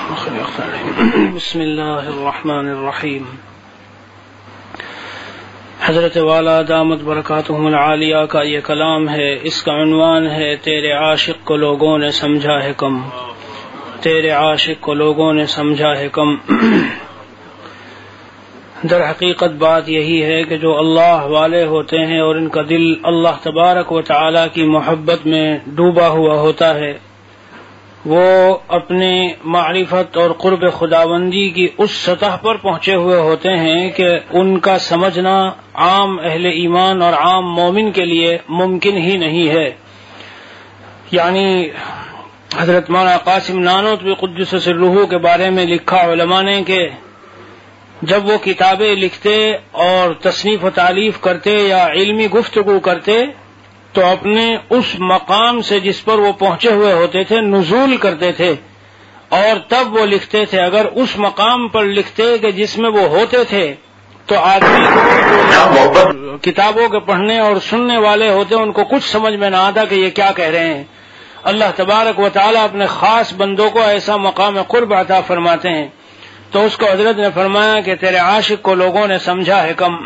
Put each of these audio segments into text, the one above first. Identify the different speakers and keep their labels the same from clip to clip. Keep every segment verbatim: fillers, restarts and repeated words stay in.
Speaker 1: بسم اللہ الرحمن الرحیم. حضرت والا دامت برکاتہم العالیہ کا یہ کلام ہے. اس کا عنوان ہے تیرے عاشق کو لوگوں نے سمجھا ہے کم، تیرے عاشق کو لوگوں نے سمجھا ہے کم. در حقیقت بات یہی ہے کہ جو اللہ والے ہوتے ہیں اور ان کا دل اللہ تبارک و تعالی کی محبت میں ڈوبا ہوا ہوتا ہے، وہ اپنے معرفت اور قرب خداوندی کی اس سطح پر پہنچے ہوئے ہوتے ہیں کہ ان کا سمجھنا عام اہل ایمان اور عام مومن کے لیے ممکن ہی نہیں ہے. یعنی حضرت مولانا قاسم نانوتوی قدس سرہ کے بارے میں لکھا علماء نے کہ جب وہ کتابیں لکھتے اور تصنیف و تالیف کرتے یا علمی گفتگو کرتے تو اپنے اس مقام سے جس پر وہ پہنچے ہوئے ہوتے تھے نزول کرتے تھے اور تب وہ لکھتے تھے. اگر اس مقام پر لکھتے کہ جس میں وہ ہوتے تھے تو آدمی کو کتابوں کے پڑھنے اور سننے والے ہوتے ان کو کچھ سمجھ میں نہ آتا کہ یہ کیا کہہ رہے ہیں. اللہ تبارک و تعالی اپنے خاص بندوں کو ایسا مقام قرب عطا فرماتے ہیں. تو اس کو حضرت نے فرمایا کہ تیرے عاشق کو لوگوں نے سمجھا ہے کم.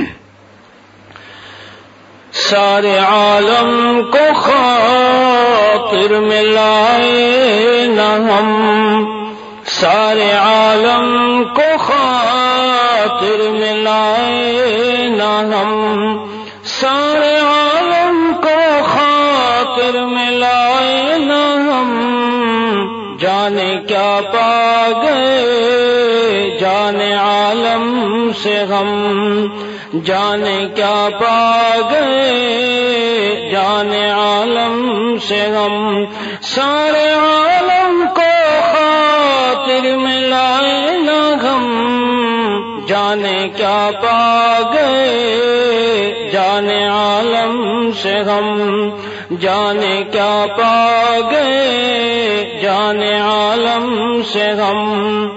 Speaker 1: سارے عالم کو خاطر میں لائے نہ ہم، سارے عالم کو خاطر میں لائے نہ ہم، سارے عالم کو خاطر میں لائے نہ ہم. جانے کیا پا گئے جانے عالم سے ہم، جانے کیا پا گئے جانے عالم سے ہم. سارے عالم کو خاطر میں لائے نہ ہم، جانے کیا پا گئے جانے عالم سے ہم، جانے کیا پا گئے جانے عالم سے ہم.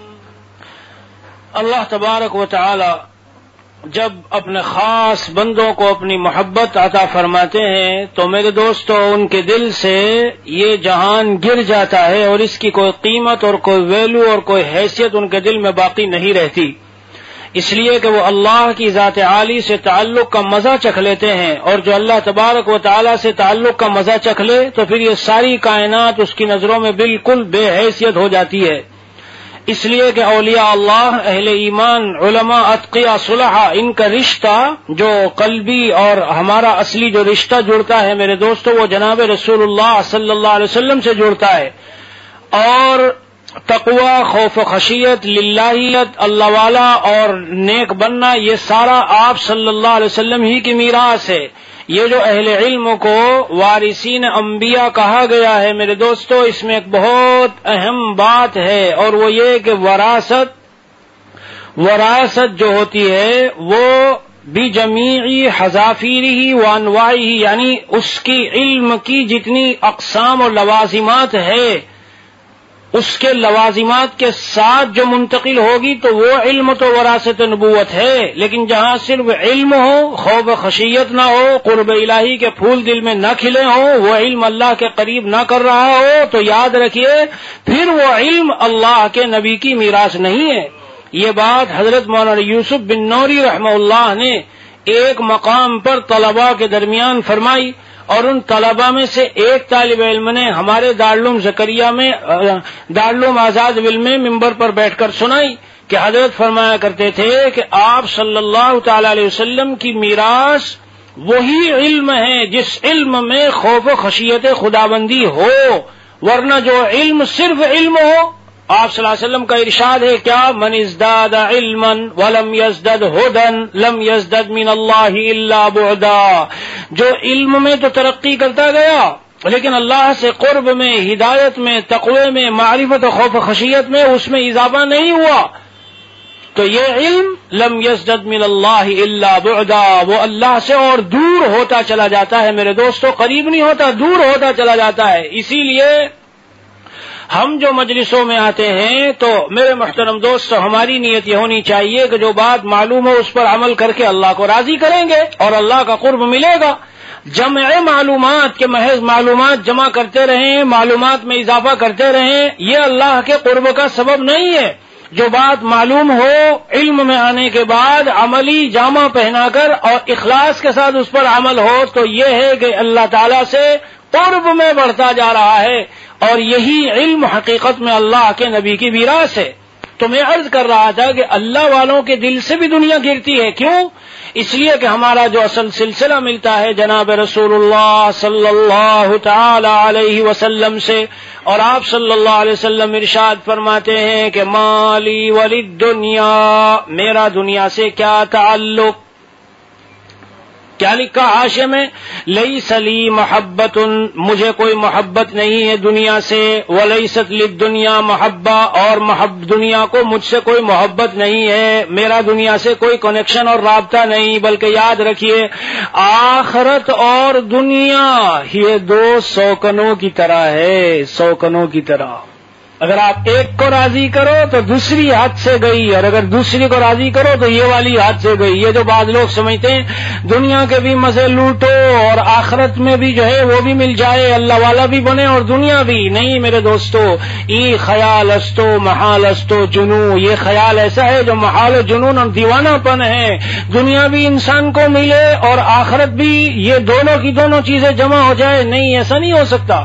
Speaker 1: اللہ تبارک و تعالی جب اپنے خاص بندوں کو اپنی محبت عطا فرماتے ہیں تو میرے دوستو ان کے دل سے یہ جہان گر جاتا ہے اور اس کی کوئی قیمت اور کوئی ویلو اور کوئی حیثیت ان کے دل میں باقی نہیں رہتی. اس لیے کہ وہ اللہ کی ذات عالی سے تعلق کا مزہ چکھ لیتے ہیں، اور جو اللہ تبارک و تعالی سے تعلق کا مزہ چکھ لے تو پھر یہ ساری کائنات اس کی نظروں میں بالکل بے حیثیت ہو جاتی ہے. اس لیے کہ اولیاء اللہ، اہل ایمان، علماء، اتقیاء، صلحاء، ان کا رشتہ جو قلبی اور ہمارا اصلی جو رشتہ جڑتا ہے میرے دوستو وہ جناب رسول اللہ صلی اللہ علیہ وسلم سے جڑتا ہے. اور تقوی، خوف و خشیت، للہیت، اللہ والا اور نیک بننا یہ سارا آپ صلی اللہ علیہ وسلم ہی کی میراث ہے. یہ جو اہل علم کو وارثین انبیاء کہا گیا ہے میرے دوستو، اس میں ایک بہت اہم بات ہے اور وہ یہ کہ وراثت وراثت جو ہوتی ہے وہ بجمیع حذافیرہ و انواعہ، یعنی اس کی علم کی جتنی اقسام و لوازمات ہے اس کے لوازمات کے ساتھ جو منتقل ہوگی تو وہ علم تو وراثت نبوت ہے. لیکن جہاں صرف علم ہو، خوف و خشیت نہ ہو، قرب الہی کے پھول دل میں نہ کھلے ہوں، وہ علم اللہ کے قریب نہ کر رہا ہو تو یاد رکھیے پھر وہ علم اللہ کے نبی کی میراث نہیں ہے. یہ بات حضرت مولانا یوسف بن نوری رحمہ اللہ نے ایک مقام پر طلباء کے درمیان فرمائی، اور ان طلباء میں سے ایک طالب علم نے ہمارے دارالعلوم زکریا میں دارالعلوم آزاد علم میں ممبر پر بیٹھ کر سنائی کہ حضرت فرمایا کرتے تھے کہ آپ صلی اللہ تعالی علیہ وسلم کی میراث وہی علم ہے جس علم میں خوف و خشیت خداوندی ہو، ورنہ جو علم صرف علم ہو، آپ صلی اللہ علیہ وسلم کا ارشاد ہے کیا، من ازداد علما ولم یزدد ہدی لم یزدد من اللہ الا بعدا. جو علم میں تو ترقی کرتا گیا لیکن اللہ سے قرب میں، ہدایت میں، تقوی میں، معرفت و خوف و خشیت میں اس میں اضافہ نہیں ہوا تو یہ علم لم یزدد من اللہ الا بعدا، وہ اللہ سے اور دور ہوتا چلا جاتا ہے میرے دوستو، قریب نہیں ہوتا، دور ہوتا چلا جاتا ہے. اسی لیے ہم جو مجلسوں میں آتے ہیں تو میرے محترم دوست ہماری نیت یہ ہونی چاہیے کہ جو بات معلوم ہو اس پر عمل کر کے اللہ کو راضی کریں گے اور اللہ کا قرب ملے گا. جمع معلومات کے محض معلومات جمع کرتے رہیں، معلومات میں اضافہ کرتے رہیں، یہ اللہ کے قرب کا سبب نہیں ہے۔ جو بات معلوم ہو علم میں آنے کے بعد عملی جامہ پہنا کر اور اخلاص کے ساتھ اس پر عمل ہو تو یہ ہے کہ اللہ تعالیٰ سے قرب میں بڑھتا جا رہا ہے، اور یہی علم حقیقت میں اللہ کے نبی کی میراث ہے۔ تو میں عرض کر رہا تھا کہ اللہ والوں کے دل سے بھی دنیا گرتی ہے، کیوں؟ اس لیے کہ ہمارا جو اصل سلسلہ ملتا ہے جناب رسول اللہ صلی اللہ تعالی علیہ وسلم سے، اور آپ صلی اللہ علیہ وسلم ارشاد فرماتے ہیں کہ مالی وللدنیا، میرا دنیا سے کیا تعلق؟ کیا لکھا حاشیے میں؟ لیس لی محبت، مجھے کوئی محبت نہیں ہے دنیا سے، ولیست للدنیا محبہ، اور محب دنیا کو مجھ سے کوئی محبت نہیں ہے، میرا دنیا سے کوئی کنیکشن اور رابطہ نہیں، بلکہ یاد رکھیے آخرت اور دنیا یہ دو سوکنوں کی طرح ہے، سوکنوں کی طرح۔ اگر آپ ایک کو راضی کرو تو دوسری ہاتھ سے گئی، اور اگر دوسری کو راضی کرو تو یہ والی ہاتھ سے گئی۔ یہ جو بعض لوگ سمجھتے ہیں دنیا کے بھی مزے لوٹو اور آخرت میں بھی جو ہے وہ بھی مل جائے، اللہ والا بھی بنے اور دنیا بھی، نہیں میرے دوستو، یہ خیال استو محال استو جنو، یہ خیال ایسا ہے جو محال و جنون اور دیوانہ پن ہے۔ دنیا بھی انسان کو ملے اور آخرت بھی، یہ دونوں کی دونوں چیزیں جمع ہو جائے، نہیں ایسا نہیں ہو سکتا۔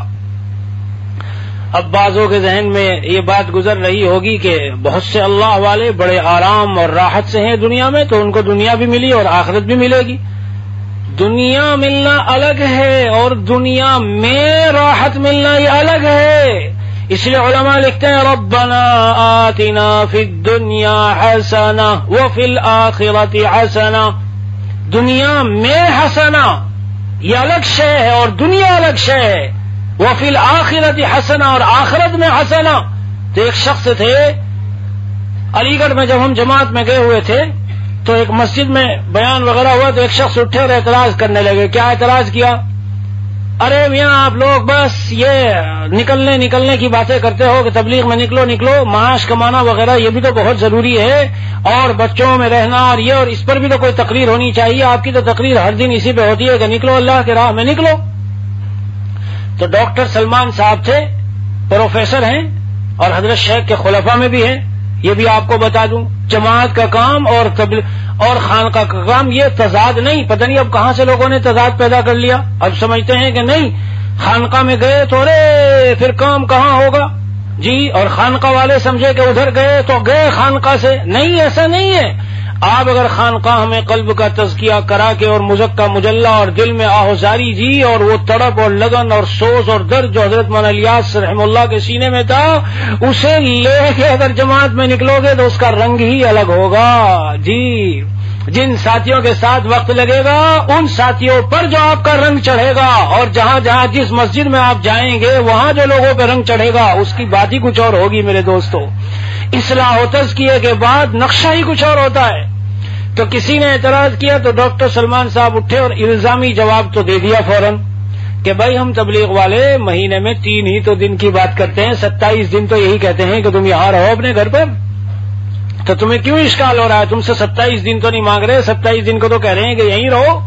Speaker 1: اب بعضوں کے ذہن میں یہ بات گزر رہی ہوگی کہ بہت سے اللہ والے بڑے آرام اور راحت سے ہیں دنیا میں، تو ان کو دنیا بھی ملی اور آخرت بھی ملے گی۔ دنیا ملنا الگ ہے اور دنیا میں راحت ملنا یہ الگ ہے۔ اس لیے علماء لکھتے ہیں ربنا آتنا فی الدنیا حسنہ وفی الآخرۃ حسنہ، دنیا میں حسنہ یہ الگ شے ہے اور دنیا الگ شے ہے، وفی الآخرۃ حسنہ اور آخرت میں حسنہ۔ تو ایک شخص تھے علی گڑھ میں، جب ہم جماعت میں گئے ہوئے تھے تو ایک مسجد میں بیان وغیرہ ہوا تو ایک شخص اٹھے اور اعتراض کرنے لگے۔ کیا اعتراض کیا؟ ارے میاں آپ لوگ بس یہ نکلنے نکلنے کی باتیں کرتے ہو کہ تبلیغ میں نکلو نکلو، معاش کمانا وغیرہ یہ بھی تو بہت ضروری ہے، اور بچوں میں رہنا اور یہ، اور اس پر بھی تو کوئی تقریر ہونی چاہیے، آپ کی تو تقریر ہر دن اسی پہ ہوتی ہے کہ نکلو اللہ کے راہ میں نکلو۔ تو ڈاکٹر سلمان صاحب تھے، پروفیسر ہیں اور حضرت شیخ کے خلفاء میں بھی ہیں، یہ بھی آپ کو بتا دوں۔ جماعت کا کام اور اور خانقاہ کا کام یہ تضاد نہیں، پتہ نہیں اب کہاں سے لوگوں نے تضاد پیدا کر لیا، اب سمجھتے ہیں کہ نہیں خانقاہ میں گئے تو ارے پھر کام کہاں ہوگا جی، اور خانقاہ والے سمجھے کہ ادھر گئے تو گئے خانقاہ سے، نہیں ایسا نہیں ہے۔ آپ اگر خانقاہ میں قلب کا تزکیہ کرا کے اور مزکہ مجلہ اور دل میں آہوزاری جی اور وہ تڑپ اور لگن اور سوز اور درد جو حضرت مولانا الیاس رحم اللہ کے سینے میں تھا، اسے لے کے اگر جماعت میں نکلو گے تو اس کا رنگ ہی الگ ہوگا جی۔ جن ساتھیوں کے ساتھ وقت لگے گا ان ساتھیوں پر جو آپ کا رنگ چڑھے گا، اور جہاں جہاں جس مسجد میں آپ جائیں گے وہاں جو لوگوں پہ رنگ چڑھے گا اس کی بات ہی کچھ اور ہوگی میرے دوستو۔ اصلاح و تزکیے کے بعد نقشہ ہی کچھ اور ہوتا ہے۔ تو کسی نے اعتراض کیا تو ڈاکٹر سلمان صاحب اٹھے اور الزامی جواب تو دے دیا فوراً کہ بھائی ہم تبلیغ والے مہینے میں تین ہی تو دن کی بات کرتے ہیں، ستائیس دن تو یہی کہتے ہیں کہ تم یہاں رہو اپنے گھر پر، تو تمہیں کیوں اشکال ہو رہا ہے؟ تم سے ستائیس دن تو نہیں مانگ رہے، ستائیس دن کو تو کہہ رہے ہیں کہ یہیں رہو۔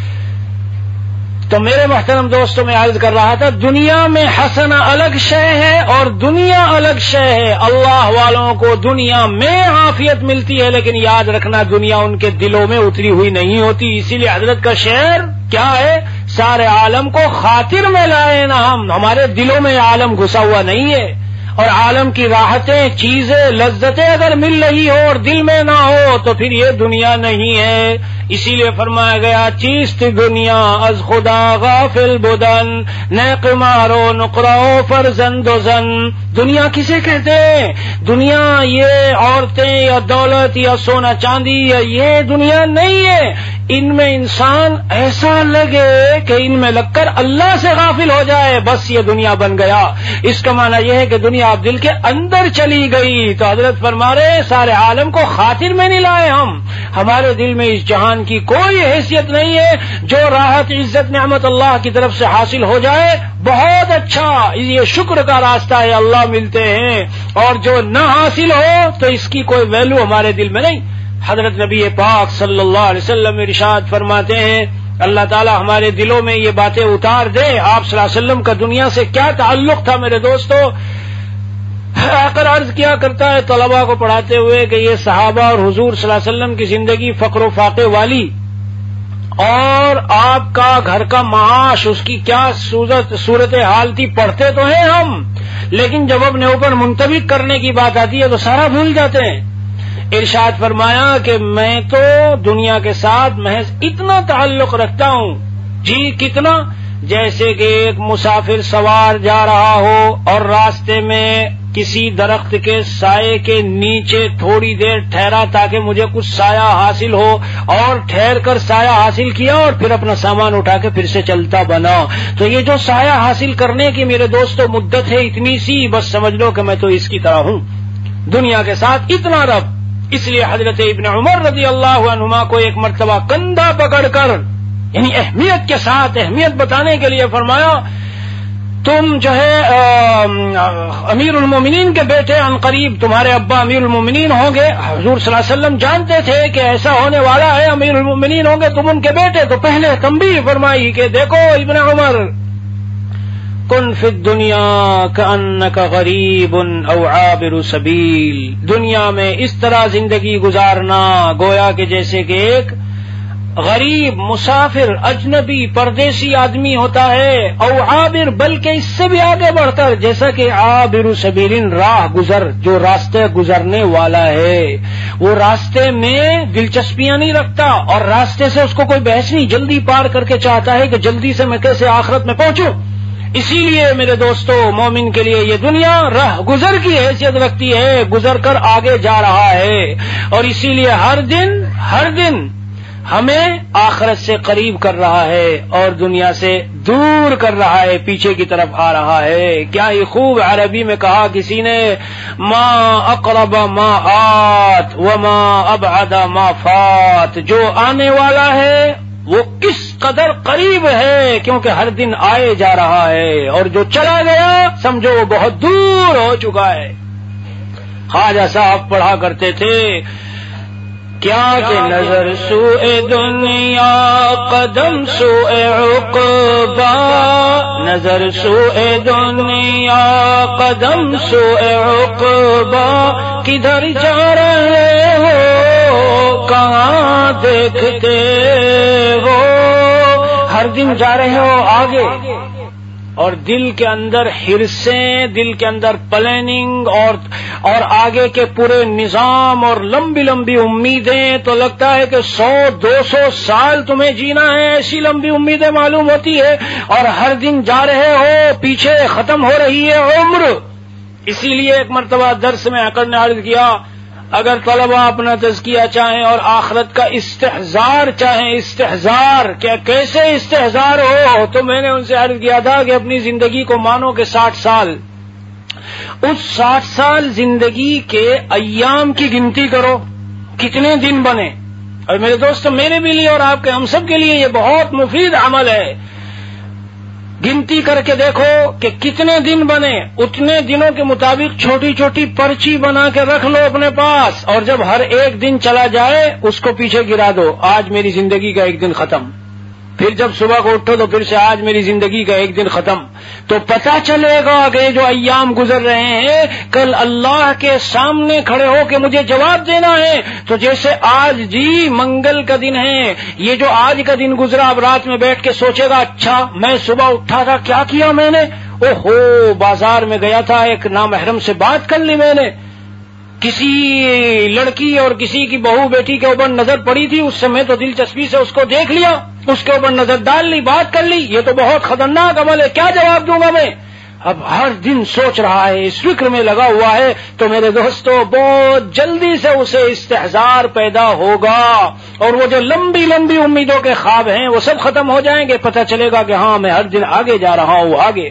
Speaker 1: تو میرے محترم دوستوں میں عرض کر رہا تھا دنیا میں حسنہ الگ شے ہے اور دنیا الگ شے ہے۔ اللہ والوں کو دنیا میں عافیت ملتی ہے، لیکن یاد رکھنا دنیا ان کے دلوں میں اتری ہوئی نہیں ہوتی۔ اسی لیے حضرت کا شعر کیا ہے؟ سارے عالم کو خاطر میں لائے نا ہم، ہمارے دلوں میں عالم گھسا ہوا نہیں ہے، اور عالم کی راحتیں چیزیں لذتیں اگر مل رہی ہو اور دل میں نہ ہو تو پھر یہ دنیا نہیں ہے۔ اسی لیے فرمایا گیا چیست دنیا از خدا غافل بدن، نہ قمارو نقراؤ فرزند و زن۔ دنیا کسے کہتے ہیں؟ دنیا یہ عورتیں یا دولت یا سونا چاندی یا یہ دنیا نہیں ہے۔ ان میں انسان ایسا لگے کہ ان میں لگ کر اللہ سے غافل ہو جائے، بس یہ دنیا بن گیا۔ اس کا معنی یہ ہے کہ دنیا اب دل کے اندر چلی گئی۔ تو حضرت فرما رہے سارے عالم کو خاطر میں نہیں لائے ہم، ہمارے دل میں اس جہان کی کوئی حیثیت نہیں ہے۔ جو راحت عزت نعمت اللہ کی طرف سے حاصل ہو جائے بہت اچھا، یہ شکر کا راستہ ہے، اللہ ملتے ہیں، اور جو نہ حاصل ہو تو اس کی کوئی ویلو ہمارے دل میں نہیں۔ حضرت نبی پاک صلی اللہ علیہ وسلم ارشاد فرماتے ہیں اللہ تعالی ہمارے دلوں میں یہ باتیں اتار دے. آپ صلی اللہ علیہ وسلم کا دنیا سے کیا تعلق تھا میرے دوستو. آ کر عرض کیا کرتا ہے طلباء کو پڑھاتے ہوئے کہ یہ صحابہ اور حضور صلی اللہ علیہ وسلم کی زندگی فقر و فاقے والی، اور آپ کا گھر کا معاش، اس کی کیا صورت حال تھی. پڑھتے تو ہیں ہم، لیکن جب اپنے اوپر منطبق کرنے کی بات آتی ہے تو سارا بھول جاتے ہیں. ارشاد فرمایا کہ میں تو دنیا کے ساتھ محض اتنا تعلق رکھتا ہوں. جی کتنا؟ جیسے کہ ایک مسافر سوار جا رہا ہو اور راستے میں کسی درخت کے سائے کے نیچے تھوڑی دیر ٹھہرا تاکہ مجھے کچھ سایہ حاصل ہو، اور ٹھہر کر سایہ حاصل کیا اور پھر اپنا سامان اٹھا کے پھر سے چلتا بنا. تو یہ جو سایہ حاصل کرنے کی میرے دوستو مدت ہے اتنی سی، بس سمجھ لو کہ میں تو اس کی طرح ہوں، دنیا کے ساتھ اتنا رب. اس لیے حضرت ابن عمر رضی اللہ عنہما کو ایک مرتبہ کندھا پکڑ کر، یعنی اہمیت کے ساتھ اہمیت بتانے کے لیے فرمایا تم جو ہے امیر المومنین کے بیٹے، ان قریب تمہارے ابا امیر المومنین ہوں گے. حضور صلی اللہ علیہ وسلم جانتے تھے کہ ایسا ہونے والا ہے، امیر المومنین ہوں گے تم ان کے بیٹے. تو پہلے تنبیہ فرمائی کہ دیکھو ابن عمر، کن فی الدنیا کأنک غریب او عابر سبیل. دنیا میں اس طرح زندگی گزارنا گویا کہ جیسے کہ ایک غریب، مسافر، اجنبی، پردیسی آدمی ہوتا ہے. او عابر، بلکہ اس سے بھی آگے بڑھ کر جیسا کہ عابر سبیل، راہ گزر، جو راستے گزرنے والا ہے وہ راستے میں دلچسپیاں نہیں رکھتا، اور راستے سے اس کو کوئی بحث نہیں، جلدی پار کر کے چاہتا ہے کہ جلدی سے میں کیسے آخرت میں پہنچوں. اسی لیے میرے دوستو مومن کے لیے یہ دنیا راہ گزر کی حیثیت رکھتی ہے، گزر کر آگے جا رہا ہے. اور اسی لیے ہر دن ہر دن ہمیں آخرت سے قریب کر رہا ہے اور دنیا سے دور کر رہا ہے، پیچھے کی طرف آ رہا ہے. کیا ہی خوب عربی میں کہا کسی نے، ما اقرب ما آت وما ابعد ما فات. جو آنے والا ہے وہ کس قدر قریب ہے، کیونکہ ہر دن آئے جا رہا ہے، اور جو چلا گیا سمجھو وہ بہت دور ہو چکا ہے. خواجہ صاحب پڑھا کرتے تھے کیا کہ نظر سوئے دنیا قدم سوئے عقبا، نظر سوئے دنیا قدم سوئے عقبا. کدھر جا رہے ہو کہاں دیکھتے ہو، ہر دن جا رہے ہو آگے، اور دل کے اندر حرصیں، دل کے اندر پلاننگ اور اور آگے کے پورے نظام اور لمبی لمبی امیدیں. تو لگتا ہے کہ سو دو سو سال تمہیں جینا ہے، ایسی لمبی امیدیں معلوم ہوتی ہے، اور ہر دن جا رہے ہو، پیچھے ختم ہو رہی ہے عمر. اسی لیے ایک مرتبہ درس میں عقد نے عرض کیا، اگر طلبہ اپنا تزکیہ چاہیں اور آخرت کا استحضار چاہیں، استحضار کیا کیسے استحضار ہو، تو میں نے ان سے عرض کیا تھا کہ اپنی زندگی کو مانو کہ ساٹھ سال، اس ساٹھ سال زندگی کے ایام کی گنتی کرو، کتنے دن بنے. اور میرے دوستو میرے بھی لیے اور آپ کے ہم سب کے لیے یہ بہت مفید عمل ہے. گنتی کر کے دیکھو کہ کتنے دن بنے، اتنے دنوں کے مطابق چھوٹی چھوٹی پرچی بنا کے رکھ لو اپنے پاس، اور جب ہر ایک دن چلا جائے اس کو پیچھے گرا دو. آج میری زندگی کا ایک دن ختم، پھر جب صبح کو اٹھو تو پھر سے آج میری زندگی کا ایک دن ختم. تو پتہ چلے گا کہ جو ایام گزر رہے ہیں کل اللہ کے سامنے کھڑے ہو کے مجھے جواب دینا ہے. تو جیسے آج جی منگل کا دن ہے، یہ جو آج کا دن گزرا، اب رات میں بیٹھ کے سوچے گا اچھا میں صبح اٹھا تھا کیا کیا میں نے، او ہو بازار میں گیا تھا ایک نامحرم سے بات کر لی میں نے، کسی لڑکی اور کسی کی بہو بیٹی کے اوپر نظر پڑی تھی، اس سے میں تو دلچسپی سے اس کو دیکھ لیا، اس کے اوپر نظر ڈال لی، بات کر لی، یہ تو بہت خطرناک عمل ہے، کیا جواب دوں گا میں. اب ہر دن سوچ رہا ہے، اس فکر میں لگا ہوا ہے. تو میرے دوستو بہت جلدی سے اسے استحضار پیدا ہوگا، اور وہ جو لمبی لمبی امیدوں کے خواب ہیں وہ سب ختم ہو جائیں گے. پتہ چلے گا کہ ہاں میں ہر دن آگے جا رہا ہوں آگے.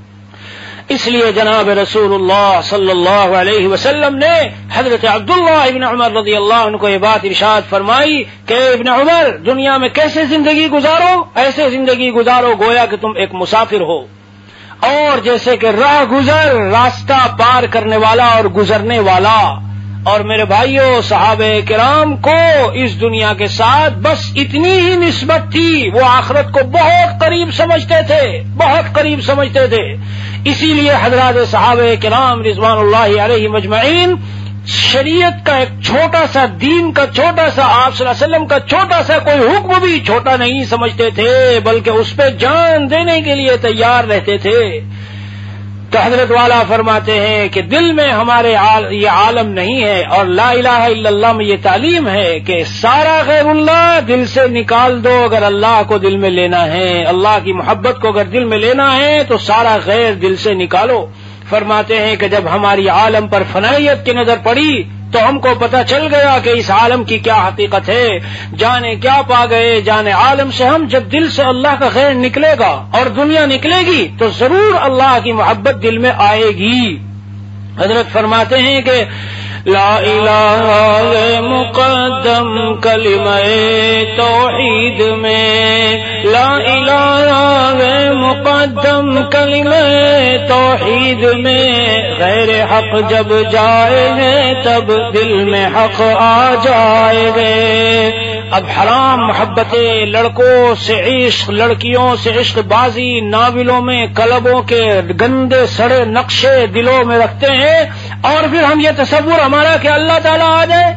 Speaker 1: اس لیے جناب رسول اللہ صلی اللہ علیہ وسلم نے حضرت عبداللہ ابن عمر رضی اللہ عنہ کو یہ بات ارشاد فرمائی کہ ابن عمر دنیا میں کیسے زندگی گزارو، ایسے زندگی گزارو گویا کہ تم ایک مسافر ہو، اور جیسے کہ راہ گزر، راستہ پار کرنے والا اور گزرنے والا. اور میرے بھائیوں صحابہ کرام کو اس دنیا کے ساتھ بس اتنی ہی نسبت تھی، وہ آخرت کو بہت قریب سمجھتے تھے، بہت قریب سمجھتے تھے. اسی لیے حضرات صحابہ کرام رضوان اللہ علیہ مجمعین شریعت کا ایک چھوٹا سا، دین کا چھوٹا سا، آپ صلی اللہ علیہ وسلم کا چھوٹا سا کوئی حکم بھی چھوٹا نہیں سمجھتے تھے، بلکہ اس پہ جان دینے کے لیے تیار رہتے تھے. تو حضرت والا فرماتے ہیں کہ دل میں ہمارے یہ عالم نہیں ہے، اور لا الہ الا اللہ میں یہ تعلیم ہے کہ سارا غیر اللہ دل سے نکال دو اگر اللہ کو دل میں لینا ہے، اللہ کی محبت کو اگر دل میں لینا ہے تو سارا غیر دل سے نکالو. فرماتے ہیں کہ جب ہماری عالم پر فنائیت کی نظر پڑی تو ہم کو پتہ چل گیا کہ اس عالم کی کیا حقیقت ہے، جانے کیا پا گئے. جانے عالم سے ہم جب دل سے اللہ کا غیر نکلے گا اور دنیا نکلے گی تو ضرور اللہ کی محبت دل میں آئے گی. حضرت فرماتے ہیں کہ لا الہ مقدم کلمہ توحید میں، لا الہ مقدم کلمہ توحید میں، غیر حق جب جائے گے تب دل میں حق آ جائے گے. اب حرام محبتیں، لڑکوں سے عشق، لڑکیوں سے عشق بازی، ناولوں میں کلبوں کے گندے سڑے نقشے دلوں میں رکھتے ہیں، اور پھر ہم یہ تصور ہمارا کہ اللہ تعالیٰ آ جائے.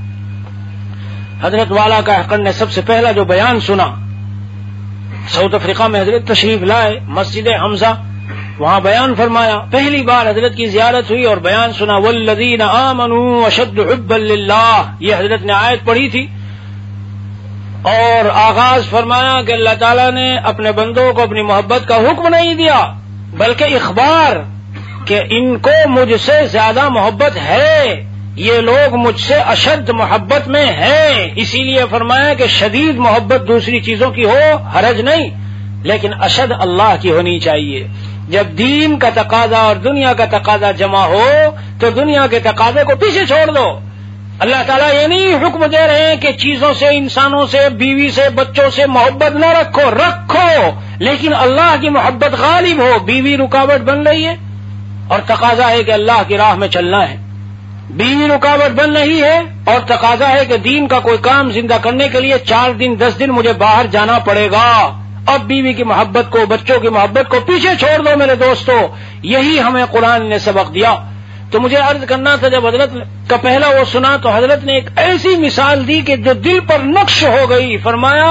Speaker 1: حضرت والا کا حقن نے سب سے پہلا جو بیان سنا، ساؤتھ افریقہ میں حضرت تشریف لائے، مسجد حمزہ وہاں بیان فرمایا. پہلی بار حضرت کی زیارت ہوئی اور بیان سنا، والذین آمنوا اشد حبا للہ، یہ حضرت نے آیت پڑھی تھی اور آغاز فرمایا کہ اللہ تعالیٰ نے اپنے بندوں کو اپنی محبت کا حکم نہیں دیا بلکہ اخبار کہ ان کو مجھ سے زیادہ محبت ہے، یہ لوگ مجھ سے اشد محبت میں ہیں. اسی لیے فرمایا کہ شدید محبت دوسری چیزوں کی ہو حرج نہیں، لیکن اشد اللہ کی ہونی چاہیے. جب دین کا تقاضا اور دنیا کا تقاضا جمع ہو تو دنیا کے تقاضے کو پیچھے چھوڑ دو. اللہ تعالیٰ یہ نہیں حکم دے رہے ہیں کہ چیزوں سے، انسانوں سے، بیوی سے، بچوں سے محبت نہ رکھو، رکھو لیکن اللہ کی محبت غالب ہو. بیوی رکاوٹ بن رہی ہے اور تقاضا ہے کہ اللہ کی راہ میں چلنا ہے، بیوی رکاوٹ بن رہی ہے اور تقاضا ہے کہ دین کا کوئی کام زندہ کرنے کے لیے چار دن دس دن مجھے باہر جانا پڑے گا. اب بیوی کی محبت کو، بچوں کی محبت کو پیچھے چھوڑ دو میرے دوستو. یہی ہمیں قرآن نے سبق دیا. تو مجھے عرض کرنا تھا، جب حضرت کا پہلا وہ سنا تو حضرت نے ایک ایسی مثال دی کہ جو دل پر نقش ہو گئی. فرمایا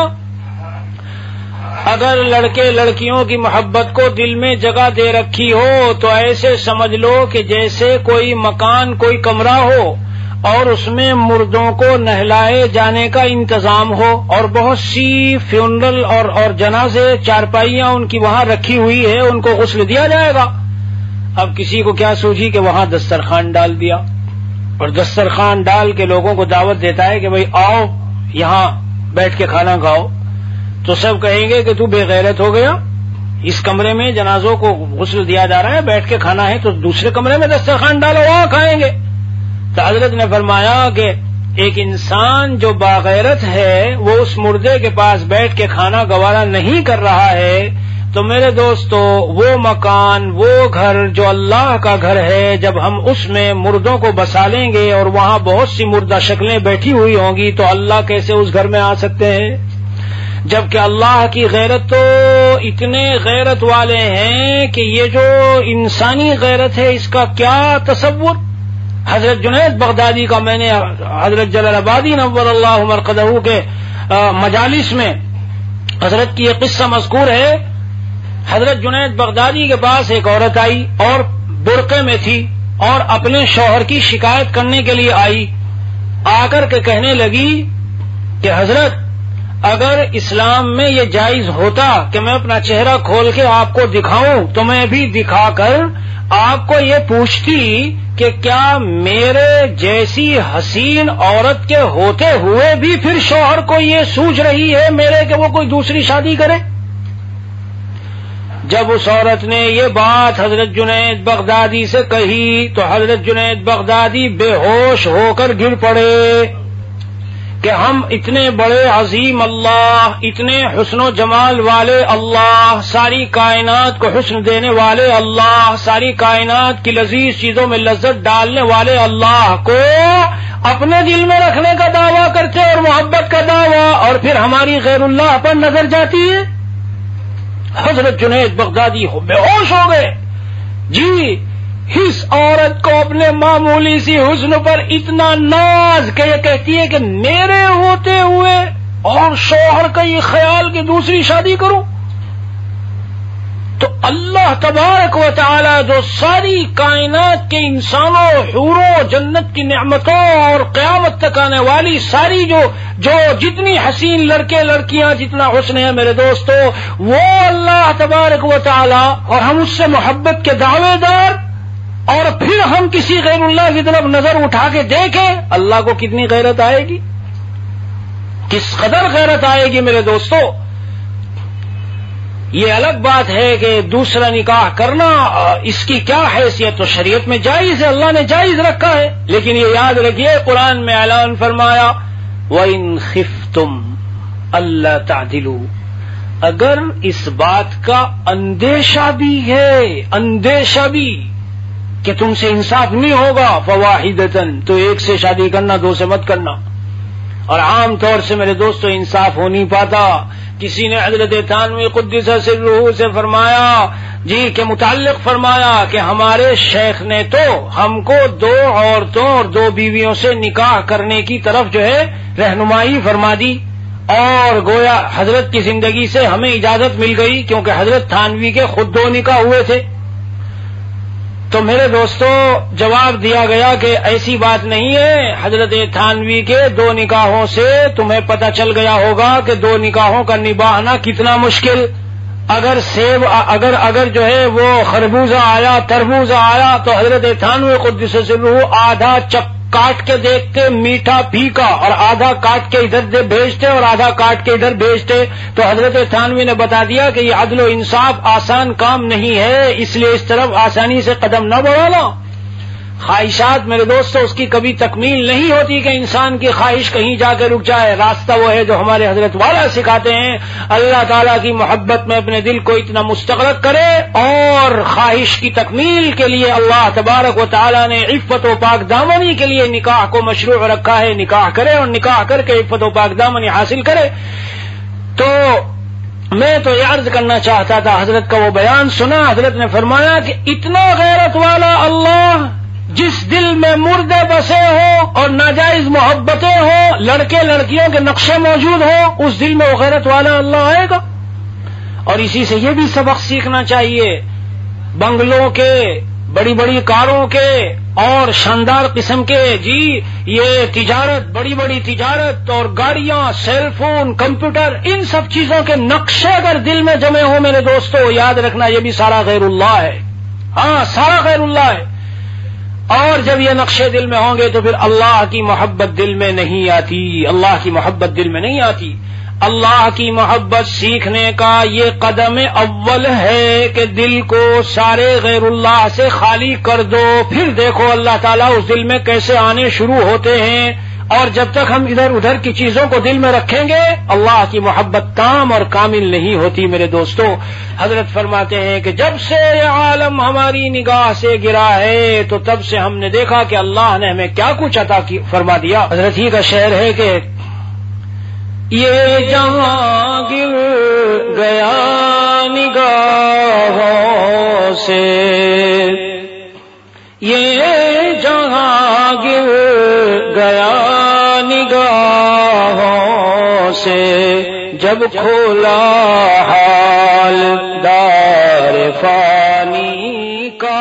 Speaker 1: اگر لڑکے لڑکیوں کی محبت کو دل میں جگہ دے رکھی ہو تو ایسے سمجھ لو کہ جیسے کوئی مکان، کوئی کمرہ ہو اور اس میں مردوں کو نہلائے جانے کا انتظام ہو اور بہت سی فیونرل اور اور جنازے چارپائیاں ان کی وہاں رکھی ہوئی ہے، ان کو غسل دیا جائے گا. اب کسی کو کیا سوچی کہ وہاں دسترخوان ڈال دیا اور دسترخوان ڈال کے لوگوں کو دعوت دیتا ہے کہ بھئی آؤ یہاں بیٹھ کے کھانا کھاؤ. تو سب کہیں گے کہ تو بے غیرت ہو گیا، اس کمرے میں جنازوں کو غسل دیا جا رہا ہے، بیٹھ کے کھانا ہے تو دوسرے کمرے میں دسترخوان ڈالو وہاں کھائیں گے. تو حضرت نے فرمایا کہ ایک انسان جو باغیرت ہے وہ اس مردے کے پاس بیٹھ کے کھانا گوارا نہیں کر رہا ہے تو میرے دوستو وہ مکان، وہ گھر جو اللہ کا گھر ہے، جب ہم اس میں مردوں کو بسا لیں گے اور وہاں بہت سی مردہ شکلیں بیٹھی ہوئی ہوں گی تو اللہ کیسے اس گھر میں آ سکتے ہیں؟ جبکہ اللہ کی غیرت تو اتنے غیرت والے ہیں کہ یہ جو انسانی غیرت ہے اس کا کیا تصور. حضرت جنید بغدادی کا میں نے حضرت جلال آبادی نور اللہ مرقدہ کے مجالس میں حضرت کی یہ قصہ مذکور ہے. حضرت جنید بغدادی کے پاس ایک عورت آئی اور برقعے میں تھی اور اپنے شوہر کی شکایت کرنے کے لیے آئی. آ کر کے کہنے لگی کہ حضرت اگر اسلام میں یہ جائز ہوتا کہ میں اپنا چہرہ کھول کے آپ کو دکھاؤں تو میں بھی دکھا کر آپ کو یہ پوچھتی کہ کیا میرے جیسی حسین عورت کے ہوتے ہوئے بھی پھر شوہر کو یہ سوچ رہی ہے میرے کہ وہ کوئی دوسری شادی کرے. جب اس عورت نے یہ بات حضرت جنید بغدادی سے کہی تو حضرت جنید بغدادی بے ہوش ہو کر گر پڑے کہ ہم اتنے بڑے عظیم اللہ، اتنے حسن و جمال والے اللہ، ساری کائنات کو حسن دینے والے اللہ، ساری کائنات کی لذیذ چیزوں میں لذت ڈالنے والے اللہ کو اپنے دل میں رکھنے کا دعویٰ کرتے اور محبت کا دعویٰ، اور پھر ہماری غیر اللہ پر نظر جاتی ہے۔ حضرت جنید بغدادی بے ہوش ہو گئے۔ جی، اس عورت کو اپنے معمولی سی حسن پر اتنا ناز کہ یہ کہتی ہے کہ میرے ہوتے ہوئے اور شوہر کا یہ خیال کہ دوسری شادی کروں۔ تو اللہ تبارک و تعالی جو ساری کائنات کے انسانوں، حوروں، جنت کی نعمتوں اور قیامت تک آنے والی ساری جو جو جتنی حسین لڑکے لڑکیاں، جتنا حسن ہے میرے دوستو، وہ اللہ تبارک و تعالی، اور ہم اس سے محبت کے دعوے دار، اور پھر ہم کسی غیر اللہ کی طرف نظر اٹھا کے دیکھیں، اللہ کو کتنی غیرت آئے گی، کس قدر غیرت آئے گی میرے دوستو۔ یہ الگ بات ہے کہ دوسرا نکاح کرنا اس کی کیا حیثیت، تو شریعت میں جائز ہے، اللہ نے جائز رکھا ہے، لیکن یہ یاد رکھیے قرآن میں اعلان فرمایا وَإِنْ خِفْتُمْ أَلَّا تَعْدِلُوا، اگر اس بات کا اندیشہ بھی ہے، اندیشہ بھی کہ تم سے انصاف نہیں ہوگا، فواحدتن، تو ایک سے شادی کرنا، دو سے مت کرنا۔ اور عام طور سے میرے دوستو انصاف ہو نہیں پاتا۔ کسی نے حضرت تھانوی قدس سرہ سے فرمایا جی کے متعلق فرمایا کہ ہمارے شیخ نے تو ہم کو دو عورتوں اور دو بیویوں سے نکاح کرنے کی طرف جو ہے رہنمائی فرما دی، اور گویا حضرت کی زندگی سے ہمیں اجازت مل گئی، کیونکہ حضرت تھانوی کے خود دو نکاح ہوئے تھے۔ تو میرے دوستو جواب دیا گیا کہ ایسی بات نہیں ہے، حضرت تھانوی کے دو نکاحوں سے تمہیں پتہ چل گیا ہوگا کہ دو نکاحوں کا نبھانا کتنا مشکل۔ اگر سیب اگر اگر جو ہے وہ خربوزہ آیا، تربوزہ آیا، تو حضرت تھانوی قدس سرہ آدھا چک کاٹ کے دیکھتے میٹھا پھیکا، اور آدھا کاٹ کے ادھر دے بھیجتے اور آدھا کاٹ کے ادھر بھیجتے۔ تو حضرت تھانوی نے بتا دیا کہ یہ عدل و انصاف آسان کام نہیں ہے، اس لیے اس طرف آسانی سے قدم نہ بڑھانا۔ خواہشات میرے دوستو اس کی کبھی تکمیل نہیں ہوتی کہ انسان کی خواہش کہیں جا کے رک جائے، راستہ وہ ہے جو ہمارے حضرت والا سکھاتے ہیں، اللہ تعالیٰ کی محبت میں اپنے دل کو اتنا مستغرق کرے، اور خواہش کی تکمیل کے لیے اللہ تبارک و تعالیٰ نے عفت و پاک دامنی کے لیے نکاح کو مشروع رکھا ہے، نکاح کرے اور نکاح کر کے عفت و پاک دامنی حاصل کرے۔ تو میں تو یہ عرض کرنا چاہتا تھا، حضرت کا وہ بیان سنا، حضرت نے فرمایا کہ اتنا غیرت والا اللہ جس دل میں مردے بسے ہوں اور ناجائز محبتیں ہوں، لڑکے لڑکیوں کے نقشے موجود ہوں، اس دل میں وہ غیرت والا اللہ آئے گا۔ اور اسی سے یہ بھی سبق سیکھنا چاہیے، بنگلوں کے، بڑی بڑی کاروں کے اور شاندار قسم کے جی یہ تجارت، بڑی بڑی تجارت اور گاڑیاں، سیل فون، کمپیوٹر، ان سب چیزوں کے نقشے اگر دل میں جمے ہوں میرے دوستو، یاد رکھنا یہ بھی سارا غیر اللہ ہے، ہاں سارا غیر اللہ ہے۔ اور جب یہ نقشے دل میں ہوں گے تو پھر اللہ کی محبت دل میں نہیں آتی، اللہ کی محبت دل میں نہیں آتی۔ اللہ کی محبت سیکھنے کا یہ قدم اول ہے کہ دل کو سارے غیر اللہ سے خالی کر دو، پھر دیکھو اللہ تعالیٰ اس دل میں کیسے آنے شروع ہوتے ہیں۔ اور جب تک ہم ادھر ادھر کی چیزوں کو دل میں رکھیں گے، اللہ کی محبت تام اور کامل نہیں ہوتی میرے دوستو۔ حضرت فرماتے ہیں کہ جب سے یہ عالم ہماری نگاہ سے گرا ہے تو تب سے ہم نے دیکھا کہ اللہ نے ہمیں کیا کچھ عطا فرما دیا۔ حضرت ہی کا شعر ہے کہ یہ جہاں گر گیا نگاہوں سے، یہ جہاں گر گیا نگاہوں سے، جب کھولا حال دار فانی کا۔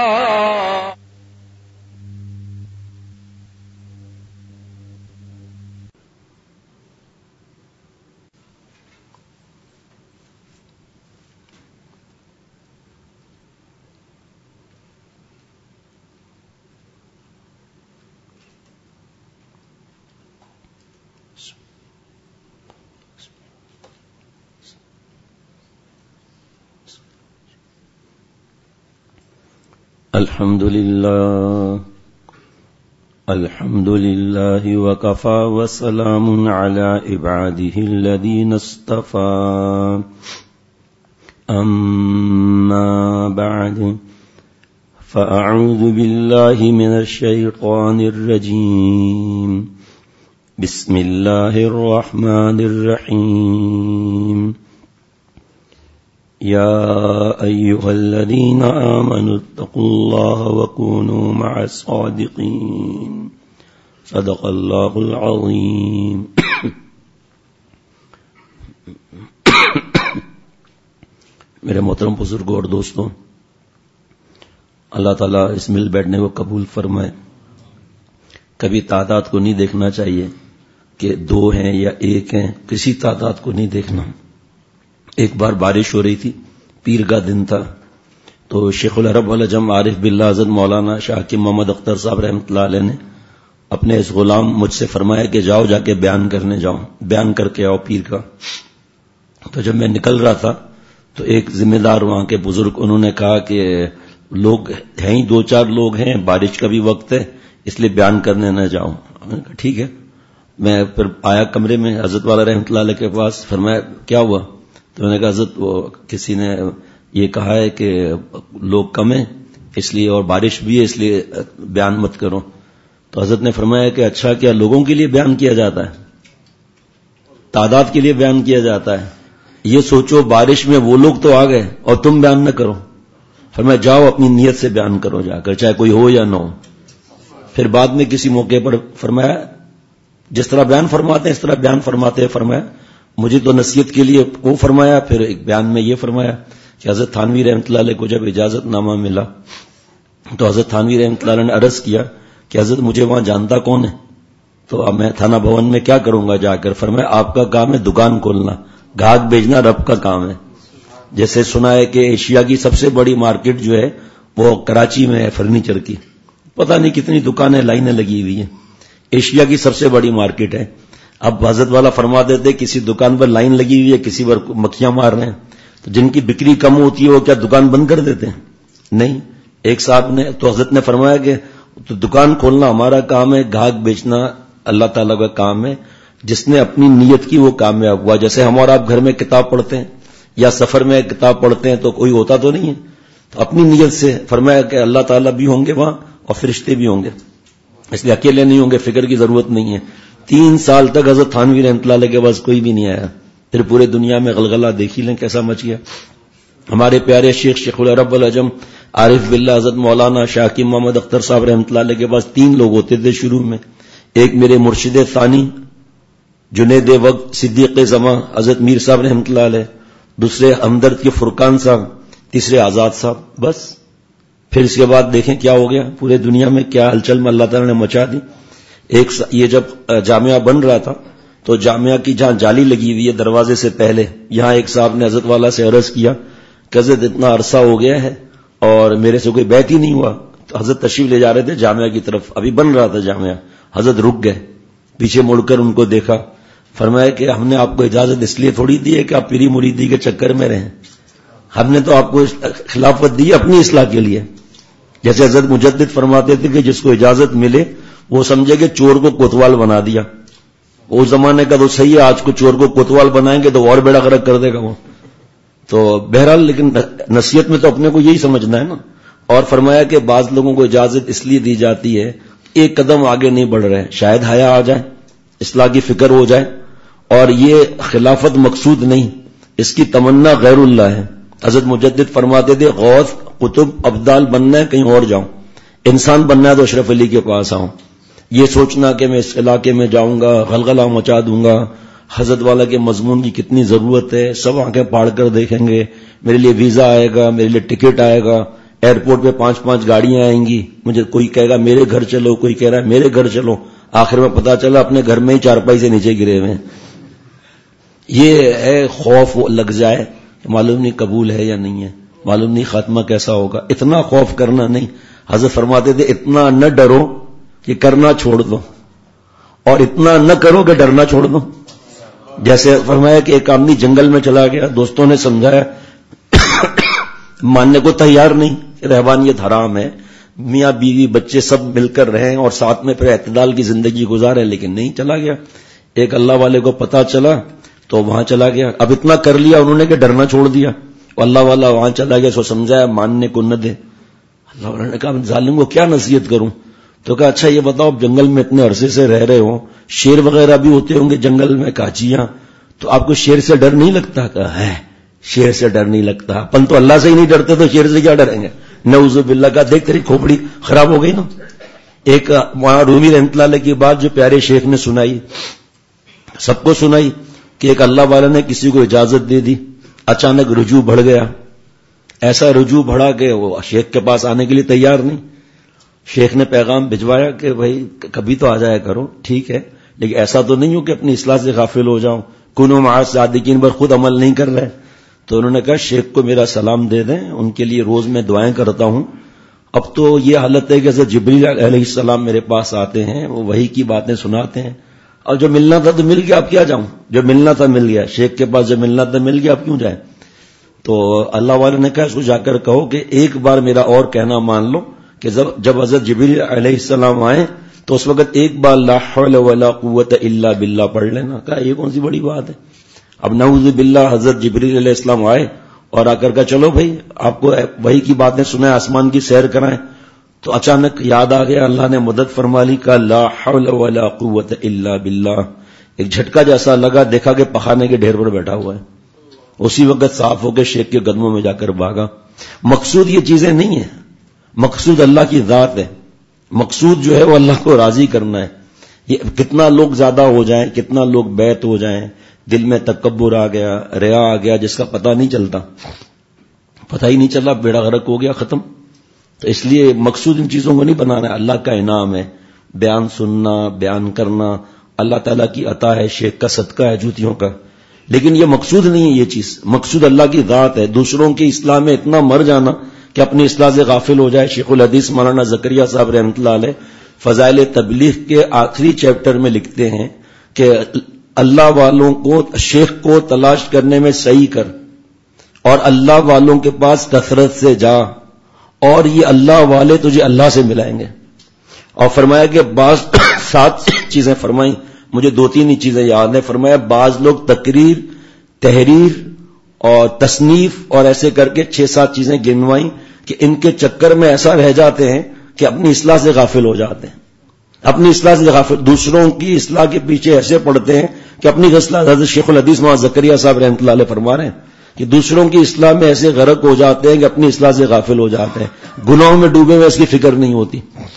Speaker 2: الحمد لله الحمد لله وكفى وسلام على عباده الذين اصطفى أما بعد فأعوذ بالله من الشيطان الرجيم بسم الله الرحمن الرحيم يا أيها الذين آمنوا اتقوا الله وكونوا مع الصادقين صدق الله العظيم. میرے محترم بزرگوں اور دوستوں، اللہ تعالیٰ اس مل بیٹھنے کو قبول فرمائے. کبھی تعداد کو نہیں دیکھنا چاہیے کہ دو ہیں یا ایک ہیں، کسی تعداد کو نہیں دیکھنا. ایک بار بارش ہو رہی تھی، پیر کا دن تھا، تو شیخ العرب والعجم عارف باللہ حضرت مولانا شاہ حکیم محمد اختر صاحب رحمۃ اللہ علیہ نے اپنے اس غلام مجھ سے فرمایا کہ جاؤ جا کے بیان کرنے جاؤ، بیان کر کے آؤ پیر کا. تو جب میں نکل رہا تھا تو ایک ذمہ دار وہاں کے بزرگ انہوں نے کہا کہ لوگ ہیں ہی دو چار لوگ ہیں، بارش کا بھی وقت ہے، اس لیے بیان کرنے نہ جاؤ. ٹھیک ہے. میں پھر آیا کمرے میں حضرت والا رحمۃ اللہ علیہ کے پاس، فرمایا کیا ہوا؟ تو میں نے کہا حضرت وہ کسی نے یہ کہا ہے کہ لوگ کم ہیں اس لیے، اور بارش بھی ہے اس لیے بیان مت کرو. تو حضرت نے فرمایا کہ اچھا کیا لوگوں کے لیے بیان کیا جاتا ہے؟ تعداد کے لیے بیان کیا جاتا ہے؟ یہ سوچو بارش میں وہ لوگ تو آ گئے اور تم بیان نہ کرو. فرمایا جاؤ اپنی نیت سے بیان کرو جا کر، چاہے کوئی ہو یا نہ ہو. پھر بعد میں کسی موقع پر فرمایا جس طرح بیان فرماتے ہیں اس طرح بیان فرماتے ہیں. فرمایا مجھے تو نصیحت کے لیے وہ فرمایا، پھر ایک بیان میں یہ فرمایا کہ حضرت تھانوی رحمۃ اللہ علیہ کو جب اجازت نامہ ملا تو حضرت تھانوی رحمۃ اللہ علیہ نے عرض کیا کہ حضرت مجھے وہاں جانتا کون ہے؟ تو اب میں تھانہ بھون میں کیا کروں گا جا کر؟ فرمایا آپ کا کام ہے دکان کھولنا، گاہک بھیجنا رب کا کام ہے. جیسے سنا ہے کہ ایشیا کی سب سے بڑی مارکیٹ جو ہے وہ کراچی میں ہے فرنیچر کی، پتہ نہیں کتنی دکانیں لائنیں لگی ہوئی ہیں، ایشیا کی سب سے بڑی مارکیٹ ہے. اب حضرت والا فرما دیتے کسی دکان پر لائن لگی ہوئی ہے، کسی پر مکھیاں مار رہے ہیں، تو جن کی بکری کم ہوتی ہے وہ کیا دکان بند کر دیتے ہیں؟ نہیں. ایک صاحب نے تو حضرت نے فرمایا کہ تو دکان کھولنا ہمارا کام ہے، گاہک بیچنا اللہ تعالیٰ کا کام ہے. جس نے اپنی نیت کی وہ کامیاب ہوا. جیسے ہم اور آپ گھر میں کتاب پڑھتے ہیں یا سفر میں کتاب پڑھتے ہیں تو کوئی ہوتا تو نہیں ہے، تو اپنی نیت سے فرمایا کہ اللہ تعالیٰ بھی ہوں گے وہاں اور فرشتے بھی ہوں گے، اس لیے اکیلے نہیں ہوں گے، فکر کی ضرورت نہیں ہے. تین سال تک حضرت تھانوی رحمۃ اللہ علیہ کے پاس کوئی بھی نہیں آیا. پھر پورے دنیا میں غلغلہ دیکھی لیں کیسا مچ گیا. ہمارے پیارے شیخ شیخ العرب والعجم عارف باللہ حضرت مولانا شاہ حکیم محمد اختر صاحب رحمۃ اللہ علیہ کے پاس تین لوگ ہوتے تھے شروع میں. ایک میرے مرشد ثانی جنید وقت صدیق زماں حضرت میر صاحب رحمۃ اللہ علیہ، دوسرے ہمدرد کے فرقان صاحب، تیسرے آزاد صاحب. بس پھر اس کے بعد دیکھیں کیا ہو گیا، پورے دنیا میں کیا ہلچل میں اللہ تعالیٰ نے مچا دی. ایک یہ جب جامعہ بن رہا تھا تو جامعہ کی جہاں جالی لگی ہوئی ہے دروازے سے پہلے، یہاں ایک صاحب نے حضرت والا سے عرض کیا کہ حضرت اتنا عرصہ ہو گیا ہے اور میرے سے کوئی بیعت ہی نہیں ہوا. تو حضرت تشریف لے جا رہے تھے جامعہ کی طرف، ابھی بن رہا تھا جامعہ. حضرت رک گئے، پیچھے مڑ کر ان کو دیکھا، فرمایا کہ ہم نے آپ کو اجازت اس لیے تھوڑی دی ہے کہ آپ پیری مریدی کے چکر میں رہیں، ہم نے تو آپ کو خلافت دی اپنی اصلاح کے لیے. جیسے حضرت مجدد فرماتے تھے کہ جس کو اجازت ملے وہ سمجھے کہ چور کو کوتوال بنا دیا. اس زمانے کا تو صحیح ہے، آج کو چور کو کوتوال بنائیں گے تو اور بیڑا غرق کر دے گا وہ. تو بہرحال لیکن نصیحت میں تو اپنے کو یہی سمجھنا ہے نا. اور فرمایا کہ بعض لوگوں کو اجازت اس لیے دی جاتی ہے ایک قدم آگے نہیں بڑھ رہے، شاید حیا آ جائے، اصلاح کی فکر ہو جائے. اور یہ خلافت مقصود نہیں، اس کی تمنا غیر اللہ ہے. حضرت مجدد فرماتے تھے غوث قطب ابدال بننا ہے کہیں اور جاؤں، انسان بننا ہے تو اشرف علی کے پاس آؤں. یہ سوچنا کہ میں اس علاقے میں جاؤں گا غلغلہ مچا دوں گا، حضرت والا کے مضمون کی کتنی ضرورت ہے، سب آنکھیں پاڑ کر دیکھیں گے، میرے لیے ویزا آئے گا، میرے لیے ٹکٹ آئے گا، ایئرپورٹ پہ پانچ پانچ گاڑیاں آئیں گی، مجھے کوئی کہے گا میرے گھر چلو، کوئی کہہ رہا ہے میرے گھر چلو، آخر میں پتا چلا اپنے گھر میں ہی چارپائی سے نیچے گرے ہوئے. یہ ہے خوف لگ جائے، معلوم نہیں قبول ہے یا نہیں ہے، معلوم نہیں خاتمہ کیسا ہوگا. اتنا خوف کرنا نہیں. حضرت فرماتے تھے اتنا نہ ڈرو کہ کرنا چھوڑ دو، اور اتنا نہ کرو کہ ڈرنا چھوڑ دو. جیسے فرمایا کہ ایک آدمی جنگل میں چلا گیا، دوستوں نے سمجھایا، ماننے کو تیار نہیں، رہبانیت حرام ہے، میاں بیوی بچے سب مل کر رہیں اور ساتھ میں پھر اعتدال کی زندگی گزارے، لیکن نہیں، چلا گیا۔ ایک اللہ والے کو پتا چلا تو وہاں چلا گیا، اب اتنا کر لیا انہوں نے کہ ڈرنا چھوڑ دیا، اللہ والا وہاں چلا گیا، سو سمجھایا ماننے کو نہ دے۔ اللہ والے نے کہا ظالم کو کیا نصیحت کروں؟ تو کہا اچھا یہ بتاؤ جنگل میں اتنے عرصے سے رہ رہے ہو، شیر وغیرہ بھی ہوتے ہوں گے جنگل میں، کاچیاں، تو آپ کو شیر سے ڈر نہیں لگتا؟ کہا ہے شیر سے ڈر نہیں لگتا، اپن تو اللہ سے ہی نہیں ڈرتے تو شیر سے کیا ڈریں گے؟ نعوذ باللہ۔ کا دیکھ تیری کھوپڑی خراب ہو گئی نا۔ ایک وہاں رومی رحمۃ اللہ علیہ کی بات جو پیارے شیخ نے سنائی، سب کو سنائی، کہ ایک اللہ والا نے کسی کو اجازت دے دی، اچانک رجوع بڑھ گیا، ایسا رجوع بڑھا کہ وہ شیخ کے پاس آنے کے لیے تیار نہیں۔ شیخ نے پیغام بھجوایا کہ بھائی کبھی تو آ جایا کرو، ٹھیک ہے، لیکن ایسا تو نہیں ہو کہ اپنی اصلاح سے غافل ہو جاؤں، کنو مع الصادقین پر خود عمل نہیں کر رہے۔ تو انہوں نے کہا شیخ کو میرا سلام دے دیں، ان کے لیے روز میں دعائیں کرتا ہوں۔ اب تو یہ حالت ہے کہ حضرت جبریل علیہ السلام میرے پاس آتے ہیں، وہ وحی کی باتیں سناتے ہیں، اور جو ملنا تھا تو مل گیا، اب کیا جاؤں؟ جو ملنا تھا مل گیا، شیخ کے پاس جو ملنا تھا مل گیا، اب کیوں جائے؟ تو اللہ والے نے کہا اس کو جا کر کہو کہ ایک بار میرا اور کہنا مان لو کہ جب حضرت جبریل علیہ السلام آئے تو اس وقت ایک بار لا حول ولا قوت الا باللہ پڑھ لینا۔ کہا یہ کون سی بڑی بات ہے؟ اب نعوذ باللہ حضرت جبریل علیہ السلام آئے اور آ کر کہا چلو بھائی آپ کو وحی کی باتیں سنائیں، آسمان کی سیر کرائیں، تو اچانک یاد آ گیا، اللہ نے مدد فرما لی، کہا لا حول ولا قوت الا باللہ۔ ایک جھٹکا جیسا لگا، دیکھا کہ پخانے کے ڈھیر پر بیٹھا ہوا ہے، اسی وقت صاف ہو کے شیخ کے قدموں میں جا کر بھاگا۔ مقصود یہ چیزیں نہیں ہیں، مقصود اللہ کی ذات ہے، مقصود جو ہے وہ اللہ کو راضی کرنا ہے۔ یہ کتنا لوگ زیادہ ہو جائیں، کتنا لوگ بیت ہو جائیں، دل میں تکبر آ گیا، ریا آ گیا، جس کا پتہ نہیں چلتا، پتہ ہی نہیں چلا، بیڑا غرق ہو گیا، ختم۔ تو اس لیے مقصود ان چیزوں کو نہیں بنانا ہے، اللہ کا انعام ہے، بیان سننا، بیان کرنا اللہ تعالیٰ کی عطا ہے، شیخ کا صدقہ ہے جوتیوں کا، لیکن یہ مقصود نہیں ہے، یہ چیز مقصود اللہ کی ذات ہے۔ دوسروں کی اصلاح میں اتنا مر جانا کہ اپنی اصلاح سے غافل ہو جائے۔ شیخ الحدیث مولانا زکریا صاحب رحمۃ اللہ علیہ فضائل تبلیغ کے آخری چیپٹر میں لکھتے ہیں کہ اللہ والوں کو، شیخ کو تلاش کرنے میں صحیح کر، اور اللہ والوں کے پاس کثرت سے جا، اور یہ اللہ والے تجھے اللہ سے ملائیں گے۔ اور فرمایا کہ بعض سات چیزیں فرمائیں، مجھے دو تین ہی چیزیں یاد ہیں۔ فرمایا بعض لوگ تقریر، تحریر اور تصنیف اور ایسے کر کے چھ سات چیزیں گنوائیں کہ ان کے چکر میں ایسا رہ جاتے ہیں کہ اپنی اصلاح سے غافل ہو جاتے ہیں، اپنی اصلاح سے غافل، دوسروں کی اصلاح کے پیچھے ایسے پڑتے ہیں کہ اپنی اصلاح، حضرت شیخ الحدیث مولانا زکریا صاحب رحمۃ اللہ علیہ فرما رہے ہیں کہ دوسروں کی اصلاح میں ایسے غرق ہو جاتے ہیں کہ اپنی اصلاح سے غافل ہو جاتے ہیں، گناہوں میں ڈوبے ہوئے اس کی فکر نہیں ہوتی۔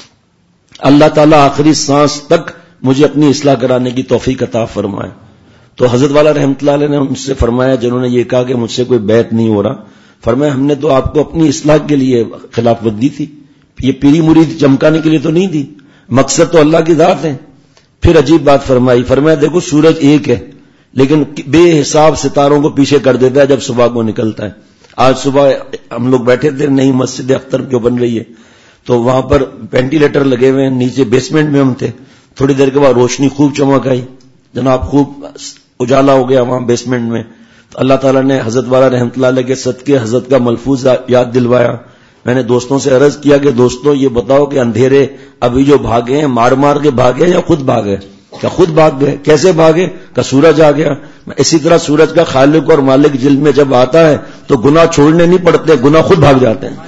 Speaker 2: اللہ تعالیٰ آخری سانس تک مجھے اپنی اصلاح کرانے کی توفیق عطا فرمائے۔ تو حضرت والا رحمۃ اللہ علیہ نے ان سے فرمایا جنہوں نے یہ کہا کہ مجھ سے کوئی بیعت نہیں ہو رہا، فرمایا ہم نے تو آپ کو اپنی اصلاح کے لیے خلافت دی تھی، یہ پیری مرید چمکانے کے لیے تو نہیں دی، مقصد تو اللہ کی ذات ہے۔ پھر عجیب بات فرمائی، فرمایا دیکھو سورج ایک ہے لیکن بے حساب ستاروں کو پیچھے کر دیتا ہے جب صبح کو نکلتا ہے۔ آج صبح ہم لوگ بیٹھے تھے، نئی مسجد اختر جو بن رہی ہے تو وہاں پر وینٹیلیٹر لگے ہوئے ہیں، نیچے بیسمنٹ میں ہم تھے، تھوڑی دیر کے بعد روشنی خوب چمک آئی، جناب خوب اجالا ہو گیا وہاں بیسمنٹ میں۔ تو اللہ تعالیٰ نے حضرت والا رحمۃ اللہ علیہ کے صدقے حضرت کا ملفوظ یاد دلوایا۔ میں نے دوستوں سے عرض کیا کہ دوستوں یہ بتاؤ کہ اندھیرے ابھی جو بھاگے ہیں مار مار کے بھاگے یا خود بھاگے؟ کیا خود بھاگ گئے؟ کیسے بھاگے؟ کہ سورج آ گیا۔ اسی طرح سورج کا خالق اور مالک جلد میں جب آتا ہے تو گناہ چھوڑنے نہیں پڑتے، گناہ خود بھاگ جاتے ہیں۔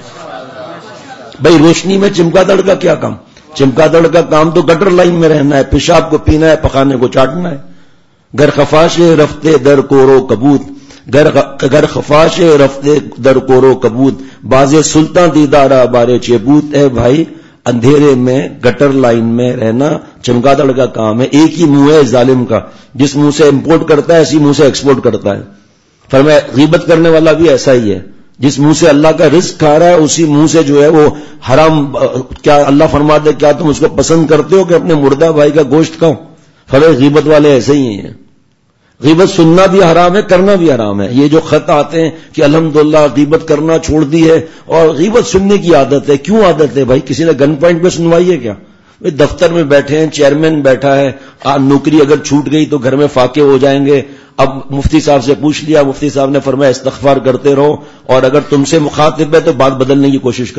Speaker 2: بھائی روشنی میں چمکا دڑ کا کیا کام؟ چمکا دڑ کا کام تو گٹر لائن میں رہنا ہے، پیشاب کو پینا ہے، پخانے کو چاٹنا ہے۔ گر خفاش رفتے در کورو کبوت، گر خفاش رفتے در کورو کبوت، باز سلطان دیدارا بارے چیبوت۔ ہے بھائی اندھیرے میں گٹر لائن میں رہنا چمگادڑ کا کام ہے۔ ایک ہی منہ ہے ظالم کا، جس منہ سے امپورٹ کرتا ہے اسی منہ سے ایکسپورٹ کرتا ہے۔ فرمایا غیبت کرنے والا بھی ایسا ہی ہے، جس منہ سے اللہ کا رزق کھا رہا ہے اسی منہ سے جو ہے وہ حرام۔ کیا اللہ فرماتے کیا تم اس کو پسند کرتے ہو کہ اپنے مردہ بھائی کا گوشت کھاؤ؟ فرمایا غیبت والے ایسے ہی ہیں۔ غیبت سننا بھی حرام ہے، کرنا بھی حرام ہے۔ یہ جو خط آتے ہیں کہ الحمدللہ غیبت کرنا چھوڑ دی ہے اور غیبت سننے کی عادت ہے، کیوں عادت ہے بھائی؟ کسی نے گن پوائنٹ پہ سنوائی ہے کیا؟ دفتر میں بیٹھے ہیں، چیئرمین بیٹھا ہے، نوکری اگر چھوٹ گئی تو گھر میں فاقے ہو جائیں گے۔ اب مفتی صاحب سے پوچھ لیا، مفتی صاحب نے فرمایا استغفار کرتے رہو، اور اگر تم سے مخاطب ہے تو بات بدلنے کی کوشش کرو۔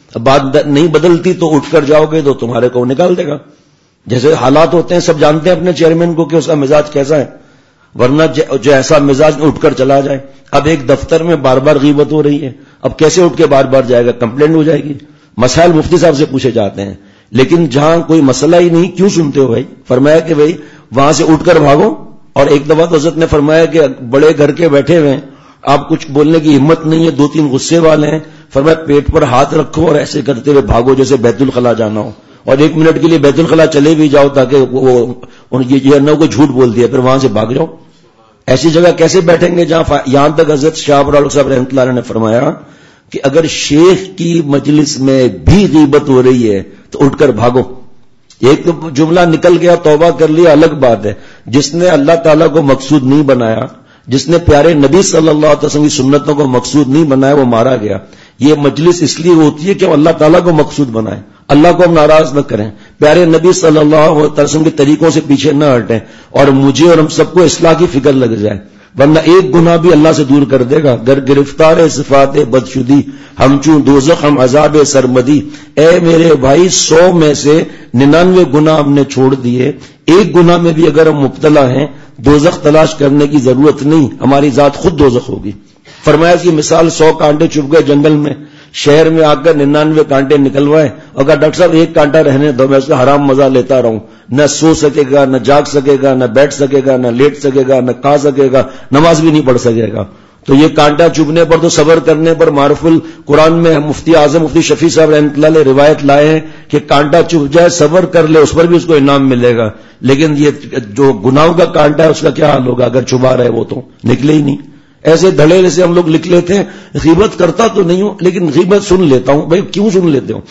Speaker 2: اب بات نہیں بدلتی تو اٹھ کر جاؤ گے تو تمہارے کو نکال دے گا. جیسے حالات ہوتے ہیں سب جانتے ہیں اپنے چیئرمین کو کہ اس کا مزاج کیسا ہے, ورنہ جو ایسا مزاج اٹھ کر چلا جائے. اب ایک دفتر میں بار بار غیبت ہو رہی ہے, اب کیسے اٹھ کے بار بار جائے گا, کمپلینٹ ہو جائے گی. مسائل مفتی صاحب سے پوچھے جاتے ہیں, لیکن جہاں کوئی مسئلہ ہی نہیں کیوں سنتے ہو بھائی؟ فرمایا کہ بھائی وہاں سے اٹھ کر بھاگو. اور ایک دفعہ تو حضرت نے فرمایا کہ بڑے گھر کے بیٹھے ہوئے ہیں, آپ کچھ بولنے کی ہمت نہیں ہے, دو تین غصے والے ہیں, فرمایا پیٹ پر ہاتھ رکھو اور ایسے کرتے ہوئے بھاگو جیسے بیت الخلا جانا ہو, اور ایک منٹ کے لیے بیت الخلا چلے بھی جاؤ تاکہ وہ یہ نہ کوئی جھوٹ بول دیا, پھر وہاں سے بھاگ جاؤ. ایسی جگہ کیسے بیٹھیں گے جہاں یہاں تک حضرت شاہ فراق صاحب رحمۃ اللہ علیہ نے فرمایا کہ اگر شیخ کی مجلس میں بھی غیبت ہو رہی ہے تو اٹھ کر بھاگو. ایک تو جملہ نکل گیا, توبہ کر لیا, الگ بات ہے. جس نے اللہ تعالیٰ کو مقصود نہیں بنایا, جس نے پیارے نبی صلی اللہ علیہ وسلم کی سنتوں کو مقصود نہیں بنایا, وہ مارا گیا. یہ مجلس اس لیے ہوتی ہے کہ وہ اللہ تعالیٰ کو مقصود بنائے, اللہ کو ہم ناراض نہ کریں, پیارے نبی صلی اللہ علیہ وسلم کے طریقوں سے پیچھے نہ ہٹیں, اور مجھے اور ہم سب کو اصلاح کی فکر لگ جائے, ورنہ ایک گناہ بھی اللہ سے دور کر دے گا. گر گرفتار صفات بدشدی ہم چوں دوزخ ہم عذاب سرمدی. اے میرے بھائی, سو میں سے ننانوے گناہ ہم نے چھوڑ دیے, ایک گناہ میں بھی اگر ہم مبتلا ہیں دوزخ تلاش کرنے کی ضرورت نہیں, ہماری ذات خود دوزخ ہوگی. فرمایا کہ مثال سو کانٹے چپ گئے جنگل میں, شہر میں آ کر ننانوے کانٹے نکلوائے, اگر ڈاکٹر صاحب ایک کانٹا رہنے دو میں اس کا حرام مزہ لیتا رہوں, نہ سو سکے گا, نہ جاگ سکے گا, نہ بیٹھ سکے گا, نہ لیٹ سکے گا, نہ کھا سکے گا, نماز بھی نہیں پڑھ سکے گا. تو یہ کانٹا چبھنے پر تو صبر کرنے پر معروف القرآن میں مفتی اعظم مفتی شفیع صاحب رحمۃ اللہ علیہ روایت لائے ہیں کہ کانٹا چبھ جائے صبر کر لے, اس پر بھی اس کو انعام ملے گا. لیکن یہ جو گناہوں کا کانٹا ہے اس کا کیا حال ہوگا اگر چبھا رہے وہ تو نکلے ہی نہیں. ایسے دھڑے سے ہم لوگ لکھ لیتے ہیں, غیبت کرتا تو نہیں ہوں لیکن غیبت سن لیتا ہوں. بھائی کیوں سن لیتے ہو؟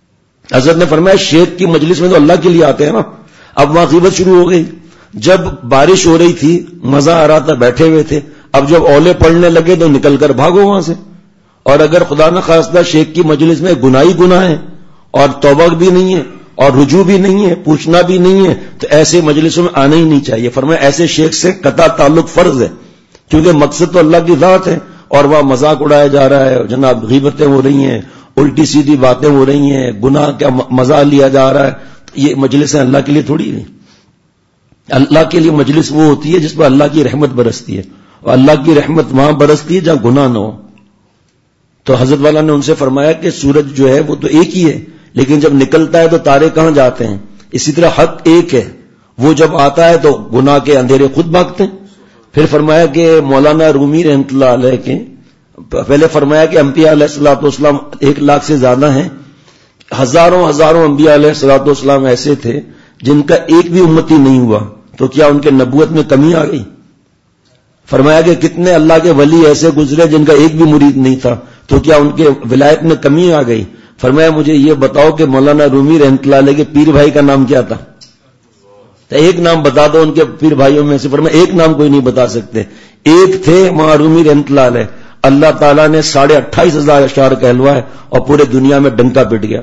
Speaker 2: حضرت نے فرمایا شیخ کی مجلس میں تو اللہ کے لیے آتے ہیں نا. اب وہاں غیبت شروع ہو گئی, جب بارش ہو رہی تھی مزہ آ رہا تھا, بیٹھے ہوئے تھے, اب جب اولے پڑنے لگے تو نکل کر بھاگو وہاں سے. اور اگر خدا نہ خواستہ شیخ کی مجلس میں گناہی گناہ ہے اور توبہ بھی نہیں ہے اور رجوع بھی نہیں ہے, پوچھنا بھی نہیں ہے, تو ایسے مجلسوں میں آنا ہی نہیں چاہیے. فرمایا ایسے شیخ سے قطع تعلق فرض ہے, کیونکہ مقصد تو اللہ کی ذات ہے اور وہاں مذاق اڑایا جا رہا ہے, جناب غیبتیں ہو رہی ہیں, الٹی سیدھی باتیں ہو رہی ہیں, گناہ کا مزہ لیا جا رہا ہے. یہ مجلس اللہ کے لیے تھوڑی نہیں. اللہ کے لیے مجلس وہ ہوتی ہے جس پر اللہ کی رحمت برستی ہے, اور اللہ کی رحمت وہاں برستی ہے جہاں گناہ نہ ہو. تو حضرت والا نے ان سے فرمایا کہ سورج جو ہے وہ تو ایک ہی ہے, لیکن جب نکلتا ہے تو تارے کہاں جاتے ہیں. اسی طرح حق ایک ہے, وہ جب آتا ہے تو گناہ کے اندھیرے خود بھاگتے ہیں. پھر فرمایا کہ مولانا رومی رحمۃ اللہ علیہ کے پہلے فرمایا کہ انبیاء علیہ الصلوۃ والسلام ایک لاکھ سے زیادہ ہیں, ہزاروں ہزاروں انبیاء علیہ الصلوۃ والسلام ایسے تھے جن کا ایک بھی امتی نہیں ہوا, تو کیا ان کے نبوت میں کمی آ گئی؟ فرمایا کہ کتنے اللہ کے ولی ایسے گزرے جن کا ایک بھی مرید نہیں تھا, تو کیا ان کے ولایت میں کمی آ گئی؟ فرمایا مجھے یہ بتاؤ کہ مولانا رومی رحمۃ اللہ علیہ کے پیر بھائی کا نام کیا تھا؟ تو ایک نام بتا دو ان کے پیر بھائیوں میں سے. فرمایا ایک نام کوئی نہیں بتا سکتے. ایک تھے مولانا رومی رحمۃ اللہ علیہ, اللہ تعالیٰ نے ساڑھے اٹھائیس ہزار اشعار کہلوائے اور پورے دنیا میں ڈنکا پٹ گیا.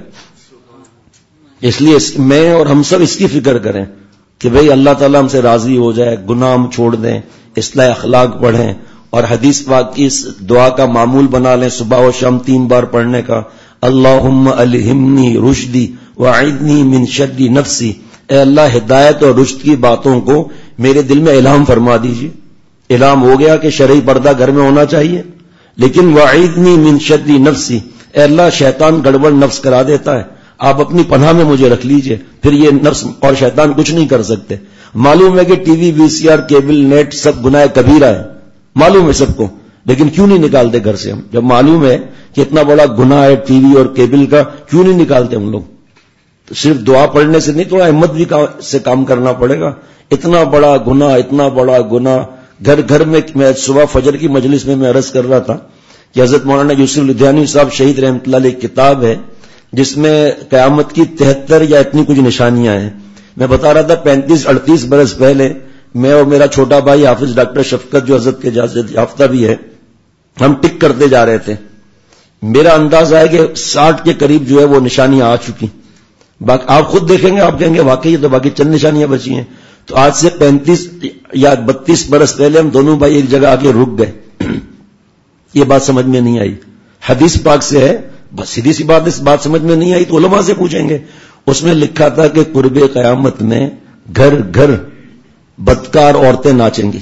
Speaker 2: اس لیے میں اور ہم سب اس کی فکر کریں کہ بھئی اللہ تعالیٰ ہم سے راضی ہو جائے, گناہ ہم چھوڑ دیں, اصلاح اخلاق پڑھیں, اور حدیث پاک کی اس دعا کا معمول بنا لیں صبح و شام تین بار پڑھنے کا. اللہم الہمنی رشدی وعیدنی من شر نفسی. اے اللہ ہدایت اور رشد کی باتوں کو میرے دل میں الہام فرما دیجیے. الہام ہو گیا کہ شرعی پردہ گھر میں ہونا چاہیے, لیکن وعیدنی من شر نفسی, اے اللہ شیطان گڑبڑ نفس کرا دیتا ہے, آپ اپنی پناہ میں مجھے رکھ لیجئے, پھر یہ نفس اور شیطان کچھ نہیں کر سکتے. معلوم ہے کہ T V, V C R, cable, net سب گناہ کبیرہ ہے, معلوم ہے سب کو, لیکن کیوں نہیں نکالتے گھر سے ہم؟ جب معلوم ہے کہ اتنا بڑا گناہ ہے ٹی وی اور کیبل کا, کیوں نہیں نکالتے ہم لوگ؟ تو صرف دعا پڑھنے سے نہیں, تھوڑا ہمت بھی سے کام کرنا پڑے گا. اتنا بڑا گناہ, اتنا بڑا گناہ گھر گھر میں. میں صبح فجر کی مجلس میں میں عرض کر رہا تھا کہ حضرت مولانا یوسف لدھیانوی صاحب شہید رحمۃ اللہ علیہ کتاب ہے جس میں قیامت کی تہتر یا اتنی کچھ نشانیاں ہیں. میں بتا رہا تھا پینتیس اڑتیس برس پہلے میں اور میرا چھوٹا بھائی حافظ ڈاکٹر شفقت جو حضرت کے اجازت یافتہ بھی ہے, ہم ٹک کرتے جا رہے تھے. میرا اندازہ ہے کہ ساٹھ کے قریب جو ہے وہ نشانیاں آ چکی. آپ خود دیکھیں گے, آپ کہیں گے واقعی تو باقی چند نشانیاں بچی ہیں. تو آج سے پینتیس یا بتیس برس پہلے ہم دونوں بھائی ایک جگہ آ کے رک گئے. یہ بات سمجھ میں نہیں آئی. حدیث پاک سے ہے بس سیدھی سی بات، اس بات سمجھ میں نہیں آئی تو علماء سے پوچھیں گے. اس میں لکھا تھا کہ قرب قیامت میں گھر گھر بدکار عورتیں ناچیں گی،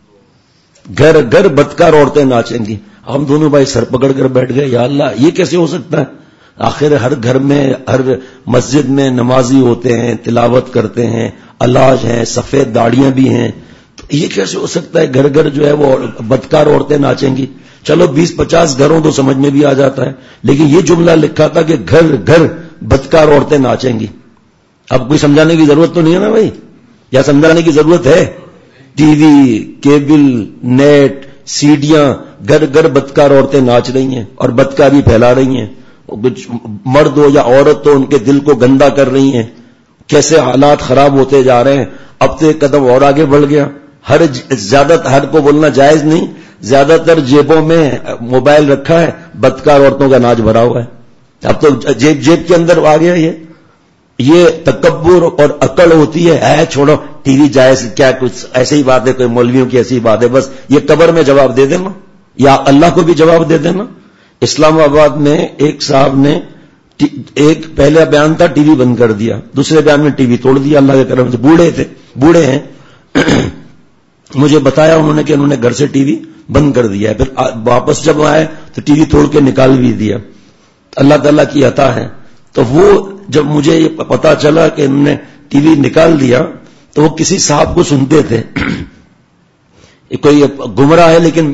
Speaker 2: گھر گھر بدکار عورتیں ناچیں گی. ہم دونوں بھائی سر پکڑ کر بیٹھ گئے، یا اللہ یہ کیسے ہو سکتا ہے؟ آخر ہر گھر میں، ہر مسجد میں نمازی ہوتے ہیں، تلاوت کرتے ہیں، علاج ہیں، سفید داڑیاں بھی ہیں، تو یہ کیسے ہو سکتا ہے گھر گھر جو ہے وہ بدکار عورتیں ناچیں گی؟ چلو بیس پچاس گھروں تو سمجھ میں بھی آ جاتا ہے، لیکن یہ جملہ لکھا تھا کہ گھر گھر بدکار عورتیں ناچیں گی. اب کوئی سمجھانے کی ضرورت تو نہیں ہے نا بھائی، یا سمجھانے کی ضرورت ہے؟ ٹی وی، کیبل، نیٹ، سیڈیاں، گھر گھر بدکار عورتیں ناچ رہی ہیں اور بدکاری پھیلا رہی ہیں. مرد ہو یا عورت تو ان کے دل کو گندا کر رہی ہیں. کیسے حالات خراب ہوتے جا رہے ہیں. اب تو ایک قدم اور آگے بڑھ گیا. ہر زیادہ ہر کو بولنا جائز نہیں، زیادہ تر جیبوں میں موبائل رکھا ہے، بدکار عورتوں کا ناچ بھرا ہوا ہے. اب تو جیب جیب کے اندر آ گیا. یہ یہ تکبر اور عقل ہوتی ہے. اے چھوڑو ٹی وی جائز کیا، کچھ ایسے ہی بات ہے، کوئی مولویوں کی ایسی بات ہے، بس یہ قبر میں جواب دے دینا یا اللہ کو بھی جواب دے دینا. اسلام آباد میں ایک صاحب نے ایک پہلا بیان تھا ٹی وی بند کر دیا، دوسرے بیان میں ٹی وی توڑ دیا. اللہ کے کرم سے بوڑھے تھے، بوڑھے ہیں، مجھے بتایا انہوں نے کہ انہوں نے گھر سے ٹی وی بند کر دیا ہے. پھر واپس جب آئے تو ٹی وی توڑ کے نکال بھی دیا. اللہ تعالیٰ کی عطا ہے. تو وہ جب مجھے یہ پتا چلا کہ انہوں نے ٹی وی نکال دیا تو وہ کسی صاحب کو سنتے تھے. کوئی گمراہ ہے لیکن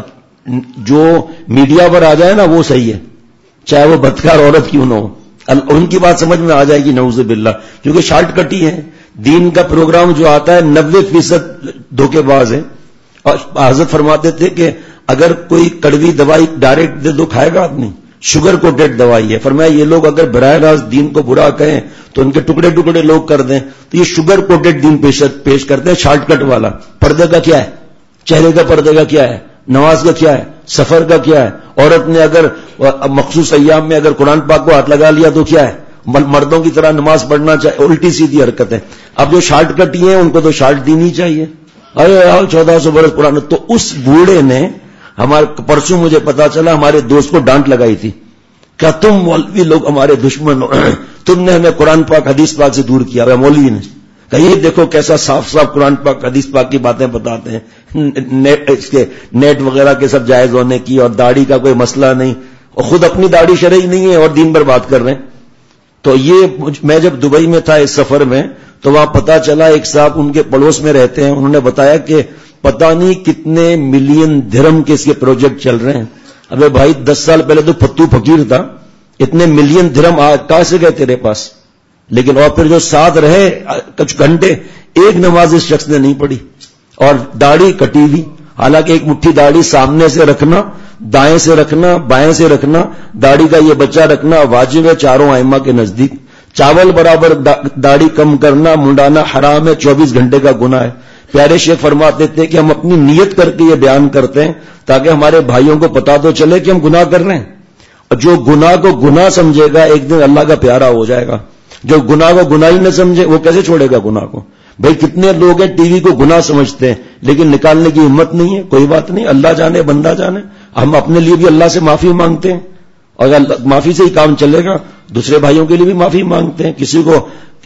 Speaker 2: جو میڈیا پر آ جائے نا وہ صحیح ہے، چاہے وہ بدکار عورت کیوں نہ ہو. ان کی بات سمجھ میں آ جائے گی نعوذ باللہ، کیونکہ شارٹ کٹ ہی ہے. دین کا پروگرام جو آتا ہے نوے فیصد دھوکے باز ہے. اور حضرت فرماتے تھے کہ اگر کوئی کڑوی دوائی ڈائریکٹ دے دو کھائے گا آدمی، شوگر کوٹڈ دوائی ہے. فرمایا یہ لوگ اگر براہ راست دین کو برا کہیں تو ان کے ٹکڑے ٹکڑے لوگ کر دیں، تو یہ شوگر کوٹڈ دین پیش کرتے ہیں، شارٹ کٹ والا. پردے کا کیا ہے؟ چہرے کا پردے کا کیا ہے؟ نماز کا کیا ہے؟ سفر کا کیا ہے؟ عورت نے اگر مخصوص ایام میں اگر قرآن پاک کو ہاتھ لگا لیا تو کیا ہے؟ مردوں کی طرح نماز پڑھنا چاہیے. الٹی سیدھی حرکت ہے. اب جو شارٹ کٹ ہی ہیں ان کو تو شارٹ دینی چاہیے. ارے چودہ سو برس پرانا. تو اس بوڑھے نے ہمارے پرسوں مجھے پتا چلا ہمارے دوست کو ڈانٹ لگائی تھی، کیا تم مولوی لوگ ہمارے دشمن ہو، تم نے ہمیں قرآن پاک حدیث پاک سے دور کیا. مولوی نے کہ یہ دیکھو کیسا صاف صاف قرآن پاک حدیث پاک کی باتیں بتاتے ہیں، نیٹ اس کے نیٹ وغیرہ کے سب جائز ہونے کی، اور داڑھی کا کوئی مسئلہ نہیں، اور خود اپنی داڑھی شرعی نہیں ہے اور دین پر بات کر رہے ہیں. تو یہ میں جب دبئی میں تھا اس سفر میں تو وہاں پتا چلا ایک صاحب ان کے پڑوس میں رہتے ہیں، انہوں نے بتایا کہ پتہ نہیں کتنے ملین درہم کے اس کے پروجیکٹ چل رہے ہیں. ابے بھائی دس سال پہلے تو پھتو فقیر تھا، اتنے ملین درہم کہاں سے گئے تیرے پاس؟ لیکن اور پھر جو ساتھ رہے کچھ گھنٹے، ایک نماز اس شخص نے نہیں پڑھی اور داڑھی کٹی ہوئی. حالانکہ ایک مٹھی داڑھی سامنے سے رکھنا، دائیں سے رکھنا، بائیں سے رکھنا، داڑھی کا یہ بچہ رکھنا واجب ہے چاروں ائمہ کے نزدیک. چاول برابر داڑھی کم کرنا، منڈانا حرام ہے، چوبیس گھنٹے کا گناہ ہے. پیارے شیخ فرماتے تھے کہ ہم اپنی نیت کر کے یہ بیان کرتے ہیں تاکہ ہمارے بھائیوں کو پتا تو چلے کہ ہم گناہ کر رہے ہیں. اور جو گناہ کو گناہ سمجھے گا ایک دن اللہ کا پیارا ہو جائے گا. جو گناہ کو گناہ ہی نہ سمجھے وہ کیسے چھوڑے گا گناہ کو؟ بھائی کتنے لوگ ہیں ٹی وی کو گناہ سمجھتے ہیں لیکن نکالنے کی ہمت نہیں ہے. کوئی بات نہیں، اللہ جانے بندہ جانے. ہم اپنے لیے بھی اللہ سے معافی مانگتے ہیں اور اگر معافی سے ہی کام چلے گا دوسرے بھائیوں کے لیے بھی معافی مانگتے ہیں. کسی کو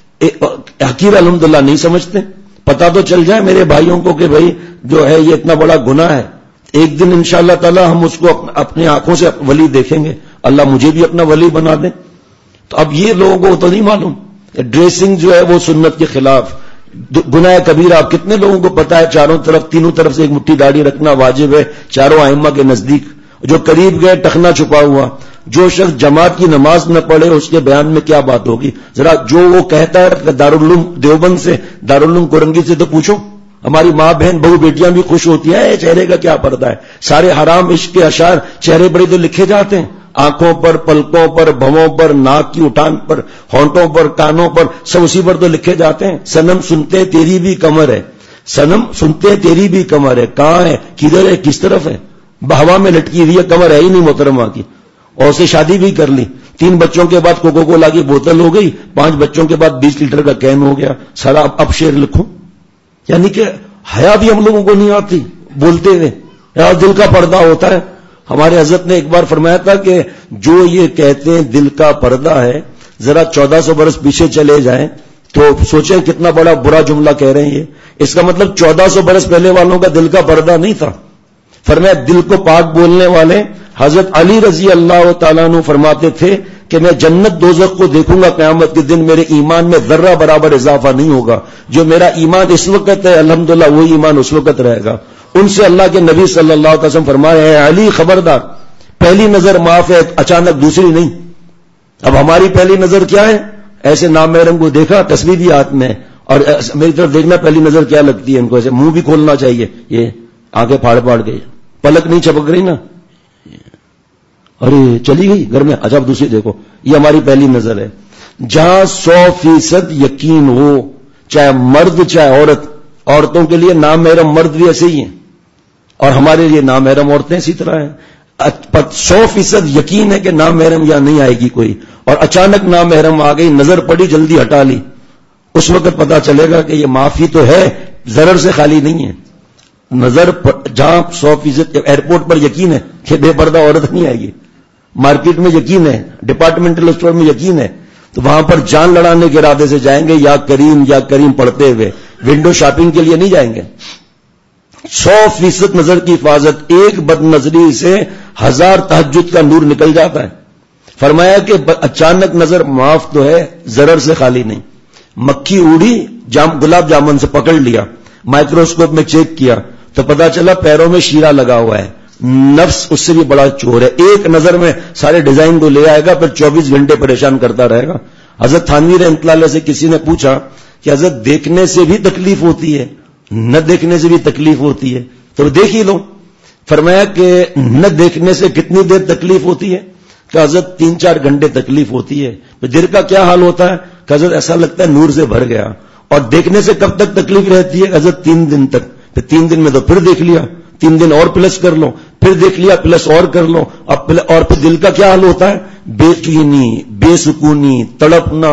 Speaker 2: حقیر الحمدللہ نہیں سمجھتے. پتا تو چل جائے میرے بھائیوں کو کہ بھائی جو ہے یہ اتنا بڑا گناہ ہے. ایک دن انشاءاللہ تعالی ہم اس کو اپنی آنکھوں سے ولی دیکھیں گے. اللہ مجھے بھی اپنا ولی بنا دے. تو اب یہ لوگوں کو تو نہیں معلوم ڈریسنگ جو ہے وہ سنت کے خلاف گناہ کبیرہ. آپ کتنے لوگوں کو پتا ہے چاروں طرف تینوں طرف سے ایک مٹھی داڑھی رکھنا واجب ہے چاروں ائمہ کے نزدیک. جو قریب گئے ٹخنا چھپا ہوا. جو شخص جماعت کی نماز نہ پڑھے اس کے بیان میں کیا بات ہوگی؟ ذرا جو وہ کہتا ہے دارالعلوم دیوبند سے، دارالعلوم کورنگی سے تو پوچھو. ہماری ماں بہن بہو بیٹیاں بھی خوش ہوتی ہیں چہرے کا کیا پردہ ہے. سارے حرام عشق کے اشعار چہرے بڑے تو لکھے جاتے ہیں، آنکھوں پر، پلکوں پر، بھووں پر، ناک کی اٹھان پر، ہونٹوں پر، کانوں پر، سب اسی پر تو لکھے جاتے ہیں. صنم سنتے تیری بھی کمر ہے، صنم سنتے تیری بھی کمر ہے. کہاں ہے؟ کدھر ہے؟ کس طرف ہے؟ ہوا میں لٹکی ہوئی ہے، کمر ہے ہی نہیں محترمہ کی. اور اسے شادی بھی کر لی. تین بچوں کے بعد کوکو کولا کی بوتل ہو گئی، پانچ بچوں کے بعد بیس لیٹر کا کین ہو گیا. سارا اب شعر لکھوں. یعنی کہ حیا بھی ہم لوگوں کو نہیں آتی بولتے ہوئے. یار دل کا پردہ ہوتا ہے. ہمارے حضرت نے ایک بار فرمایا تھا کہ جو یہ کہتے ہیں دل کا پردہ ہے، ذرا چودہ سو برس پیچھے چلے جائیں تو سوچیں کتنا بڑا برا جملہ کہہ رہے ہیں یہ. اس کا مطلب چودہ سو برس پہلے والوں کا دل کا پردہ نہیں تھا. فرمایا دل کو پاک بولنے والے حضرت علی رضی اللہ تعالیٰ عنہ فرماتے تھے کہ میں جنت دوزخ کو دیکھوں گا قیامت کے دن، میرے ایمان میں ذرہ برابر اضافہ نہیں ہوگا. جو میرا ایمان اس وقت ہے الحمدللہ وہی ایمان اس وقت رہے گا. ان سے اللہ کے نبی صلی اللہ علیہ وسلم فرمائے ہیں علی خبردار، پہلی نظر معاف ہے، اچانک دوسری نہیں. اب ہماری پہلی نظر کیا ہے؟ ایسے نامحرم کو دیکھا، تصویر بھی ہاتھ میں، اور میری طرف دیکھنا پہلی نظر کیا لگتی ہے ان کو، ایسے منہ بھی کھولنا چاہیے، یہ آنکھیں پھاڑ پھاڑ گئی، پلک نہیں چپک رہی نا، ارے چلی گئی گھر میں، اچھا دوسری دیکھو. یہ ہماری پہلی نظر ہے. جہاں سو فیصد یقین ہو، چاہے مرد چاہے عورت، عورتوں کے لیے نامحرم مرد بھی ایسے ہی ہیں اور ہمارے لیے نامحرم عورتیں اسی طرح ہیں. سو فیصد یقین ہے کہ نامحرم یہاں نہیں آئے گی کوئی، اور اچانک نامحرم آ گئی، نظر پڑی جلدی ہٹا لی، اس وقت پتا چلے گا کہ یہ معافی تو ہے، ضرر سے خالی نہیں ہے. نظر جہاں سو فیصد ایئرپورٹ پر یقین ہے کہ بے پردہ عورت نہیں آئے گی، مارکیٹ میں یقین ہے، ڈپارٹمنٹل اسٹور میں یقین ہے، تو وہاں پر جان لڑانے کے ارادے سے جائیں گے، یا کریم یا کریم پڑھتے ہوئے، ونڈو شاپنگ کے لیے نہیں جائیں گے. سو فیصد نظر کی حفاظت، ایک بد نظری سے ہزار تہجد کا نور نکل جاتا ہے. فرمایا کہ اچانک نظر معاف تو ہے، ضرر سے خالی نہیں. مکھی اڑی، جام گلاب جامن سے پکڑ لیا، مائکروسکوپ میں چیک کیا تو پتا چلا پیروں میں شیرہ لگا ہوا ہے. نفس اس سے بھی بڑا چور ہے، ایک نظر میں سارے ڈیزائن کو لے آئے گا، پھر چوبیس گھنٹے پریشان کرتا رہے گا. حضرت تھانوی رحمۃ اللہ علیہ سے کسی نے پوچھا کہ حضرت دیکھنے سے بھی تکلیف ہوتی ہے، نہ دیکھنے سے بھی تکلیف ہوتی ہے، تو دیکھ ہی لو. فرمایا کہ نہ دیکھنے سے کتنی دیر تکلیف ہوتی ہے؟ کہ حضرت تین چار گھنٹے تکلیف ہوتی ہے. دل کا کیا حال ہوتا ہے؟ کہ حضرت ایسا لگتا ہے نور سے بھر گیا. اور دیکھنے سے کب تک تکلیف رہتی ہے؟ حضرت تین دن تک. پھر تین دن میں تو پھر دیکھ لیا، تین دن اور پلس کر لو، پھر دیکھ لیا پلس اور کر لو. اب اور پھر دل کا کیا حال ہوتا ہے؟ بے چینی، بے سکونی، تڑپنا،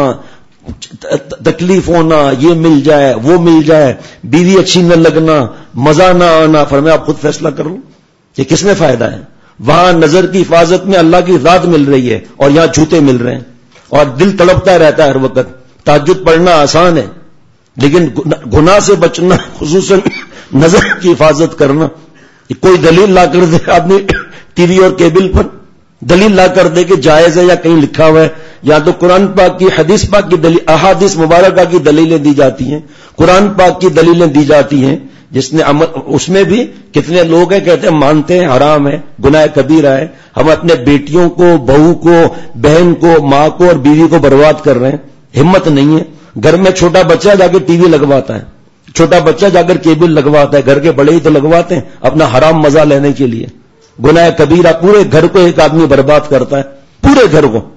Speaker 2: تکلیف ہونا، یہ مل جائے وہ مل جائے، بیوی اچھی نہ لگنا، مزہ نہ آنا. فرمایا آپ خود فیصلہ کر لو کہ کس میں فائدہ ہے. وہاں نظر کی حفاظت میں اللہ کی ذات مل رہی ہے اور یہاں جھوٹے مل رہے ہیں، اور دل تڑپتا رہتا ہے ہر وقت. تہجد پڑھنا آسان ہے، لیکن گناہ سے بچنا، خصوصاً نظر کی حفاظت کرنا. کوئی دلیل لا کر دے آدمی ٹی وی اور کیبل پر، دلیل لا کر دے کہ جائز ہے یا کہیں لکھا ہوا ہے، یا تو قرآن پاک کی، حدیث پاک کی دلیل، احادیث مبارکہ کی دلیلیں دی جاتی ہیں، قرآن پاک کی دلیلیں دی جاتی ہیں. جس نے عمل، اس میں بھی کتنے لوگ ہیں کہتے ہیں مانتے ہیں حرام ہے، گناہ کبیرہ ہے. ہم اپنے بیٹیوں کو، بہو کو، بہن کو، ماں کو اور بیوی کو برباد کر رہے ہیں. ہمت نہیں ہے. گھر میں چھوٹا بچہ جا کے ٹی وی لگواتا ہے، چھوٹا بچہ جا کر کیبل لگواتا ہے، گھر کے بڑے ہی تو لگواتے ہیں اپنا حرام مزہ لینے کے لیے. گناہ کبیرہ، پورے گھر کو ایک آدمی برباد کرتا ہے، پورے گھر کو.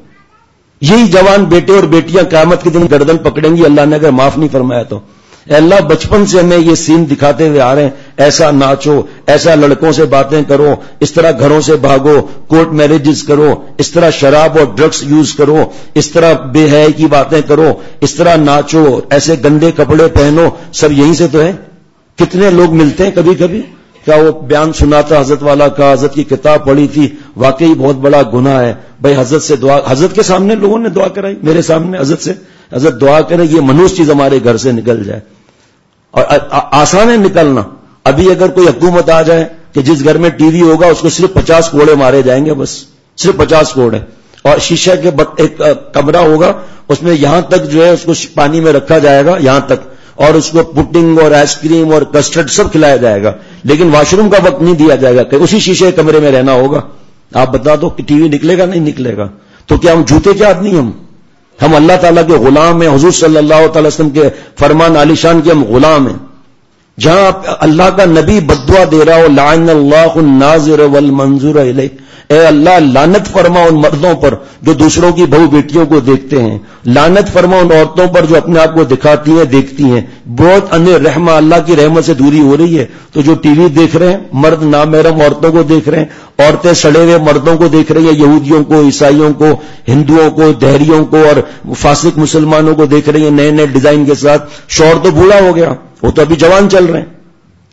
Speaker 2: یہی جوان بیٹے اور بیٹیاں قیامت کے دن گردن پکڑیں گی اللہ نے اگر معاف نہیں فرمایا تو. اے اللہ بچپن سے ہمیں یہ سین دکھاتے ہوئے آ رہے ہیں، ایسا ناچو، ایسا لڑکوں سے باتیں کرو، اس طرح گھروں سے بھاگو، کورٹ میرجز کرو، اس طرح شراب اور ڈرگس یوز کرو، اس طرح بے حیائی کی باتیں کرو، اس طرح ناچو، ایسے گندے کپڑے پہنو. سب یہیں سے تو ہے. کتنے لوگ ملتے ہیں کبھی کبھی، کیا وہ بیان سنا تھا حضرت والا کا، حضرت کی کتاب پڑھی تھی، واقعی بہت بڑا گناہ ہے بھائی. حضرت سے دعا، حضرت کے سامنے لوگوں نے دعا کرائی، میرے سامنے حضرت سے، حضرت دعا کرے یہ منحوس چیز ہمارے گھر سے نکل جائے. اور آسان ہے نکلنا. ابھی اگر کوئی حکومت آ جائے کہ جس گھر میں ٹی وی ہوگا اس کو صرف پچاس کوڑے مارے جائیں گے، بس صرف پچاس کوڑے، اور شیشہ کے ایک کمرہ ہوگا اس میں یہاں تک جو ہے اس کو پانی میں رکھا جائے گا یہاں تک، اور اس کو پڈنگ اور آئس کریم اور کسٹرڈ سب کھلایا جائے گا، لیکن واش روم کا وقت نہیں دیا جائے گا کہ اسی شیشے کمرے میں رہنا ہوگا. آپ بتا دو کہ ٹی وی نکلے گا؟ نہیں نکلے گا. تو کیا ہم جھوٹے کیا آدمی؟ ہم ہم اللہ تعالیٰ کے غلام ہیں، حضور صلی اللہ تعالی وسلم کے فرمان عالی شان کے ہم غلام ہیں. جہاں اللہ کا نبی بددعا دے رہا ہو، لعن اللہ الناظر والمنظور الیہ، اے اللہ لعنت فرما ان مردوں پر جو دوسروں کی بہو بیٹیوں کو دیکھتے ہیں، لعنت فرما ان عورتوں پر جو اپنے آپ کو دکھاتی ہیں دیکھتی ہیں. بہت ان رحمہ، اللہ کی رحمت سے دوری ہو رہی ہے. تو جو ٹی وی دیکھ رہے ہیں، مرد نامحرم عورتوں کو دیکھ رہے ہیں، عورتیں سڑے ہوئے مردوں کو دیکھ رہی ہیں، یہودیوں کو، عیسائیوں کو، ہندوؤں کو، دہریوں کو اور فاسق مسلمانوں کو دیکھ رہی ہیں نئے نئے ڈیزائن کے ساتھ. شوہر تو بوڑھا ہو گیا، وہ تو ابھی جوان چل رہے ہیں.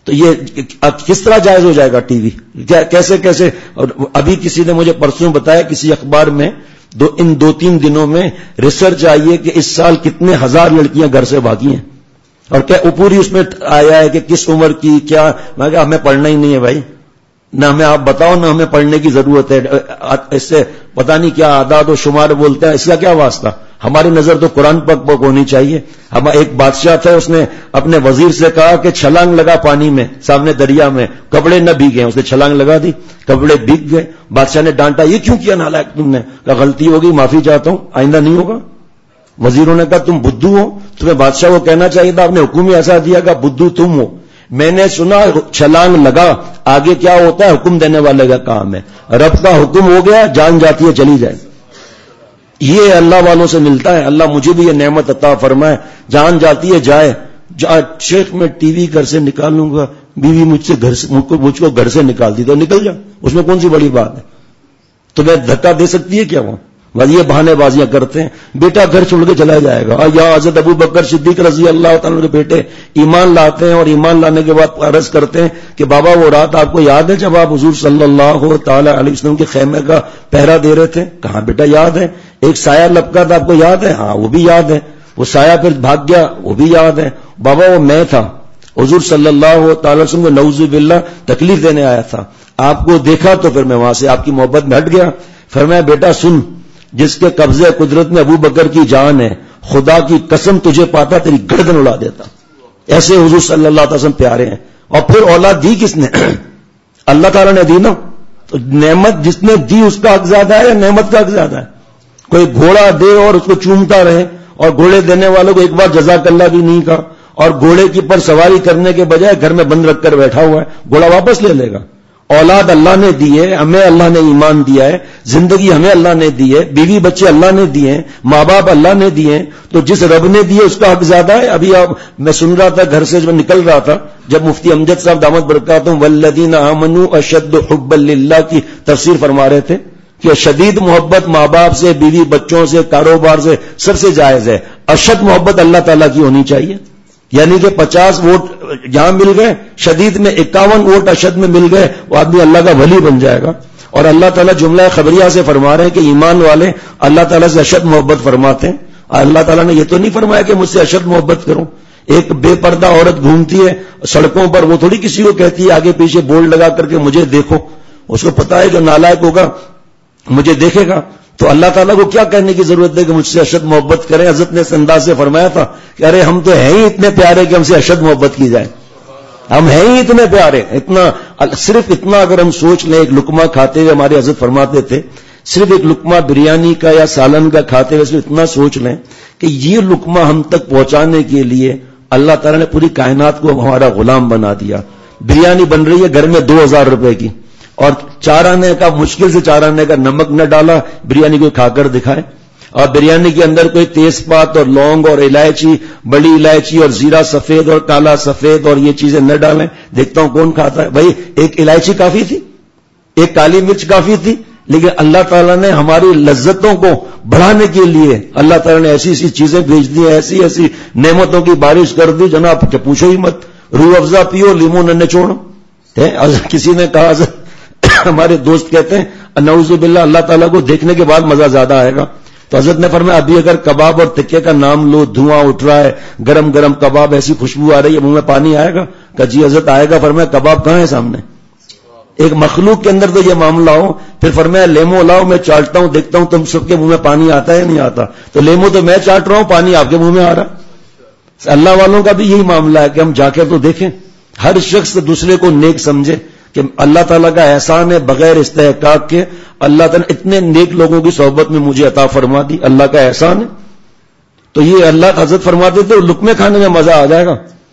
Speaker 2: تو یہ کس طرح جائز ہو جائے گا ٹی وی؟ کیسے کیسے؟ ابھی کسی نے مجھے پرسوں بتایا کسی اخبار میں دو ان دو تین دنوں میں ریسرچ آئی ہے کہ اس سال کتنے ہزار لڑکیاں گھر سے بھاگی ہیں، اور کیا پوری اس میں آیا ہے کہ کس عمر کی کیا. میں کہا ہمیں پڑھنا ہی نہیں ہے بھائی، نہ ہمیں آپ بتاؤ نہ ہمیں پڑھنے کی ضرورت ہے. اس سے پتہ نہیں کیا اعداد و شمار بولتے ہیں، اس کا کیا واسطہ؟ ہماری نظر تو قرآن پاک پاک ہونی چاہیے. ہم ایک بادشاہ تھا، اس نے اپنے وزیر سے کہا کہ چھلانگ لگا پانی میں سامنے دریا میں، کپڑے نہ بھیگے. اس نے چھلانگ لگا دی، کپڑے بھیگ گئے. بادشاہ نے ڈانٹا یہ کیوں کیا نالائق تم نے؟ کہا غلطی ہوگی معافی چاہتا ہوں، آئندہ نہیں ہوگا. وزیروں نے کہا تم بدھو ہو، تمہیں بادشاہ کو کہنا چاہیے تھا، آپ نے حکم ہی ایسا دیا کہ بدھو تم ہو. میں نے سنا چھلانگ لگا، آگے کیا ہوتا ہے حکم دینے والے کا کام ہے. رب کا حکم ہو گیا، جان جاتی ہے چلی جائے. یہ اللہ والوں سے ملتا ہے. اللہ مجھے بھی یہ نعمت عطا فرمائے، جان جاتی ہے جائے. شیخ میں ٹی وی گھر سے نکالوں گا، بیوی مجھ سے گھر سے مجھ کو گھر سے نکال دی تو نکل جا، اس میں کون سی بڑی بات ہے؟ تمہیں دھکا دے سکتی ہے کیا وہ؟ یہ بہانے بازیاں کرتے ہیں. بیٹا گھر چھوڑ کے چلا جائے گا. یا حضرت ابو بکر صدیق رضی اللہ تعالیٰ کے بیٹے ایمان لاتے ہیں اور ایمان لانے کے بعد عرض کرتے ہیں کہ بابا وہ رات آپ کو یاد ہے جب آپ حضور صلی اللہ تعالی علیہ وسلم کے خیمے کا پہرا دے رہے تھے؟ کہاں بیٹا یاد ہے. ایک سایہ لپکا تھا آپ کو یاد ہے؟ ہاں وہ بھی یاد ہے. وہ سایہ پھر بھاگ گیا وہ بھی یاد ہے. بابا وہ میں تھا، حضور صلی اللہ تعالی وسلم کو نعوذ باللہ تکلیف دینے آیا تھا، آپ کو دیکھا تو پھر میں وہاں سے آپ کی محبت میں ہٹ گیا. فرمایا بیٹا سن، جس کے قبضے قدرت میں ابو بکر کی جان ہے، خدا کی قسم تجھے پاتا تیری گردن اڑا دیتا. ایسے حضور صلی اللہ علیہ وسلم پیارے ہیں. اور پھر اولاد دی کس نے؟ اللہ تعالیٰ نے دی نا. تو نعمت جس نے دی اس کا حق زیادہ ہے یا نعمت کا حق زیادہ ہے؟ کوئی گھوڑا دے اور اس کو چومتا رہے اور گھوڑے دینے والوں کو ایک بار جزاک اللہ بھی نہیں کہا، اور گھوڑے کی پر سواری کرنے کے بجائے گھر میں بند رکھ کر بیٹھا ہوا ہے، گھوڑا واپس لے لے گا. اولاد اللہ نے دی ہے، ہمیں اللہ نے ایمان دیا ہے، زندگی ہمیں اللہ نے دی ہے، بیوی بچے اللہ نے دیے ہیں، ماں باپ اللہ نے دیے ہیں. تو جس رب نے دیے اس کا حق زیادہ ہے. ابھی آپ میں سن رہا تھا گھر سے جب نکل رہا تھا، جب مفتی امجد صاحب دامت برکاتہم والذین آمنوا اشد حبا للہ کی تفسیر فرما رہے تھے کہ شدید محبت ماں باپ سے، بیوی بچوں سے، کاروبار سے سب سے جائز ہے. اشد محبت اللہ تعالیٰ کی ہونی چاہیے. یعنی کہ پچاس ووٹ جہاں مل گئے، شدید میں اکاون ووٹ اشد میں مل گئے، وہ آدمی اللہ کا ولی بن جائے گا. اور اللہ تعالیٰ جملہ خبریہ سے فرما رہے ہیں کہ ایمان والے اللہ تعالیٰ سے اشد محبت فرماتے ہیں. اللہ تعالیٰ نے یہ تو نہیں فرمایا کہ مجھ سے اشد محبت کرو. ایک بے پردہ عورت گھومتی ہے سڑکوں پر، وہ تھوڑی کسی کو کہتی ہے آگے پیچھے بورڈ لگا کر کے مجھے دیکھو. اس کو پتا ہے جو نالائق ہوگا مجھے دیکھے گا. تو اللہ تعالیٰ کو کیا کہنے کی ضرورت ہے کہ مجھ سے اشد محبت کریں؟ حضرت نے اس انداز سے فرمایا تھا کہ ارے ہم تو ہیں ہی اتنے پیارے کہ ہم سے اشد محبت کی جائے. ہم ہیں ہی اتنے پیارے. اتنا صرف اتنا اگر ہم سوچ لیں، ایک لقمہ کھاتے ہوئے ہمارے حضرت فرماتے تھے، صرف ایک لقمہ بریانی کا یا سالن کا کھاتے ہوئے صرف اتنا سوچ لیں کہ یہ لقمہ ہم تک پہنچانے کے لیے اللہ تعالیٰ نے پوری کائنات کو ہمارا غلام بنا دیا. بریانی بن رہی ہے گھر میں دو ہزار روپے کی، اور چار آنے کا مشکل سے چار آنے کا نمک نہ ڈالا، بریانی کو کھا کر دکھائے. اور بریانی کے اندر کوئی تیز پات اور لونگ اور الائچی، بڑی الائچی اور زیرہ سفید اور کالا سفید اور یہ چیزیں نہ ڈالیں، دیکھتا ہوں کون کھاتا ہے. بھائی ایک الائچی کافی تھی، ایک کالی مرچ کافی تھی، لیکن اللہ تعالیٰ نے ہماری لذتوں کو بڑھانے کے لیے اللہ تعالیٰ نے ایسی ایسی چیزیں بھیج دی، ایسی ایسی نعمتوں کی بارش کر دی جناب کہ پوچھو ہی مت. روح افزا پیو، لیمو نہ نچوڑو. کسی نے کہا ہمارے دوست کہتے ہیں نعوذ باللہ اللہ تعالیٰ کو دیکھنے کے بعد مزہ زیادہ آئے گا. تو حضرت نے فرمایا ابھی اگر کباب اور تکے کا نام لو، دھواں اٹھ رہا ہے، گرم گرم کباب، ایسی خوشبو آ رہی ہے، منہ میں پانی آئے گا؟ کہ جی حضرت آئے گا. فرمایا کباب کہاں ہے سامنے؟ ایک مخلوق کے اندر تو یہ معاملہ ہو. پھر فرمایا لیمو لاؤ، میں چاٹتا ہوں، دیکھتا ہوں تم سب کے منہ میں پانی آتا ہے یا نہیں آتا. تو لیمو تو میں چاٹ رہا ہوں، پانی آپ کے منہ میں آ رہا. اللہ والوں کا بھی یہی معاملہ ہے کہ ہم جا کے تو دیکھیں. ہر شخص دوسرے کو نیک سمجھے کہ اللہ تعالیٰ کا احسان ہے بغیر استحقاق کے اللہ تعالیٰ اتنے نیک لوگوں کی صحبت میں مجھے عطا فرما دی، اللہ کا احسان ہے. تو یہ اللہ حضرت فرماتے تھے لقمے کھانے میں مزہ آ جائے گا.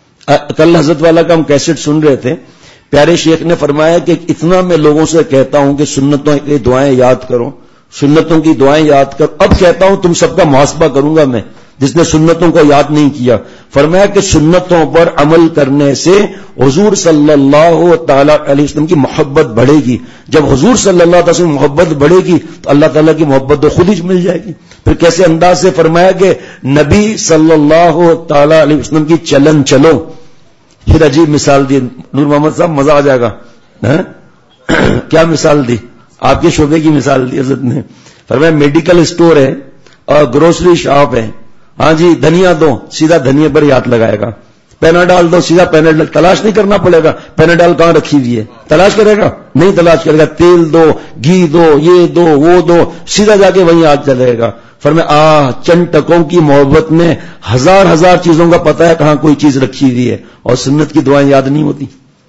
Speaker 2: کل حضرت والا کا ہم کیسٹ سن رہے تھے، پیارے شیخ نے فرمایا کہ اتنا میں لوگوں سے کہتا ہوں کہ سنتوں کی دعائیں یاد کرو، سنتوں کی دعائیں یاد کرو. اب کہتا ہوں تم سب کا محاسبہ کروں گا میں جس نے سنتوں کو یاد نہیں کیا. فرمایا کہ سنتوں پر عمل کرنے سے حضور صلی اللہ تعالی علیہ وسلم کی محبت بڑھے گی. جب حضور صلی اللہ علیہ وسلم کی محبت بڑھے گی تو اللہ تعالیٰ کی محبت تو خود ہی مل جائے گی. پھر کیسے انداز سے فرمایا کہ نبی صلی اللہ تعالی علیہ وسلم کی چلن چلو، پھر عجیب مثال دی نور محمد صاحب، مزہ آ جائے گا. کیا مثال دی؟ آپ کے شعبے کی مثال دی حضرت نے. فرمایا میڈیکل اسٹور ہے اور گروسری شاپ ہے. ہاں جی دھنیا دو، سیدھا دھنیا پر ہاتھ لگائے گا. پیناڈال دو، سیدھا پیناڈال. تلاش نہیں کرنا پڑے گا پیناڈال کہاں رکھی ہوئی ہے. تلاش کرے گا؟ نہیں تلاش کرے گا. تیل دو، گھی دو، یہ دو، وہ دو، سیدھا جا کے وہیں ہاتھ چلے گا. فرمایا آہ چند ٹکوں کی محبت میں ہزار ہزار چیزوں کا پتہ ہے کہاں کوئی چیز رکھی ہوئی ہے، اور سنت کی دعائیں یاد نہیں ہوتی.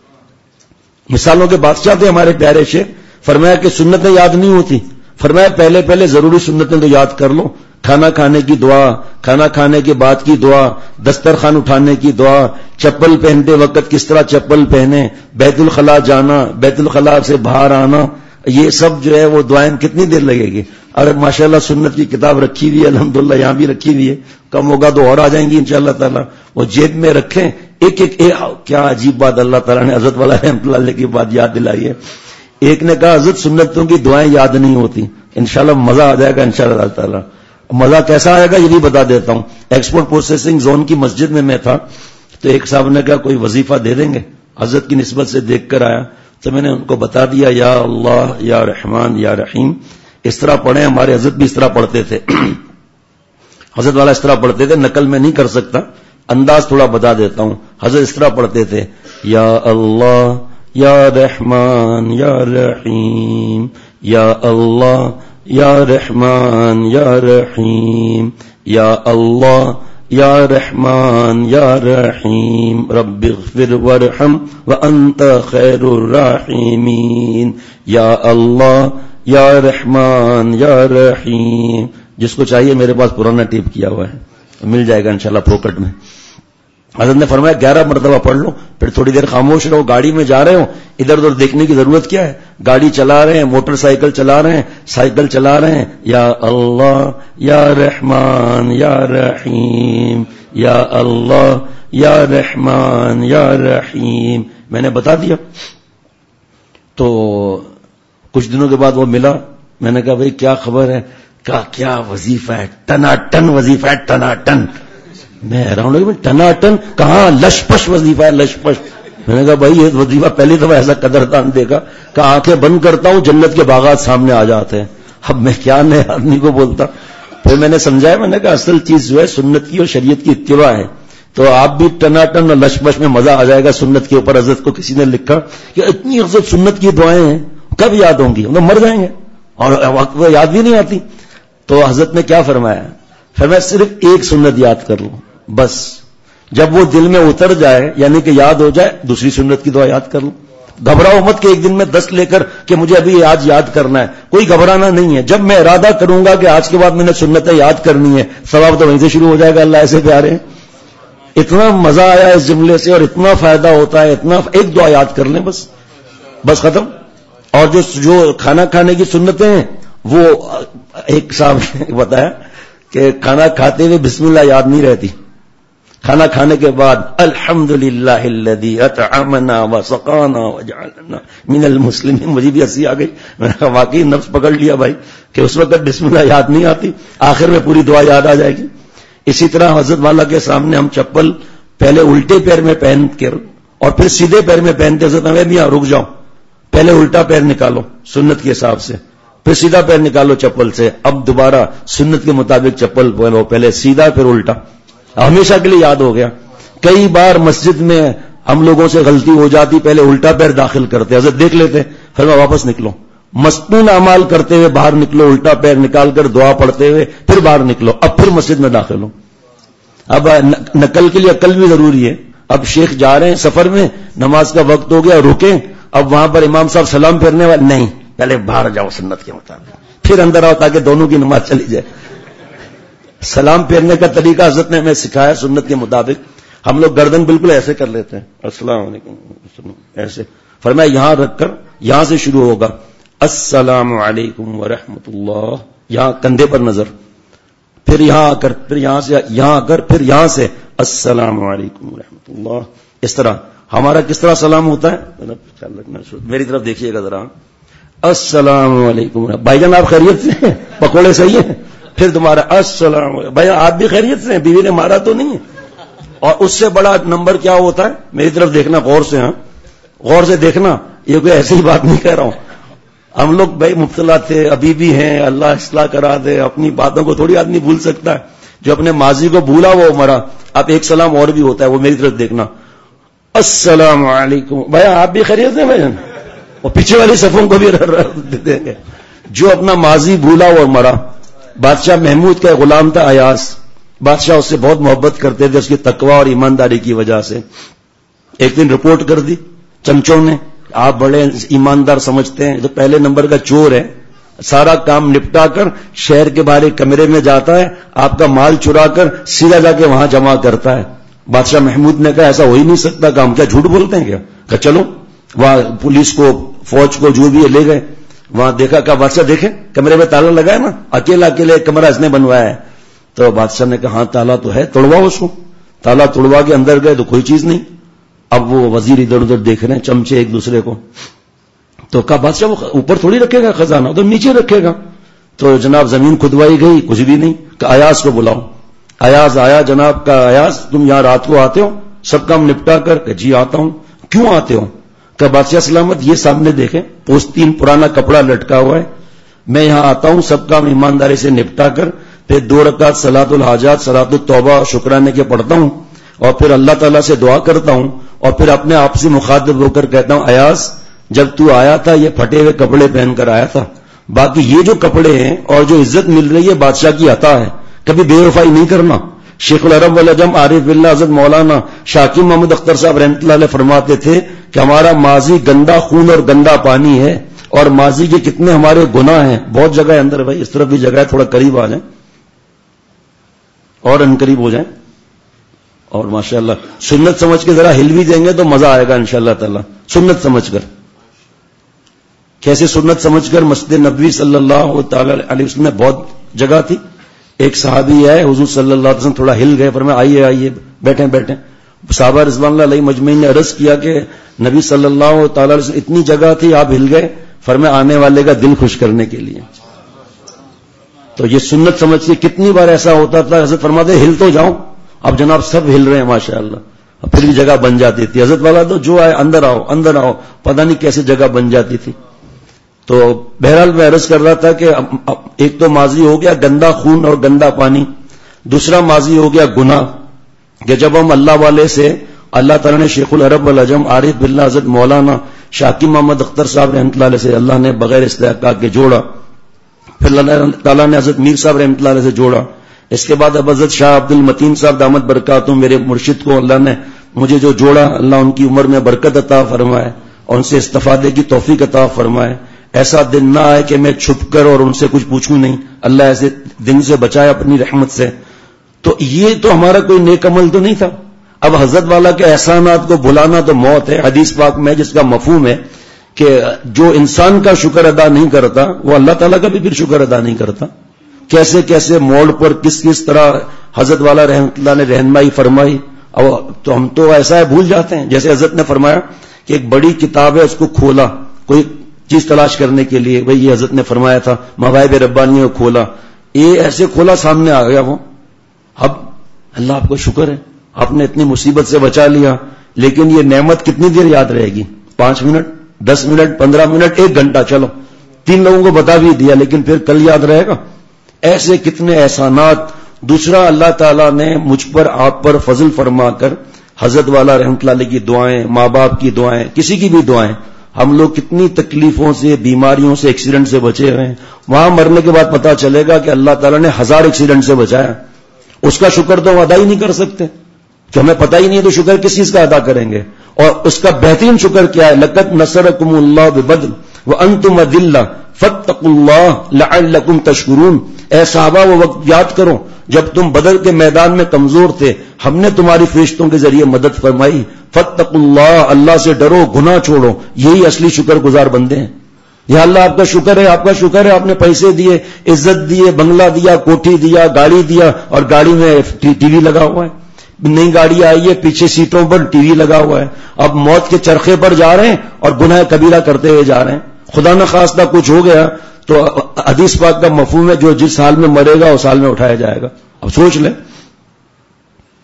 Speaker 2: مثالوں کے بادشاہ تھے ہمارے پیارے شیخ. فرمایا کہ سنتیں یاد نہیں ہوتی. فرمایا پہلے پہلے ضروری سنتیں تو یاد کر لو. کھانا کھانے کی دعا، کھانا کھانے کے بعد کی دعا، دسترخوان اٹھانے کی دعا، چپل پہنتے وقت کس طرح چپل پہنے، بیت الخلاء جانا، بیت الخلاء سے باہر آنا، یہ سب جو ہے وہ دعائیں کتنی دیر لگے گی. اور ماشاءاللہ سنت کی کتاب رکھی ہوئی ہے الحمدللہ، یہاں بھی رکھی ہوئی ہے. کم ہوگا تو اور آ جائیں گی انشاءاللہ تعالی. وہ جیب میں رکھیں ایک ایک, ایک کیا عجیب بات اللہ تعالیٰ نے حضرت والا رحمۃ اللہ علیہ کی بات یاد دلائی ہے. ایک نے کہا حضرت سنتوں کی دعائیں یاد نہیں ہوتی. انشاءاللہ مزہ آ جائے گا انشاءاللہ تعالی. مزہ کیسا آئے گا یہ بھی بتا دیتا ہوں. ایکسپورٹ پروسیسنگ زون کی مسجد میں میں تھا تو ایک صاحب نے کہا کوئی وظیفہ دے دیں گے. حضرت کی نسبت سے دیکھ کر آیا تو میں نے ان کو بتا دیا یا اللہ یا رحمان یا رحیم اس طرح پڑھیں. ہمارے حضرت بھی اس طرح پڑھتے تھے. حضرت والا اس طرح پڑھتے تھے، نقل میں نہیں کر سکتا، انداز تھوڑا بتا دیتا ہوں. حضرت اس طرح پڑھتے تھے یا اللہ یا رحمان یا رحیم یا اللہ یا رحمان یا رحیم یا اللہ یا رحمان یا رحیم رب اغفر وارحم وانت خیر الراحمین یا اللہ یا رحمان یا رحیم. جس کو چاہیے میرے پاس پرانا ٹیپ کیا ہوا ہے، مل جائے گا انشاءاللہ پوکٹ میں. حضرت نے فرمایا گیارہ مرتبہ پڑھ لو، پھر تھوڑی دیر خاموش رہو. گاڑی میں جا رہے ہو ادھر ادھر دیکھنے کی ضرورت کیا ہے؟ گاڑی چلا رہے ہیں، موٹر سائیکل چلا رہے ہیں، سائیکل چلا رہے ہیں، یا اللہ یا رحمان یا رحیم یا اللہ یا رحمان یا رحیم. میں نے بتا دیا. تو کچھ دنوں کے بعد وہ ملا. میں نے کہا بھائی کیا خبر ہے؟ کہا کیا وظیفہ ہے، ٹنا ٹن وظیفہ ہے، ٹنا ٹن. میں حیران ہوں ٹنا ٹن کہاں؟ لش پش وظیفہ ہے، لش پش. میں نے کہا بھائی یہ وظیفہ پہلی دفعہ ایسا قدردان دیکھا. کہا آنکھیں بند کرتا ہوں جنت کے باغات سامنے آ جاتے ہیں. اب میں کیا نئے آدمی کو بولتا. پھر میں نے سمجھایا، میں نے کہا اصل چیز جو ہے سنت کی اور شریعت کی اتباع ہے. تو آپ بھی ٹنا ٹن اور لش پش میں مزہ آ جائے گا سنت کے اوپر. حضرت کو کسی نے لکھا کہ اتنی حضرت سنت کی دعائیں ہیں کب یاد ہوں گی؟ مر جائیں گے اور وقت وہ یاد بھی نہیں آتی. تو حضرت نے کیا فرمایا؟ فرمایا صرف ایک سنت یاد کر لو بس. جب وہ دل میں اتر جائے یعنی کہ یاد ہو جائے دوسری سنت کی دعا یاد کر لو. گھبراؤ مت کہ ایک دن میں دس لے کر کہ مجھے ابھی آج یاد کرنا ہے. کوئی گھبرانا نہیں ہے. جب میں ارادہ کروں گا کہ آج کے بعد میں نے سنتیں یاد کرنی ہے، ثواب تو وہیں سے شروع ہو جائے گا. اللہ ایسے پیارے ہیں. اتنا مزہ آیا اس جملے سے اور اتنا فائدہ ہوتا ہے. اتنا ایک دعا یاد کر لیں بس بس ختم. اور جو جو کھانا کھانے کی سنتیں ہیں وہ ایک صاحب نے بتایا کہ کھانا کھاتے ہوئے بسم اللہ یاد نہیں رہتی. کھانا کھانے کے بعد الحمدللہ الذی اطعمنا وسقانا وجعلنا من المسلمین. مجھے بھی ہنسی آ گئی. میں نے کہا واقعی نفس پکڑ لیا بھائی کہ اس وقت بسم اللہ یاد نہیں آتی، آخر میں پوری دعا یاد آ جائے گی. اسی طرح حضرت والا کے سامنے ہم چپل پہلے الٹے پیر میں پہن کر اور پھر سیدھے پیر میں پہنتے. حضرت ہمیں بھی رک جاؤ، پہلے الٹا پیر نکالو سنت کے حساب سے، پھر سیدھا پیر نکالو چپل سے. اب دوبارہ سنت کے مطابق چپل پہنو، پہلے سیدھا پھر الٹا. ہمیشہ کے لیے یاد ہو گیا. کئی بار مسجد میں ہم لوگوں سے غلطی ہو جاتی، پہلے الٹا پیر داخل کرتے، حضرت دیکھ لیتے، پھر میں واپس نکلو. مستون اعمال کرتے ہوئے باہر نکلو، الٹا پیر نکال کر دعا پڑھتے ہوئے پھر باہر نکلو، اب پھر مسجد میں داخل ہو. اب نقل کے لیے عقل بھی ضروری ہے. اب شیخ جا رہے ہیں سفر میں، نماز کا وقت ہو گیا، رکیں. اب وہاں پر امام صاحب سلام پھیرنے والے نہیں، پہلے باہر جاؤ سنت کے مطابق، پھر اندر آؤ تاکہ دونوں کی نماز چلی جائے. سلام پھیرنے کا طریقہ حضرت نے ہمیں سکھایا سنت کے مطابق. ہم لوگ گردن بالکل ایسے کر لیتے ہیں، السلام علیکم ایسے. فرمایا یہاں رکھ کر یہاں سے شروع ہوگا السلام علیکم ورحمۃ اللہ، یہاں کندھے پر نظر، پھر یہاں آ کر پھر یہاں سے یہاں آ کر پھر یہاں سے السلام علیکم ورحمۃ اللہ. اس طرح ہمارا کس طرح سلام ہوتا ہے؟ میری طرف دیکھیے گا ذرا. السلام علیکم. بھائی جان آپ خیریت سے ہیں؟ پکوڑے صحیح ہیں؟ پھر تمہارا السلام علیکم. بھائی آپ بھی خیریت سے ہیں؟ بیوی نے مارا تو نہیں ہے؟ اور اس سے بڑا نمبر کیا ہوتا ہے؟ میری طرف دیکھنا غور سے، ہاں غور سے دیکھنا، یہ کوئی ایسی بات نہیں کہہ رہا ہوں. ہم لوگ بھائی مبتلا تھے، ابھی بھی ہیں، اللہ اصلاح کرا دے. اپنی باتوں کو تھوڑی آدمی بھول سکتا ہے. جو اپنے ماضی کو بھولا وہ مرا. اب ایک سلام اور بھی ہوتا ہے، وہ میری طرف دیکھنا، السلام علیکم. بھائی آپ بھی خیریت ہیں بھائی؟ اور پیچھے والی صفوں کو بھی دیں گے. جو اپنا ماضی بھولا اور مرا. بادشاہ محمود کا غلام تھا ایاس. بادشاہ اس سے بہت محبت کرتے تھے اس کی تقوی اور ایمانداری کی وجہ سے. ایک دن رپورٹ کر دی چمچوں نے، آپ بڑے ایماندار سمجھتے ہیں، جو پہلے نمبر کا چور ہے، سارا کام نپٹا کر شہر کے باہر کمرے میں جاتا ہے، آپ کا مال چرا کر سیدھا جا کے وہاں جمع کرتا ہے. بادشاہ محمود نے کہا ایسا ہو ہی نہیں سکتا کام، کیا جھوٹ بولتے ہیں کیا؟ کہ چلو وہاں پولیس کو فوج کو جو بھی ہے لے گئے. وہاں دیکھا کہ بادشاہ دیکھیں کمرے میں تالا لگا ہے نا، اکیلا اکیلے ایک کمرہ اس نے بنوایا ہے. تو بادشاہ نے کہا ہاں تالا تو ہے، توڑواؤ اس کو. تالا توڑوا کے اندر گئے تو کوئی چیز نہیں. اب وہ وزیر ادھر ادھر دیکھ رہے ہیں، چمچے ایک دوسرے کو. تو کہا بادشاہ وہ اوپر تھوڑی رکھے گا خزانہ، تو نیچے رکھے گا. تو جناب زمین کھدوائی گئی، کچھ بھی نہیں. کہ ایاز کو بلاؤ. ایاز آیا. جناب کا ایاز تم یہاں رات کو آتے ہو سب کام نپٹا کر؟ کہ جی آتا ہوں. کیوں آتے ہو؟ کہ بادشاہ سلامت یہ سامنے دیکھیں پوستین پرانا کپڑا لٹکا ہوا ہے، میں یہاں آتا ہوں سب کام ایمانداری سے نپٹا کر، پھر دو رکعت صلاۃ الحاجات صلاۃ التوبہ شکرانے کے پڑھتا ہوں، اور پھر اللہ تعالیٰ سے دعا کرتا ہوں، اور پھر اپنے آپ سے مخاطب ہو کر کہتا ہوں ایاز جب تو آیا تھا یہ پھٹے ہوئے کپڑے پہن کر آیا تھا، باقی یہ جو کپڑے ہیں اور جو عزت مل رہی ہے بادشاہ کی عطا ہے، کبھی بے وفائی نہیں کرنا. شیخ العرب والعجم عارف باللہ حضرت مولانا شاکر محمد اختر صاحب رحمۃ اللہ علیہ فرماتے تھے کہ ہمارا ماضی گندا خون اور گندا پانی ہے، اور ماضی کے کتنے ہمارے گناہ ہیں. بہت جگہ ہے اندر بھائی، اس طرف بھی جگہ ہے، تھوڑا قریب آ جائیں اور ان قریب ہو جائیں. اور ماشاءاللہ سنت سمجھ کے ذرا ہل بھی دیں گے تو مزہ آئے گا انشاءاللہ تعالی. سنت سمجھ کر کیسے؟ سنت سمجھ کر مسجد نبوی صلی اللہ تعالی علیہ وسلم میں بہت جگہ تھی. ایک صحابی ہے حضور صلی اللہ علیہ وسلم تھوڑا ہل گئے، فرمایا آئیے آئیے بیٹھیں بیٹھیں. صحابہ رضوان اللہ علیہ مجمعین نے عرض کیا کہ نبی صلی اللہ تعالی علیہ وسلم اتنی جگہ تھی آپ ہل گئے؟ فرمایا آنے والے کا دل خوش کرنے کے لیے. تو یہ سنت سمجھ کے کتنی بار ایسا ہوتا تھا حضرت فرماتے ہل تو جاؤ. اب جناب سب ہل رہے ہیں ماشاءاللہ، پھر بھی جگہ بن جاتی تھی. حضرت والا تو جو آئے اندر آؤ اندر آؤ، پتہ نہیں کیسے جگہ بن جاتی تھی. تو بہرحال میں عرض کر رہا تھا کہ ایک تو ماضی ہو گیا گندا خون اور گندا پانی، دوسرا ماضی ہو گیا گناہ، کہ جب ہم اللہ والے سے اللہ تعالیٰ نے شیخ العرب والعجم عارف باللہ حضرت مولانا شاکر محمد اختر صاحب رحمۃ اللہ علیہ سے اللہ نے بغیر استحقاق کے جوڑا، پھر اللہ تعالیٰ نے حضرت میر صاحب رحمۃ اللہ علیہ سے جوڑا، اس کے بعد اب حضرت شاہ عبد المتین صاحب دامت برکاتہم میرے مرشد کو اللہ نے مجھے جو جوڑا، اللہ ان کی عمر میں برکت عطا فرمائے اور ان سے استفادے کی توفیق عطا فرمائے. ایسا دن نہ آئے کہ میں چھپ کر اور ان سے کچھ پوچھوں نہیں، اللہ ایسے دن سے بچائے اپنی رحمت سے. تو یہ تو ہمارا کوئی نیک عمل تو نہیں تھا. اب حضرت والا کے احسانات کو بھلانا تو موت ہے. حدیث پاک میں جس کا مفہوم ہے کہ جو انسان کا شکر ادا نہیں کرتا وہ اللہ تعالیٰ کا بھی پھر شکر ادا نہیں کرتا. کیسے کیسے موڑ پر کس کس طرح حضرت والا رحمت اللہ نے رہنمائی فرمائی، اور تو ہم تو ایسا ہے بھول جاتے ہیں. جیسے حضرت نے فرمایا کہ ایک بڑی کتاب ہے اس کو کھولا کوئی چیز تلاش کرنے کے لیے، بھئی یہ حضرت نے فرمایا تھا مواہب ربانی کو کھولا، یہ ایسے کھولا سامنے آ گیا وہ. اب اللہ آپ کو شکر ہے آپ نے اتنی مصیبت سے بچا لیا، لیکن یہ نعمت کتنی دیر یاد رہے گی؟ پانچ منٹ، دس منٹ، پندرہ منٹ، ایک گھنٹہ، چلو تین لوگوں کو بتا بھی دیا لیکن پھر کل یاد رہے گا؟ ایسے کتنے احسانات. دوسرا اللہ تعالیٰ نے مجھ پر آپ پر فضل فرما کر حضرت والا رحمت اللہ علیہ کی دعائیں، ماں باپ کی دعائیں، کسی کی بھی دعائیں، ہم لوگ کتنی تکلیفوں سے، بیماریوں سے، ایکسیڈنٹ سے بچے ہوئے ہیں. وہاں مرنے کے بعد پتا چلے گا کہ اللہ تعالیٰ نے ہزار ایکسیڈنٹ سے بچایا. اس کا شکر تو ہم ادا ہی نہیں کر سکتے کہ ہمیں پتہ ہی نہیں ہے، تو شکر کس چیز کا ادا کریں گے؟ اور اس کا بہترین شکر کیا ہے؟ لقد نصرکم اللہ ببدر وانتم اذلہ فاتقوا اللہ لعلکم تشکرون. اے صحابہ وہ وقت یاد کرو جب تم بدر کے میدان میں کمزور تھے، ہم نے تمہاری فرشتوں کے ذریعے مدد فرمائی. فاتقوا اللہ، اللہ سے ڈرو، گناہ چھوڑو. یہی اصلی شکر گزار بندے ہیں. یا اللہ آپ کا شکر ہے، آپ کا شکر ہے آپ نے پیسے دیے، عزت دیے، بنگلہ دیا، کوٹھی دیا، گاڑی دیا، اور گاڑی میں ٹی وی لگا ہوا ہے. نئی گاڑی آئی ہے، پیچھے سیٹوں پر ٹی وی لگا ہوا ہے. اب موت کے چرخے پر جا رہے ہیں اور گناہ کبیرہ کرتے ہوئے جا رہے ہیں. خدا نہ خواستہ کچھ ہو گیا تو حدیث پاک کا مفہوم ہے جو جس حال میں مرے گا اس حال میں اٹھایا جائے گا. اب سوچ لیں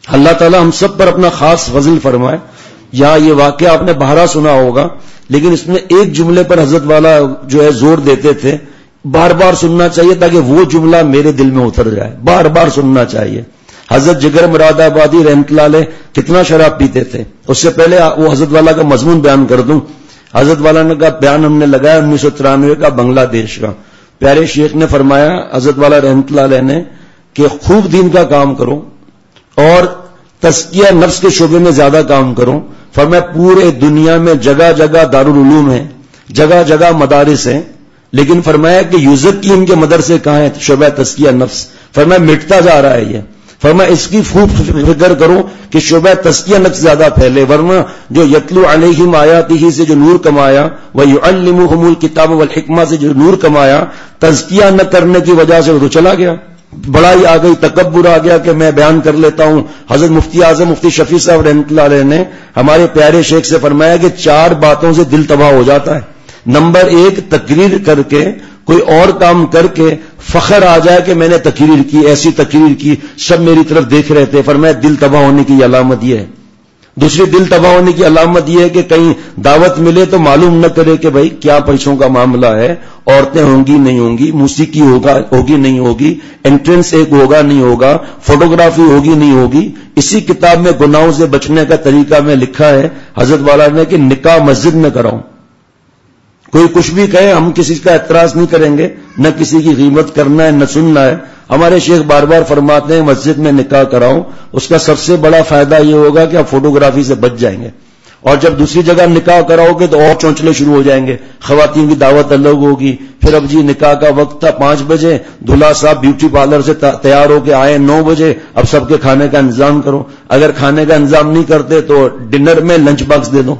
Speaker 2: اللہ تعالیٰ ہم سب پر اپنا خاص فضل فرمائے. یہاں یہ واقعہ آپ نے بہرا سنا ہوگا، لیکن اس میں ایک جملے پر حضرت والا جو ہے زور دیتے تھے، بار بار سننا چاہیے تاکہ وہ جملہ میرے دل میں اتر جائے، بار بار سننا چاہیے. حضرت جگر مراد آبادی رحمۃ اللہ علیہ کتنا شراب پیتے تھے. اس سے پہلے وہ حضرت والا کا مضمون بیان کر دوں. حضرت والا نے کا بیان ہم نے لگایا انیس سو ترانوے کا بنگلہ دیش کا. پیارے شیخ نے فرمایا حضرت والا رحمۃ اللہ علیہ نے کہ خوب دین کا کام کرو اور تزکیہ نفس کے شعبے میں زیادہ کام کرو. فرمایا پورے دنیا میں جگہ جگہ دارالعلوم ہیں، جگہ جگہ مدارس ہیں، لیکن فرمایا کہ یوزکی ان کے مدرسے کہاں ہیں؟ شعبہ تزکیہ نفس. فرمایا مٹتا جا رہا ہے یہ. فرمایا اس کی خوب فکر کرو کہ شعبہ تزکیہ نفس زیادہ پھیلے، ورنہ جو یتلو علیہم آیاتہ سے جو نور کمایا، ویعلمہم الکتاب والحکمہ سے جو نور کمایا، تزکیہ نہ کرنے کی وجہ سے وہ تو چلا گیا. بڑائی آ گئی، تکبر آ گیا کہ میں بیان کر لیتا ہوں. حضرت مفتی اعظم مفتی شفیع صاحب رحمۃ اللہ علیہ نے ہمارے پیارے شیخ سے فرمایا کہ چار باتوں سے دل تباہ ہو جاتا ہے. نمبر ایک، تقریر کر کے کوئی اور کام کر کے فخر آ جائے کہ میں نے تقریر کی، ایسی تقریر کی، سب میری طرف دیکھ رہے تھے. فرمایا دل تباہ ہونے کی علامت یہ ہے. دوسری دل تباہ ہونے کی علامت یہ ہے کہ کہیں دعوت ملے تو معلوم نہ کرے کہ بھائی کیا پیسوں کا معاملہ ہے، عورتیں ہوں گی نہیں ہوں گی، موسیقی ہوگا ہوگی نہیں ہوگی، انٹرنس ایک ہوگا نہیں ہوگا، فوٹوگرافی ہوگی نہیں ہوگی. اسی کتاب میں گناہوں سے بچنے کا طریقہ میں لکھا ہے حضرت والا نے کہ نکاح مسجد میں کراؤں. کوئی کچھ بھی کہے ہم کسی کا اعتراض نہیں کریں گے، نہ کسی کی غیبت کرنا ہے نہ سننا ہے. ہمارے شیخ بار بار فرماتے ہیں مسجد میں نکاح کراؤ، اس کا سب سے بڑا فائدہ یہ ہوگا کہ آپ فوٹوگرافی سے بچ جائیں گے. اور جب دوسری جگہ نکاح کراؤ گے تو اور چونچلے شروع ہو جائیں گے، خواتین کی دعوت الگ ہوگی. پھر اب جی نکاح کا وقت تھا پانچ بجے، دلہا صاحب بیوٹی پارلر سے تیار ہو کے آئے نو بجے، اب سب کے کھانے کا انتظام کرو. اگر کھانے کا انتظام نہیں کرتے تو ڈنر میں لنچ باکس دے دو.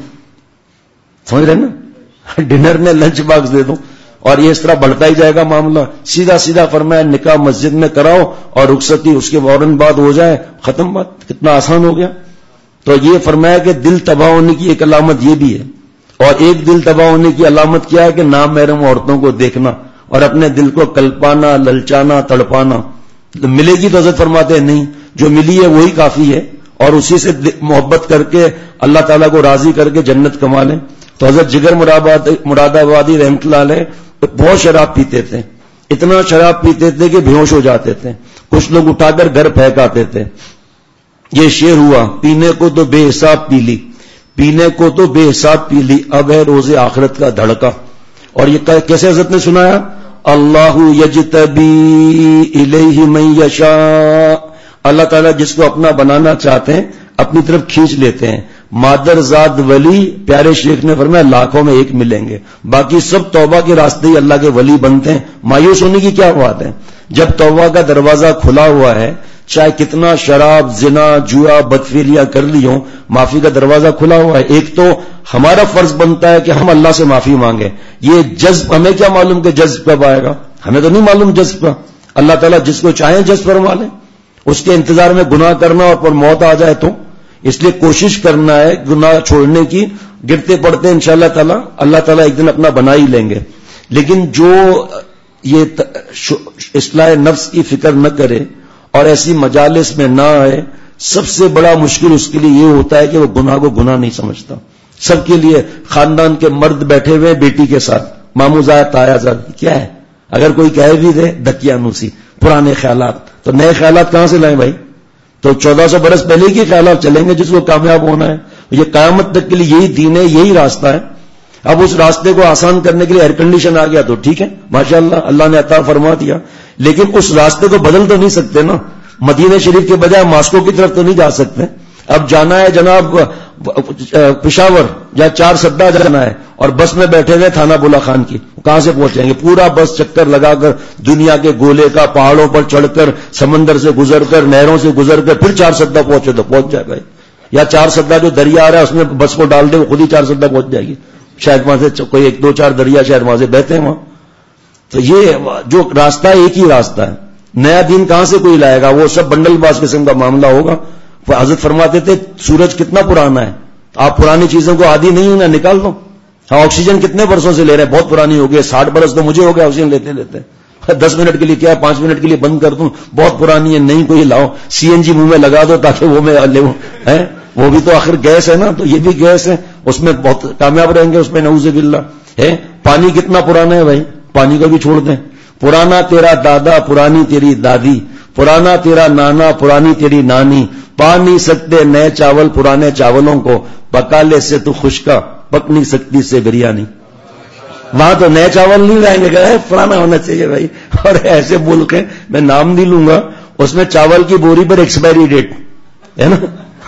Speaker 2: سمجھ رہے نا، ڈنر میں لنچ باکس دے دو. اور یہ اس طرح بڑھتا ہی جائے گا معاملہ. سیدھا سیدھا فرمایا نکاح مسجد میں کراؤ اور رخصتی اس کے فوراً بعد ہو جائے، ختم بات. کتنا آسان ہو گیا. تو یہ فرمایا کہ دل تباہ ہونے کی ایک علامت یہ بھی ہے. اور ایک دل تباہ ہونے کی علامت کیا ہے کہ نامحرم عورتوں کو دیکھنا اور اپنے دل کو کلپانا، للچانا، تڑپانا. ملے گی تو حضرت فرماتے ہیں نہیں، جو ملی ہے وہی کافی ہے، اور اسی سے محبت کر کے اللہ تعالیٰ کو راضی کر کے جنت کما لیں. تو حضرت جگر مراد آبادی رحمۃ اللہ علیہ بہت شراب پیتے تھے. اتنا شراب پیتے تھے کہ بے ہوش ہو جاتے تھے. کچھ لوگ اٹھا کر گھر پھینک آتے تھے. یہ شعر ہوا، پینے کو تو بے حساب پی لی، پینے کو تو بے حساب پی لی، اب ہے روز آخرت کا دھڑکا. اور یہ کیسے حضرت نے سنایا؟ اللہ یجتبی الیہ من یشاء، اللہ تعالیٰ جس کو اپنا بنانا چاہتے ہیں اپنی طرف کھینچ لیتے ہیں. مادر زاد ولی پیارے شیخ نے فرمایا لاکھوں میں ایک ملیں گے، باقی سب توبہ کے راستے ہی اللہ کے ولی بنتے ہیں. مایوس ہونے کی کیا بات ہے؟ جب توبہ کا دروازہ کھلا ہوا ہے، چاہے کتنا شراب، زنا، جوا، بدفعلیاں کر لی ہوں، معافی کا دروازہ کھلا ہوا ہے. ایک تو ہمارا فرض بنتا ہے کہ ہم اللہ سے معافی مانگیں. یہ جذب ہمیں کیا معلوم کہ جذب کب آئے گا؟ ہمیں تو نہیں معلوم جذب کا. اللہ تعالیٰ جس کو چاہیں جذب فرما لیں. اس کے انتظار میں گناہ کرنا اور پر موت آ جائے تو اس لیے کوشش کرنا ہے گناہ چھوڑنے کی. گرتے پڑتے ہیں انشاءاللہ تعالیٰ اللہ تعالیٰ ایک دن اپنا بنا ہی لیں گے. لیکن جو یہ اصلاح نفس کی فکر نہ کرے اور ایسی مجالس میں نہ آئے، سب سے بڑا مشکل اس کے لیے یہ ہوتا ہے کہ وہ گناہ کو گناہ نہیں سمجھتا. سب کے لیے خاندان کے مرد بیٹھے ہوئے بیٹی کے ساتھ مامو زاد تایا زاد کیا ہے، اگر کوئی کہہ بھی دے دکیانوسی، پرانے خیالات. تو نئے خیالات کہاں سے لائیں بھائی؟ تو چودہ سو برس پہلے کی خیالات چلیں گے جس کو کامیاب ہونا ہے. یہ قیامت تک کے لیے یہی دین ہے، یہی راستہ ہے. اب اس راستے کو آسان کرنے کے لیے ایئر کنڈیشن آ گیا تو ٹھیک ہے، ماشاءاللہ اللہ نے عطا فرما دیا. لیکن اس راستے کو بدل تو نہیں سکتے نا. مدینہ شریف کے بجائے ماسکو کی طرف تو نہیں جا سکتے. اب جانا ہے جناب پشاور یا چار سدہ جانا ہے اور بس میں بیٹھے ہوئے تھانہ بولا خان کی، کہاں سے پہنچیں گے؟ پورا بس چکر لگا کر دنیا کے گولے کا، پہاڑوں پر چڑھ کر، سمندر سے گزر کر، نہروں سے گزر کر پھر چار سدہ پہنچے تو پہنچ جائے گا. یا چار سدہ جو دریا آ رہا ہے اس میں بس کو ڈال دے وہ خود ہی چار سدہ پہنچ جائے گی. شاید وہاں سے کوئی ایک دو چار دریا شاید وہاں سے بہتے ہیں وہاں. تو یہ جو راستہ ایک ہی راستہ ہے. نیا دین کہاں سے کوئی لائے گا؟ وہ سب بنڈل باز قسم کا معاملہ ہوگا. حضرت فرماتے تھے سورج کتنا پرانا ہے، آپ پرانی چیزوں کو عادی نہیں ہونا، نکال دو. ہاں آکسیجن کتنے برسوں سے لے رہے ہیں، بہت پرانی ہو گئی، ساٹھ برس تو مجھے ہو گیا آکسیجن لیتے لیتے. دس منٹ کے لیے کیا پانچ منٹ کے لیے بند کر دوں, بہت پرانی ہے, نہیں کوئی لاؤ سی این جی منہ میں لگا دو تاکہ وہ میں لے ہے, وہ بھی تو آخر گیس ہے نا, تو یہ بھی گیس ہے, اس میں بہت کامیاب رہیں گے اس میں, نعوذ باللہ ہے. پانی کتنا پرانا ہے بھائی, پانی کو بھی چھوڑ دیں. پرانا تیرا دادا پرانی تیری دادی, پرانا تیرا نانا پرانی تیری نانی, پا نہیں سکتے نئے چاول پرانے چاولوں کو, پکا لے سے تو خشکا پک نہیں سکتی سے بریانی. وہاں تو نئے چاول نہیں رہیں گے, پرانا ہونا چاہیے بھائی. اور ایسے ملک ہیں, میں نام نہیں لوں گا, اس میں چاول کی بوری پر ایکسپائری ڈیٹ ہے نا,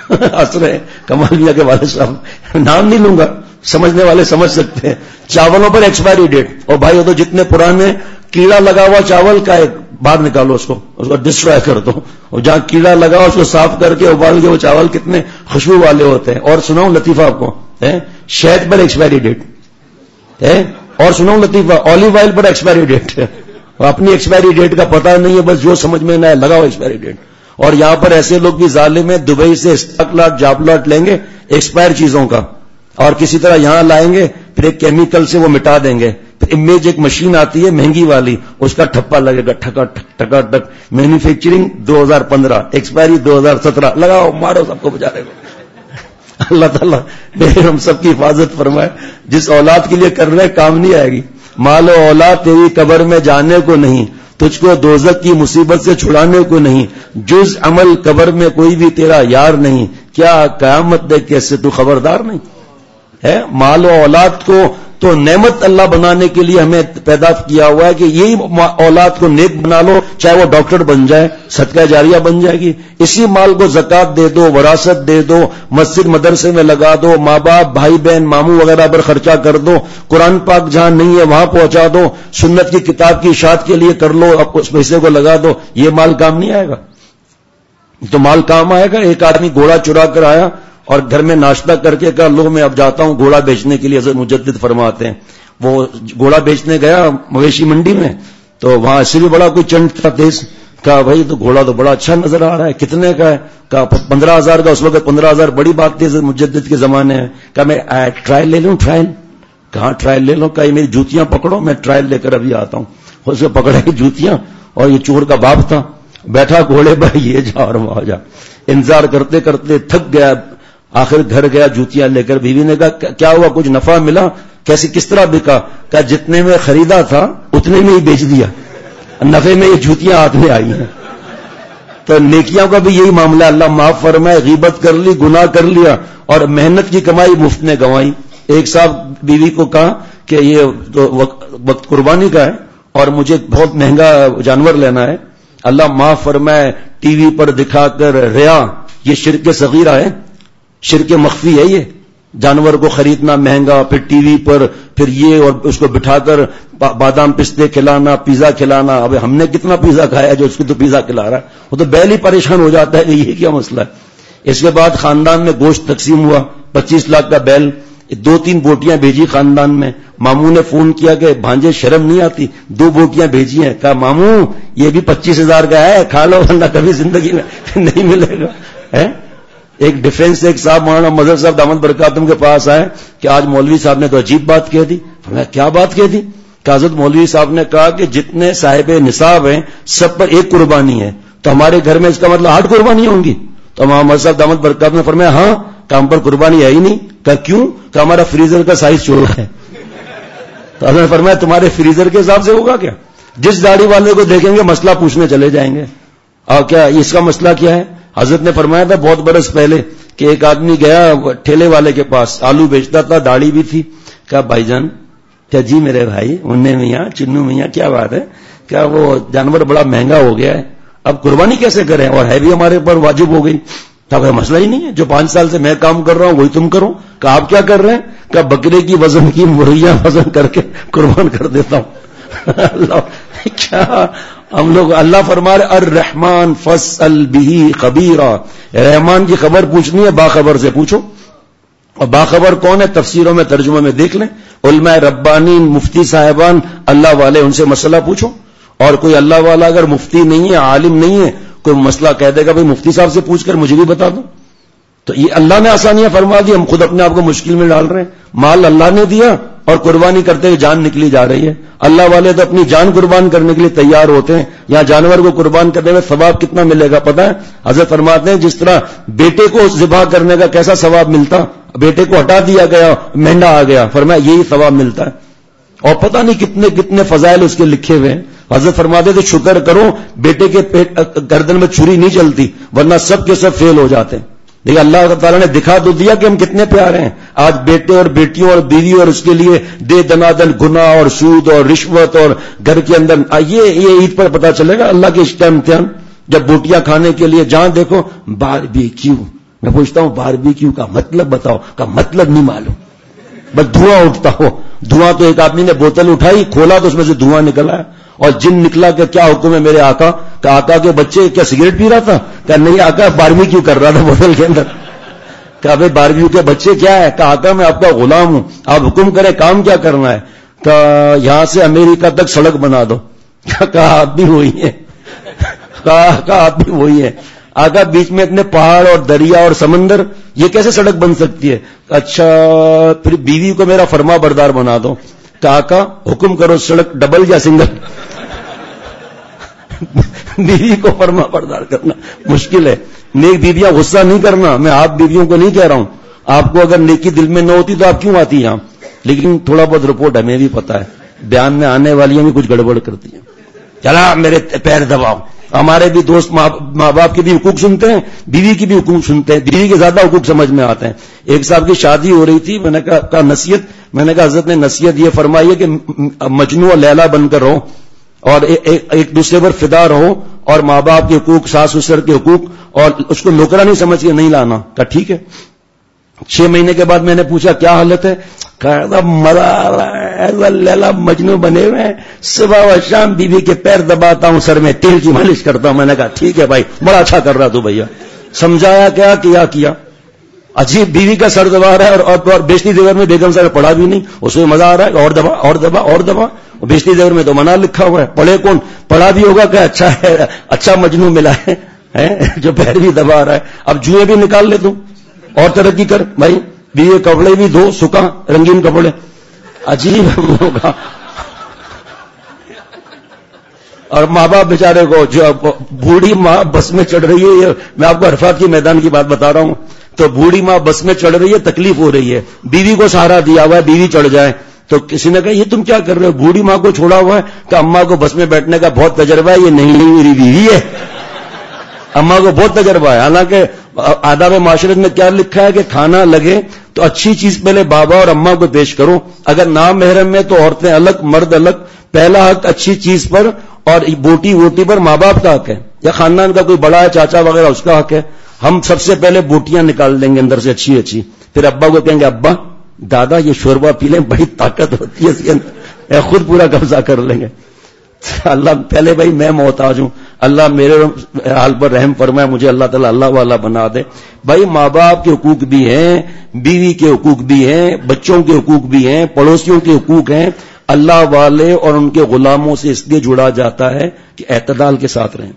Speaker 2: اثر ہے کمال میاں کے والد صاحب, نام نہیں لوں گا, سمجھنے والے سمجھ سکتے ہیں, چاولوں پر ایکسپائری ڈیٹ. اور بھائی وہ تو جتنے پرانے کیڑا لگا ہوا چاول کا ہے, باہر نکالو اس کو, اس کو ڈسٹرائے کر دو, اور جہاں کیڑا لگا اس کو صاف کر کے ابال کے وہ چاول کتنے خوشبو والے ہوتے ہیں. اور سناؤں لطیفہ آپ کو, شہد پر ایکسپائری ڈیٹ ہے, اور سناؤں لطیفہ آلیو آئل پر ایکسپائری ڈیٹ ہے. اپنی ایکسپائری ڈیٹ کا پتہ نہیں ہے, بس جو سمجھ میں نہ آئے لگاؤ ایکسپائری ڈیٹ. اور یہاں پر ایسے لوگ بھی ظالم ہیں, دبئی سے اسٹاک لاٹ جاب لاٹ لیں گے ایکسپائر چیزوں کا, اور کسی طرح یہاں لائیں گے, پھر ایک کیمیکل سے وہ مٹا دیں گے. پھر امیج ایک مشین آتی ہے مہنگی والی, اس کا ٹھپا لگے گا ٹھکا ٹھک ٹھکا ٹک, مینوفیکچرنگ دو ہزار پندرہ, ایکسپائری دو ہزار سترہ, لگاؤ مارو سب کو بچارے کو. اللہ تعالیٰ میرے ہم سب کی حفاظت فرمائے. جس اولاد کے لیے کر رہے کام نہیں آئے گی. مال و اولاد تیری قبر میں جانے کو نہیں, تجھ کو دوزخ کی مصیبت سے چھڑانے کو نہیں, جز عمل قبر میں کوئی بھی تیرا یار نہیں, کیا قیامت دیکھ کیسے تو خبردار نہیں ہے. مال و اولاد کو تو نعمت اللہ بنانے کے لیے ہمیں پیدا کیا ہوا ہے کہ یہی اولاد کو نیک بنا لو, چاہے وہ ڈاکٹر بن جائے, صدقہ جاریہ بن جائے گی. اسی مال کو زکات دے دو, وراثت دے دو, مسجد مدرسے میں لگا دو, ماں باپ بھائی بہن ماموں وغیرہ پر خرچہ کر دو, قرآن پاک جہاں نہیں ہے وہاں پہنچا دو, سنت کی کتاب کی اشاعت کے لیے کر لو, اب اس پیسے کو لگا دو. یہ مال کام نہیں آئے گا. تو مال کام آئے گا. ایک آدمی گھوڑا چرا کر آیا اور گھر میں ناشتہ کر کے کہا لو میں اب جاتا ہوں گھوڑا بیچنے کے لیے. حضرت مجدد فرماتے ہیں وہ گھوڑا بیچنے گیا مویشی منڈی میں, تو وہاں ایسے بھی بڑا کوئی چنٹ تھا تیز, کہا بھائی تو گھوڑا تو بڑا اچھا نظر آ رہا ہے, کتنے کا ہے؟ کہا پندرہ ہزار کا. اس وقت پندرہ ہزار بڑی بات تھی حضرت مجدد کے زمانے میں. کہا میں ٹرائل لے لوں, ٹرائل. کہاں ٹرائل لے لوں؟ کہا میری جوتیاں پکڑو, میں ٹرائل لے کر ابھی آتا ہوں. اس سے پکڑے جوتیاں, اور یہ چور کا باپ تھا, بیٹھا گھوڑے پر, یہ جا اور وہاں جا, انتظار کرتے کرتے تھک گیا. آخر گھر گیا جوتیاں لے کر. بیوی نے کہا کیا ہوا, کچھ نفع ملا؟ کیسے کس طرح بکا؟ کہا جتنے میں خریدا تھا اتنے میں ہی بیچ دیا, نفع میں یہ جوتیاں ہاتھ میں آئی ہیں. تو نیکیاں کا بھی یہی معاملہ, اللہ معاف فرمائے. غیبت کر لی, گناہ کر لیا, اور محنت کی کمائی مفت نے گنوائی. ایک صاحب بیوی کو کہا کہ یہ تو وقت قربانی کا ہے اور مجھے بہت مہنگا جانور لینا ہے, اللہ معاف فرمائے ٹی وی پر دکھا کر ریا, یہ شرک صغیرہ ہے, شرک مخفی ہے. یہ جانور کو خریدنا مہنگا, پھر ٹی وی پر, پھر یہ, اور اس کو بٹھا کر بادام پستے کھلانا, پیزا کھلانا. اب ہم نے کتنا پیزا کھایا جو اس کو تو پیزا کھلا رہا ہے, وہ تو بیل ہی پریشان ہو جاتا ہے کہ یہ کیا مسئلہ ہے. اس کے بعد خاندان میں گوشت تقسیم ہوا, پچیس لاکھ کا بیل, دو تین بوٹیاں بھیجی خاندان میں. ماموں نے فون کیا کہ بھانجے شرم نہیں آتی, دو بوٹیاں بھیجی ہیں. کہا ماموں یہ بھی پچیس ہزار کا ہے, کھا لو ورنہ کبھی زندگی میں نہیں ملے گا. ایک ڈیفینس ایک صاحب مولانا مظہر صاحب دامت برکاتم کے پاس آئے کہ آج مولوی صاحب نے تو عجیب بات کہہ دی. فرمایا کیا بات کہہ دی؟ کہ حضرت مولوی صاحب نے کہا کہ جتنے صاحب نصاب ہیں سب پر ایک قربانی ہے, تو ہمارے گھر میں اس کا مطلب آٹھ قربانیاں ہوں گی. تو مولانا مظہر صاحب دامت برکاتم نے فرمایا ہاں, کام پر قربانی ہے ہی نہیں. کہا کیوں؟ کہ ہمارا فریزر کا سائز چھوٹا ہے. تو حضرت نے فرمایا تمہارے فریزر کے حساب سے ہوگا کیا؟ جس داڑھی والے کو دیکھیں گے مسئلہ پوچھنے چلے جائیں گے, اور کیا اس کا مسئلہ کیا ہے؟ حضرت نے فرمایا تھا بہت برس پہلے کہ ایک آدمی گیا ٹھیلے والے کے پاس, آلو بیچتا تھا, داڑھی بھی تھی. کہا بھائی جان, کیا جی میرے بھائی منہ میاں چنو میاں کیا بات ہے, کیا وہ جانور بڑا مہنگا ہو گیا ہے, اب قربانی کیسے کریں, اور ہے بھی ہمارے اوپر واجب ہو گئی. تب مسئلہ ہی نہیں ہے, جو پانچ سال سے میں کام کر رہا ہوں وہی تم کرو. کہا آپ کیا کر رہے ہیں؟ کہا بکرے کی وزن کی مرغیاں وزن کر کے قربان کر دیتا ہوں. اللہ کیا ہم لوگ, اللہ فرما رہے الرحمن فاسأل به خبیرا, رحمان کی خبر پوچھنی ہے باخبر سے پوچھو. اور باخبر کون ہے؟ تفسیروں میں ترجمہ میں دیکھ لیں, علماء ربانین مفتی صاحبان اللہ والے, ان سے مسئلہ پوچھو. اور کوئی اللہ والا اگر مفتی نہیں ہے, عالم نہیں ہے, کوئی مسئلہ کہہ دے گا بھائی مفتی صاحب سے پوچھ کر مجھے بھی بتا دو, تو یہ اللہ نے آسانیاں فرما دی, ہم خود اپنے آپ کو مشکل میں ڈال رہے ہیں. مال اللہ نے دیا, اور قربانی کرتے ہوئے جان نکلی جا رہی ہے. اللہ والے تو اپنی جان قربان کرنے کے لیے تیار ہوتے ہیں. یہاں جانور کو قربان کرنے میں ثواب کتنا ملے گا پتہ ہے؟ حضرت فرماتے ہیں جس طرح بیٹے کو ذبح کرنے کا کیسا ثواب ملتا, بیٹے کو ہٹا دیا گیا, مہنڈا آ گیا, فرمایا یہی ثواب ملتا ہے. اور پتہ نہیں کتنے کتنے فضائل اس کے لکھے ہوئے ہیں. حضرت فرماتے تھے شکر کرو بیٹے کے پیٹ گردن میں چھری نہیں چلتی, ورنہ سب کے سب فیل ہو جاتے ہیں. دیکھیں اللہ تعالیٰ نے دکھا تو دیا کہ ہم کتنے پیارے ہیں. آج بیٹے اور بیٹیوں اور بیوی اور اس کے لیے دے دنادن گناہ اور سود اور رشوت اور گھر کے اندر, یہ یہ عید پر پتا چلے گا اللہ کے اس کا امتحان. جب بوٹیاں کھانے کے لیے جہاں دیکھو باربیکیو, میں پوچھتا ہوں باربیکیو کا مطلب بتاؤ, کا مطلب نہیں معلوم, بس دھواں اٹھتا ہو. دھواں تو ایک آدمی نے بوتل اٹھائی, کھولا تو اس میں سے دھواں نکلا, اور جن نکلا کہ کیا حکم ہے میرے آقا, کہ آقا کے بچے کیا سگریٹ پی رہا تھا, کہ نہیں آقا باربیکیو کر رہا تھا بوتل کے اندر. کہ بھائی باربیکیو کے بچے کیا ہے, کہ آقا میں آپ کا غلام ہوں, آپ حکم کریں کام کیا کرنا ہے, کہ یہاں سے امریکہ تک سڑک بنا دو. کہا آپ بھی وہی ہیں, کہا آپ بھی وہی ہیں. آقا بیچ میں اتنے پہاڑ اور دریا اور سمندر, یہ کیسے سڑک بن سکتی ہے؟ اچھا پھر بیوی کو میرا فرما بردار بنا دو. کہ آقا حکم کرو سڑک ڈبل یا سنگل. بیوی کو فرما بردار کرنا مشکل ہے. نیک بیویاں غصہ نہیں کرنا, میں آپ بیویوں کو نہیں کہہ رہا ہوں, آپ کو اگر نیکی دل میں نہ ہوتی تو آپ کیوں آتی یہاں. لیکن تھوڑا بہت رپورٹ ہمیں بھی پتا ہے, بیان میں آنے والی بھی کچھ گڑبڑ کرتی ہیں. چلا میرے پیر دباؤ. ہمارے بھی دوست ماں باپ کے بھی حقوق سنتے ہیں, بیوی کی بھی حقوق سنتے ہیں, بیوی کے زیادہ حقوق سمجھ میں آتے ہیں. ایک صاحب کی شادی ہو رہی تھی, میں نے کہا نصیحت, میں نے کہا حضرت نے نصیحت یہ فرمائی ہے کہ مجنو اور لیلا بن کر رہو اور ایک دوسرے پر فدا رہو, اور ماں باپ کے حقوق, ساس سسر کے حقوق, اور اس کو نوکرا نہیں سمجھ کے نہیں لانا. کہا ٹھیک ہے. چھ مہینے کے بعد میں نے پوچھا کیا حالت ہے, کہا مزہ آ رہا ہے, لیلا مجنو بنے ہوئے ہیں, صبح و شام بیوی کے پیر دباتا ہوں, سر میں تیل کی مالش کرتا ہوں. میں نے کہا ٹھیک ہے بھائی, بڑا اچھا کر رہا تو بھیا. سمجھایا کیا کیا کیا عجیب, بیوی کا سر دبا رہا ہے, اور, اور بیشتی دیور میں بیگم صاحب پڑھا بھی نہیں, اس میں مزہ آ رہا ہے, اور دبا اور دبا اور دبا. بیشتی دیور میں تو منع لکھا ہوا ہے, پڑھے کون, پڑھا بھی ہوگا کہ اچھا ہے, اچھا مجنو ملا ہے, جو پیر بھی دبا رہا ہے. اب جوئے بھی نکال لے تم اور ترقی کر بھائی, بیوی کپڑے بھی دو سکا رنگین کپڑے. عجیب ہوگا. اور ماں باپ بیچارے کو, جو بوڑھی ماں بس میں چڑھ رہی ہے, میں آپ کو عرفات کی میدان کی بات بتا رہا ہوں, تو بوڑھی ماں بس میں چڑھ رہی ہے, تکلیف ہو رہی ہے, بیوی کو سہارا دیا ہوا ہے, بیوی چڑھ جائے تو کسی نے کہا یہ تم کیا کر رہے ہو, بوڑھی ماں کو چھوڑا ہوا ہے, کہ اماں کو بس میں بیٹھنے کا بہت تجربہ ہے, یہ نہیں نہیں میری بیوی ہے, اماں کو بہت تجربہ ہے. حالانکہ آداب معاشرت میں کیا لکھا ہے کہ کھانا لگے تو اچھی چیز پہلے بابا اور اماں کو پیش کرو, اگر نام محرم میں تو عورتیں الگ مرد الگ. پہلا حق اچھی چیز پر, اور بوٹی ووٹی پر ماں باپ کا حق ہے, یا خاندان کا کوئی بڑا ہے چاچا وغیرہ اس کا حق ہے. ہم سب سے پہلے بوٹیاں نکال دیں گے اندر سے اچھی اچھی, پھر ابا کو کہیں گے ابا دادا یہ شوربہ پی لیں, بڑی طاقت ہوتی ہے اس کے اندر, خود پورا قبضہ کر لیں گے. اللہ پہلے بھائی میں محتاج ہوں, اللہ میرے حال پر رحم فرمائے, مجھے اللہ تعالیٰ اللہ والا بنا دے. بھائی ماں باپ کے حقوق بھی ہیں, بیوی کے حقوق بھی ہیں, بچوں کے حقوق بھی ہیں, پڑوسیوں کے حقوق ہیں. اللہ والے اور ان کے غلاموں سے اس لیے جڑا جاتا ہے کہ اعتدال کے ساتھ رہیں,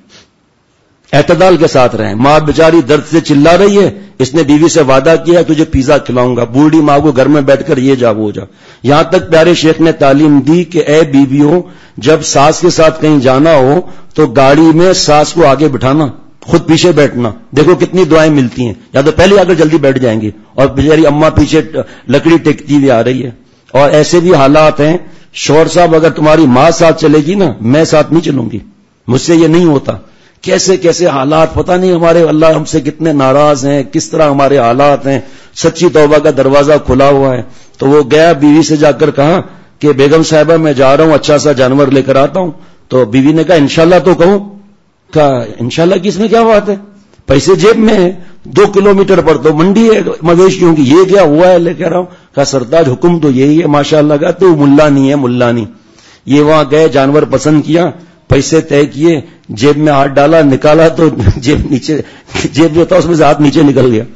Speaker 2: اعتدال کے ساتھ رہیں. ماں بیچاری درد سے چلا رہی ہے, اس نے بیوی سے وعدہ کیا تجھے پیزا کھلاؤں گا, بوڑھی ماں کو گھر میں بیٹھ کر یہ جا وہ جا. یہاں تک پیارے شیخ نے تعلیم دی کہ اے بیویوں, جب ساس کے ساتھ کہیں جانا ہو تو گاڑی میں ساس کو آگے بٹھانا, خود پیچھے بیٹھنا. دیکھو کتنی دعائیں ملتی ہیں, یا تو پہلے آ کر جلدی بیٹھ جائیں گی, اور بیچاری اماں پیچھے لکڑی ٹیکتی ہوئی آ رہی ہے. اور ایسے بھی حالات ہیں, شوہر صاحب اگر تمہاری ماں ساتھ چلے گی نا, میں ساتھ نہیں چلوں گی, مجھ سے یہ نہیں ہوتا. کیسے کیسے حالات, پتہ نہیں ہمارے اللہ ہم سے کتنے ناراض ہیں, کس طرح ہمارے حالات ہیں. سچی توبہ کا دروازہ کھلا ہوا ہے. تو وہ گیا بیوی سے جا کر کہا کہ بیگم صاحبہ میں جا رہا ہوں, اچھا سا جانور لے کر آتا ہوں. تو بیوی نے کہا انشاءاللہ تو کہوں. کہا انشاءاللہ کی اس میں کیا بات ہے, پیسے جیب میں ہے, دو کلومیٹر پر تو منڈی ہے مویشیوں کی, یہ کیا ہوا ہے لے کے رہا ہوں. کہا سرتاج حکم تو یہی ہے ماشاءاللہ. کا تو ملا نہیں ہے ملا نہیں. یہ وہاں گئے, جانور پسند کیا, پیسے طے کیے, جیب میں ہاتھ ڈالا, نکالا تو جیب نیچے, جیب جو تھا اس میں سے ہاتھ نیچے نکل گیا.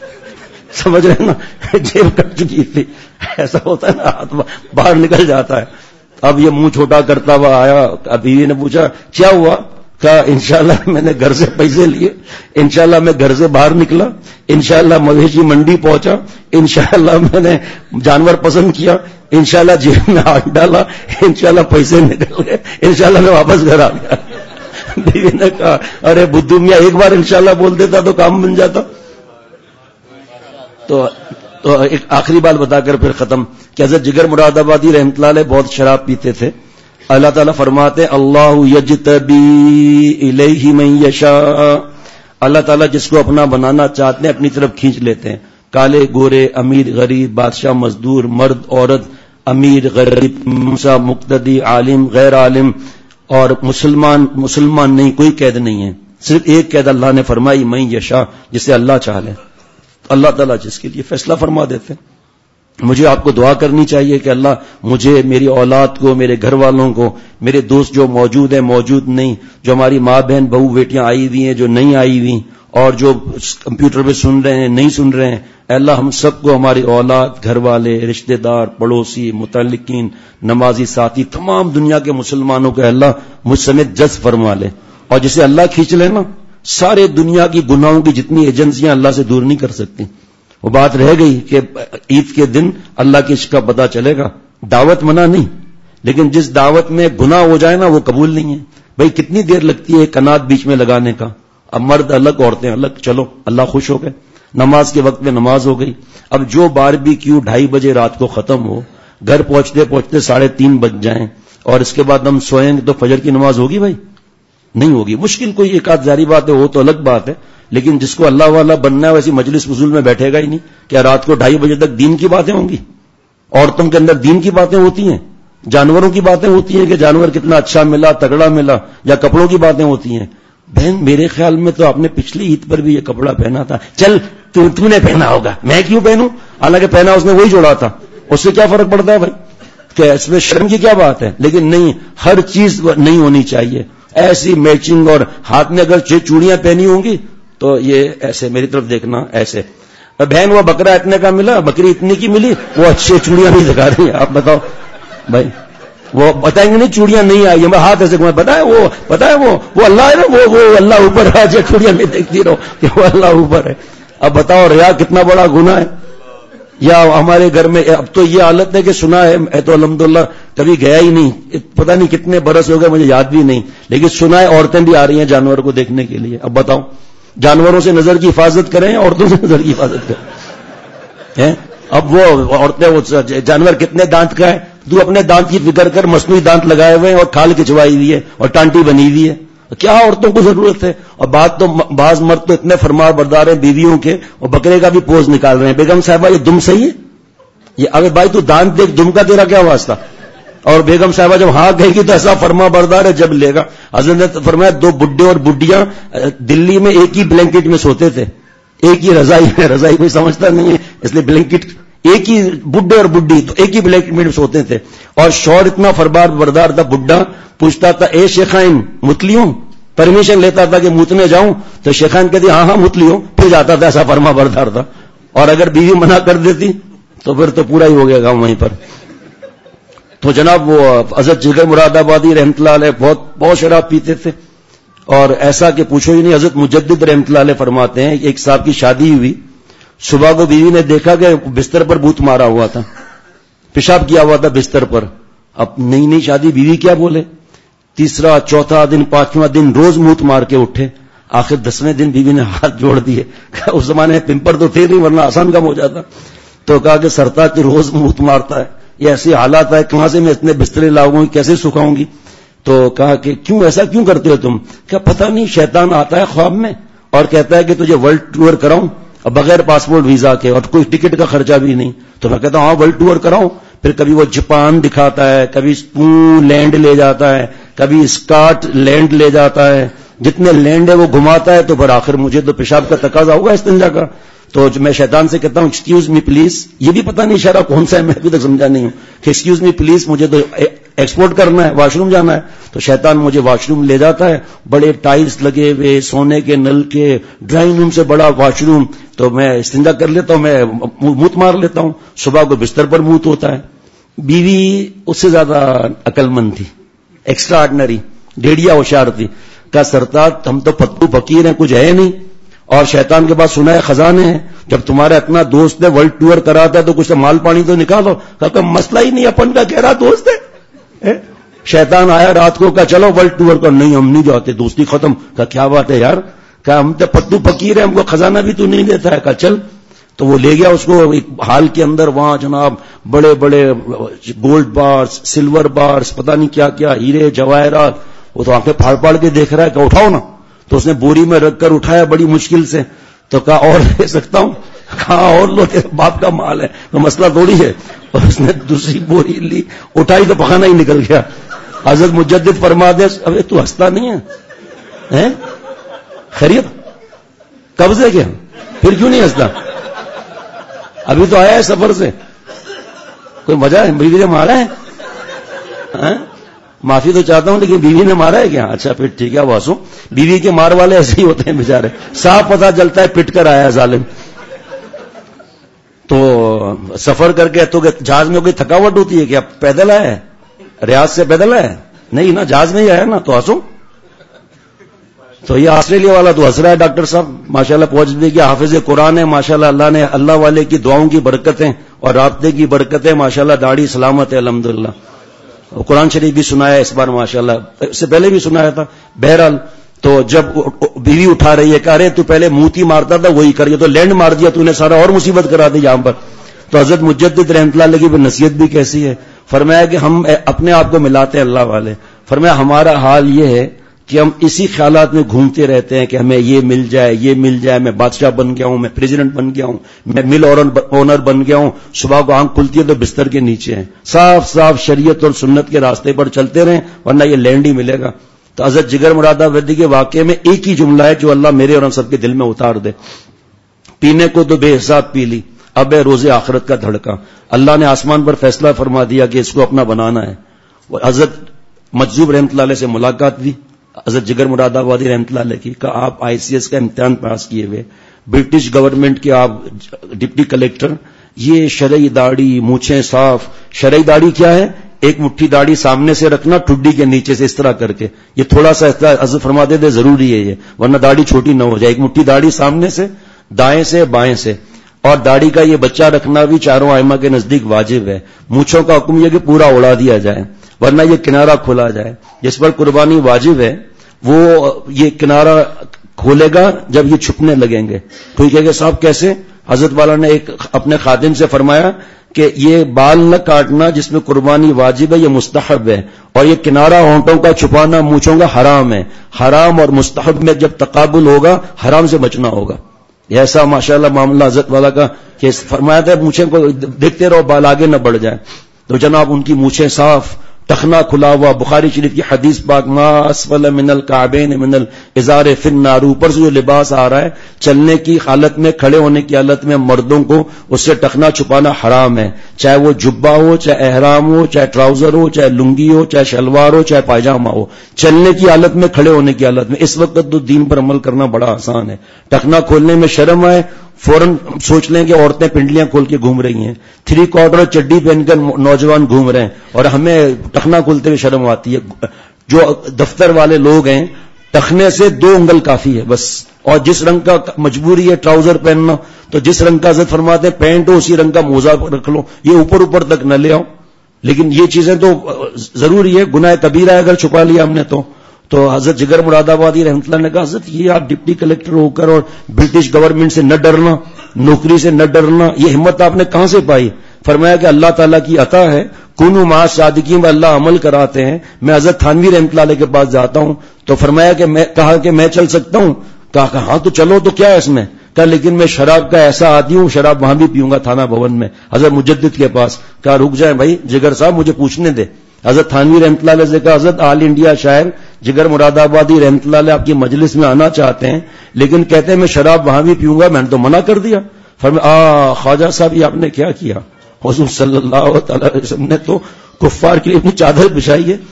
Speaker 2: سمجھ رہے نا, جیب کٹ چکی تھی. ایسا ہوتا ہے نا, ہاتھ باہر نکل جاتا ہے. اب یہ منہ چھوٹا کرتا ہوا آیا, بیوی نے پوچھا کیا ہوا, کہا انشاءاللہ میں نے گھر سے پیسے لیے، انشاءاللہ میں گھر سے باہر نکلا، انشاءاللہ مویشی منڈی پہنچا، انشاءاللہ میں نے جانور پسند کیا، انشاءاللہ جیب میں ہاتھ ڈالا، انشاءاللہ پیسے نکل گئے، انشاءاللہ میں واپس گھر آ گیا. بیوی نے کہا ارے بدھو میاں ایک بار انشاءاللہ بول دیتا تو کام بن جاتا. تو تو ایک آخری بات بتا کر پھر ختم کہ حضرت جگر مراد آبادی رحمۃ اللہ علیہ بہت شراب پیتے تھے. اللہ تعالیٰ فرماتے اللہ یجتبی الیہ من یشاء، اللہ تعالیٰ جس کو اپنا بنانا چاہتے ہیں اپنی طرف کھینچ لیتے ہیں. کالے گورے، امیر غریب، بادشاہ مزدور، مرد عورت، امیر غریب، مسا مقتدی، عالم غیر عالم، اور مسلمان مسلمان نہیں، کوئی قید نہیں ہے. صرف ایک قید اللہ نے فرمائی من یشاء، جسے اللہ چاہ لے. اللہ تعالیٰ جس کے لیے فیصلہ فرما دیتے ہیں. مجھے آپ کو دعا کرنی چاہیے کہ اللہ مجھے، میری اولاد کو، میرے گھر والوں کو، میرے دوست جو موجود ہیں موجود نہیں، جو ہماری ماں بہن بہو بیٹیاں آئی ہوئی ہیں جو نہیں آئی ہوئی، اور جو کمپیوٹر پہ سن رہے ہیں نہیں سن رہے ہیں، اے اللہ ہم سب کو، ہماری اولاد، گھر والے، رشتہ دار، پڑوسی، متعلقین، نمازی ساتھی، تمام دنیا کے مسلمانوں کو اے اللہ مجھ سمیت جذب فرما لے. اور جسے اللہ کھینچ لے نا، سارے دنیا کی گناہوں کی جتنی ایجنسیاں اللہ سے دور نہیں کر سکتی. وہ بات رہ گئی کہ عید کے دن اللہ کی عشق کا پتہ چلے گا. دعوت منع نہیں، لیکن جس دعوت میں گناہ ہو جائے نا وہ قبول نہیں ہے. بھئی کتنی دیر لگتی ہے کنات بیچ میں لگانے کا؟ اب مرد الگ عورتیں الگ، چلو اللہ خوش ہو گئے. نماز کے وقت میں نماز ہو گئی. اب جو باربی کیو ڈھائی بجے رات کو ختم ہو، گھر پہنچتے پہنچتے ساڑھے تین بج جائیں، اور اس کے بعد ہم سوئیں گے تو فجر کی نماز ہوگی؟ بھائی نہیں ہوگی. مشکل کوئی ایک آدھ جاری بات ہے وہ تو الگ بات ہے، لیکن جس کو اللہ والا بننا ہے ویسی مجلس فضول میں بیٹھے گا ہی نہیں. کیا رات کو ڈھائی بجے تک دین کی باتیں ہوں گی؟ عورتوں کے اندر دین کی باتیں ہوتی ہیں، جانوروں کی باتیں ہوتی ہیں کہ جانور کتنا اچھا ملا، تگڑا ملا، یا کپڑوں کی باتیں ہوتی ہیں. بہن میرے خیال میں تو آپ نے پچھلی عید پر بھی یہ کپڑا پہنا تھا. چل تو, تو نے پہنا ہوگا، میں کیوں پہنوں؟ حالانکہ پہنا اس نے وہی جوڑا تھا. اس سے کیا فرق پڑتا ہے بھائی؟ کہ اس میں شرم کی کیا بات ہے؟ لیکن نہیں، ہر چیز نہیں ہونی چاہیے ایسی میچنگ. اور ہاتھ میں اگر چھ چوڑیاں پہنی ہوں گی تو یہ ایسے میری طرف دیکھنا ایسے. بہن وہ بکرا اتنے کا ملا، بکری اتنی کی ملی، وہ اچھے چوڑیاں نہیں دکھا رہی ہیں. آپ بتاؤ بھائی، وہ بتائیں گے نہیں چوڑیاں نہیں آئی، میں ہاتھ ایسے بتائیں وہ بتائیں وہ وہ اللہ ہے نا، وہ وہ اللہ اوپر ہے. جو چوڑیاں نہیں دیکھتی رہو کہ وہ اللہ اوپر ہے. اب بتاؤ ریا کتنا بڑا گناہ ہے. یا ہمارے گھر میں اب تو یہ حالت ہے کہ سنا ہے تو الحمدللہ کبھی گیا ہی نہیں، پتہ نہیں کتنے برس ہو گئے مجھے یاد بھی نہیں، لیکن سنا ہے عورتیں بھی آ رہی ہیں جانور کو دیکھنے کے لیے. اب بتاؤ جانوروں سے نظر کی حفاظت کریں یا عورتوں سے نظر کی حفاظت کریں؟ اب وہ عورتیں وہ جانور کتنے دانت کا ہے، تو اپنے دانت کی فکر کر، مصنوعی دانت لگائے ہوئے ہیں اور کھال کھچوائی ہوئی ہے اور ٹانٹی بنی ہوئی ہے. کیا عورتوں کو ضرورت ہے؟ اور بات تو بعض مرد تو اتنے فرما بردار ہیں بیویوں کے، اور بکرے کا بھی پوز نکال رہے ہیں. بیگم صاحبہ یہ دم صحیح ہے؟ یہ اگر بھائی تو دانت دیکھ، دم کا تیرا کیا واسطہ؟ اور بیگم صاحبہ جب ہاں کہے گی تو ایسا فرما بردار ہے جب لے گا. حضرت نے فرمایا دو بڈھے اور بڈھیاں دلی میں ایک ہی بلینکٹ میں سوتے تھے، ایک ہی رضائی میں. رضائی کوئی سمجھتا نہیں ہے اس لیے بلینکٹ، ایک ہی بڈھے اور بڈھی تو ایک ہی بلینکٹ میں سوتے تھے. اور شوہر اتنا فرما بردار تھا، بڈھا پوچھتا تھا اے شیخائن متلیوں، پرمیشن لیتا تھا کہ موتنے جاؤں تو شیخائن کہتی ہاں ہاں متلیوں، پھر جاتا تھا. ایسا فرما بردار تھا. اور اگر بیوی منع کر دیتی تو پھر تو پورا ہی ہو گیا کام وہیں پر. تو جناب وہ حضرت جگر مراد آبادی رحمۃ اللہ علیہ بہت بہت شراب پیتے تھے، اور ایسا کہ پوچھو ہی نہیں. حضرت مجدد رحمۃ اللہ علیہ فرماتے ہیں ایک صاحب کی شادی ہوئی، صبح کو بیوی نے دیکھا کہ بستر پر بھوت مارا ہوا تھا، پیشاب کیا ہوا تھا بستر پر. اب نئی نئی شادی بیوی کیا بولے؟ تیسرا چوتھا دن پانچواں دن روز موت مار کے اٹھے. آخر دسویں دن بیوی نے ہاتھ جوڑ دیے. اس زمانے میں پمپر تو تھے نہیں ورنہ آسان کام ہو جاتا. تو کہا کہ سرتا کہ روز موت مارتا ہے، یہ ایسی حالات ہے کہاں سے میں اتنے بسترے لاؤں گی، کیسے سکھاؤں گی؟ تو کہا کہ کیوں ایسا کیوں کرتے ہو تم؟ کیا پتہ نہیں شیطان آتا ہے خواب میں اور کہتا ہے کہ تجھے ورلڈ ٹور کراؤں بغیر پاسپورٹ ویزا کے اور کوئی ٹکٹ کا خرچہ بھی نہیں. تو میں کہتا ہوں ہاں ورلڈ ٹور کراؤں. پھر کبھی وہ جاپان دکھاتا ہے، کبھی اسپون لینڈ لے جاتا ہے، کبھی اسکاٹ لینڈ لے جاتا ہے. جتنے لینڈ ہے وہ گھماتا ہے. تو پھر آخر مجھے تو پیشاب کا تقاضا ہوگا استنجا کا. تو میں شیطان سے کہتا ہوں ایکسکیوز می پلیز، یہ بھی پتہ نہیں اشارہ کون سا ہے میں ابھی تک سمجھا نہیں ہوں کہ ایکسکیوز می پلیز مجھے تو ایکسپورٹ کرنا ہے، واش روم جانا ہے. تو شیطان مجھے واش روم لے جاتا ہے، بڑے ٹائلز لگے ہوئے، سونے کے نل کے، ڈرائنگ روم سے بڑا واش روم. تو میں استنجا کر لیتا ہوں، میں موت مار لیتا ہوں. صبح کو بستر پر موت ہوتا ہے. بیوی اس سے زیادہ عقل مند تھی، ایکسٹرا آرڈنری، ڈیڑیا ہوشیار تھی. کہا سرتاج ہم تو پتو فقیر ہیں, کچھ ہے نہیں, اور شیطان کے پاس سنا ہے خزانے ہیں, جب تمہارا اتنا دوست ہے ورلڈ ٹور کراتا ہے تو کچھ مال پانی تو نکالو. کہا مسئلہ ہی نہیں, اپن کا کہہ رہا دوست ہے. شیطان آیا رات کو, کہا چلو ورلڈ ٹور کر. نہیں ہم نہیں جاتے, دوستی ختم. کہا کیا بات ہے یار, کہا ہم تو پتو فقیر ہیں, ہم کو خزانہ بھی تو نہیں دیتا ہے. کہا چل. تو وہ لے گیا اس کو ایک ہال کے اندر, وہاں جناب بڑے بڑے گولڈ بارز, سلور بارز, پتہ نہیں کیا کیا, ہیرے جواہرات. وہ تو آنکھیں پھاڑ پھاڑ کے دیکھ رہا ہے کہ اٹھاؤ نا. تو اس نے بوری میں رکھ کر اٹھایا بڑی مشکل سے. تو کہا اور لے سکتا ہوں؟ کہا اور لو, تیرے باپ کا مال ہے, تو مسئلہ تھوڑی ہے. اور اس نے دوسری بوری لی, اٹھائی تو پخانا ہی نکل گیا. حضرت مجدد فرما دے, ابے تو ہنستا نہیں ہے, خیریت قبضے کیا, پھر کیوں نہیں ہنستا؟ ابھی تو آیا ہے سفر سے, کوئی مزہ ہے؟ بیوی نے مارا ہے؟ معافی تو چاہتا ہوں لیکن بیوی نے مارا ہے کیا؟ اچھا پھر ٹھیک ہے واسو, بیوی کے مار والے ایسے ہی ہوتے ہیں بیچارے, صاف پتہ چلتا ہے پٹ کر آیا ظالم. تو سفر کر کے تو جہاز میں کوئی تھکاوٹ ہوتی ہے کیا؟ پیدل آیا ہے, ریاض سے پیدل آیا ہے؟ نہیں نا, جہاز میں ہی آیا نا, تو ہنسو. تو یہ آسٹریلیا والا تو ہنس رہا ہے ڈاکٹر صاحب, ماشاءاللہ پہنچ بھی گیا, حافظ قرآن ہے ماشاءاللہ, اللہ نے اللہ والے کی دعاؤں کی برکتیں اور رابطے کی برکتیں, ماشاءاللہ داڑھی سلامت ہے الحمدللہ. قرآن شریف بھی سنایا اس بار ماشاءاللہ, اس سے پہلے بھی سنایا تھا. بہرحال تو جب بیوی اٹھا رہی ہے, کہہ رہے تو پہلے موتی مارتا تھا وہی کر, یہ تو لینڈ مار دیا تو نے, سارا اور مصیبت کرا دی یہاں پر. تو حضرت مجدد رحمۃ اللہ علیہ کی نصیحت بھی کیسی ہے, فرمایا کہ ہم اپنے آپ کو ملاتے ہیں اللہ والے. فرمایا ہمارا حال یہ ہے کہ ہم اسی خیالات میں گھومتے رہتے ہیں کہ ہمیں یہ مل جائے, یہ مل جائے, میں بادشاہ بن گیا ہوں, میں پریزیڈنٹ بن گیا ہوں, میں مل اونر بن گیا ہوں. صبح کو آنکھ کھلتی ہے تو بستر کے نیچے ہیں. صاف صاف شریعت اور سنت کے راستے پر چلتے رہیں ورنہ یہ لینڈ ہی ملے گا. تو حضرت جگر مراد آبادی کے واقعے میں ایک ہی جملہ ہے جو اللہ میرے اور ہم سب کے دل میں اتار دے. پینے کو تو بے حساب پی لی, اب ہے روز آخرت کا دھڑکا. اللہ نے آسمان پر فیصلہ فرما دیا کہ اس کو اپنا بنانا ہے. حضرت مجذوب رحمۃ اللہ علیہ سے ملاقات ہوئی, حضرت جگر مراد آبادی رحمۃ اللہ علیہ کی. کہا آپ آئی سی ایس کا امتحان پاس کیے ہوئے, برٹش گورنمنٹ کے آپ ڈپٹی کلیکٹر, یہ شرعی داڑھی, مونچھیں صاف. شرعی داڑھی کیا ہے؟ ایک مٹھی داڑھی سامنے سے رکھنا, ٹھڈی کے نیچے سے اس طرح کر کے, یہ تھوڑا سا اس طرح حضرت فرما دے دے ضروری ہے یہ, ورنہ داڑھی چھوٹی نہ ہو جائے. ایک مٹھی داڑھی سامنے سے, دائیں سے, بائیں سے. اور داڑھی کا یہ بچہ رکھنا بھی چاروں ائمہ کے نزدیک واجب ہے. مونچھوں کا حکم یہ کہ پورا اڑا دیا جائے ورنہ یہ کنارہ کھولا جائے. جس پر قربانی واجب ہے وہ یہ کنارہ کھولے گا جب یہ چھپنے لگیں گے. کوئی کہے گا صاحب کیسے؟ حضرت والا نے ایک اپنے خادم سے فرمایا کہ یہ بال نہ کاٹنا جس میں قربانی واجب ہے, یہ مستحب ہے, اور یہ کنارہ ہونٹوں کا چھپانا مونچھوں کا حرام ہے. حرام اور مستحب میں جب تقابل ہوگا حرام سے بچنا ہوگا. ایسا ماشاءاللہ معاملہ حضرت والا کا کہ فرمایا تھا مونچھیں کو دیکھتے رہو بال آگے نہ بڑھ جائیں. تو جناب ان کی مونچھیں صاف, ٹخنا کھلا ہوا. بخاری شریف کی حدیث پاک, ما اسفل من الکعبین من الازار فی النار, اوپر سے جو لباس آ رہا ہے چلنے کی حالت میں, کھڑے ہونے کی حالت میں مردوں کو اس سے ٹخنا چھپانا حرام ہے, چاہے وہ جبہ ہو, چاہے احرام ہو, چاہے ٹراؤزر ہو, چاہے لنگی ہو, چاہے شلوار ہو, چاہے پائجامہ ہو. چلنے کی حالت میں, کھڑے ہونے کی حالت میں. اس وقت تو دین پر عمل کرنا بڑا آسان ہے. ٹخنا کھولنے میں شرم آئے, فوراً سوچ لیں کہ عورتیں پنڈلیاں کھول کے گھوم رہی ہیں, تھری کوارٹر چڈی پہن کر نوجوان گھوم رہے ہیں, اور ہمیں ٹخنا کھولتے ہوئے شرم آتی ہے. جو دفتر والے لوگ ہیں ٹخنے سے دو انگل کافی ہے بس, اور جس رنگ کا مجبوری ہے ٹراؤزر پہننا تو جس رنگ کا حضرت فرماتے ہیں پینٹ ہو اسی رنگ کا موزہ رکھ لو, یہ اوپر اوپر تک نہ لے آؤ. لیکن یہ چیزیں تو ضروری ہے, گناہ کبیرہ ہے اگر چھپا لیا ہم نے تو. تو حضرت جگر مراد آبادی رحمۃ اللہ نے کہا حضرت یہ آپ ڈپٹی کلیکٹر ہو کر اور برٹش گورنمنٹ سے نہ ڈرنا, نوکری سے نہ ڈرنا, یہ ہمت آپ نے کہاں سے پائی؟ فرمایا کہ اللہ تعالیٰ کی عطا ہے, کونوا مع الصادقین میں اللہ عمل کراتے ہیں. میں حضرت تھانوی رحمۃ اللہ علیہ کے پاس جاتا ہوں تو فرمایا کہ میں کہا کہ میں چل سکتا ہوں. کہا کہ ہاں تو چلو, تو کیا ہے اس میں؟ کہا لیکن میں شراب کا ایسا عادی ہوں, شراب وہاں بھی پیوں گا تھانہ بھون میں, حضرت مجدد کے پاس. کہا رک جائیں بھائی جگر صاحب مجھے پوچھنے دے. حضرت تھانوی رحمۃ اللہ علیہ سے کہا حضرت آل انڈیا شاعر جگر مراد آبادی رحمۃ اللہ علیہ آپ کی مجلس میں آنا چاہتے ہیں لیکن کہتے ہیں میں شراب وہاں بھی پیوں گا, میں نے تو منع کر دیا. فرمایا خواجہ صاحب یہ آپ نے کیا کیا؟ حضور صلی اللہ تعالی علیہ وسلم نے تو کفار کے لیے اپنی چادر بچھائی ہے,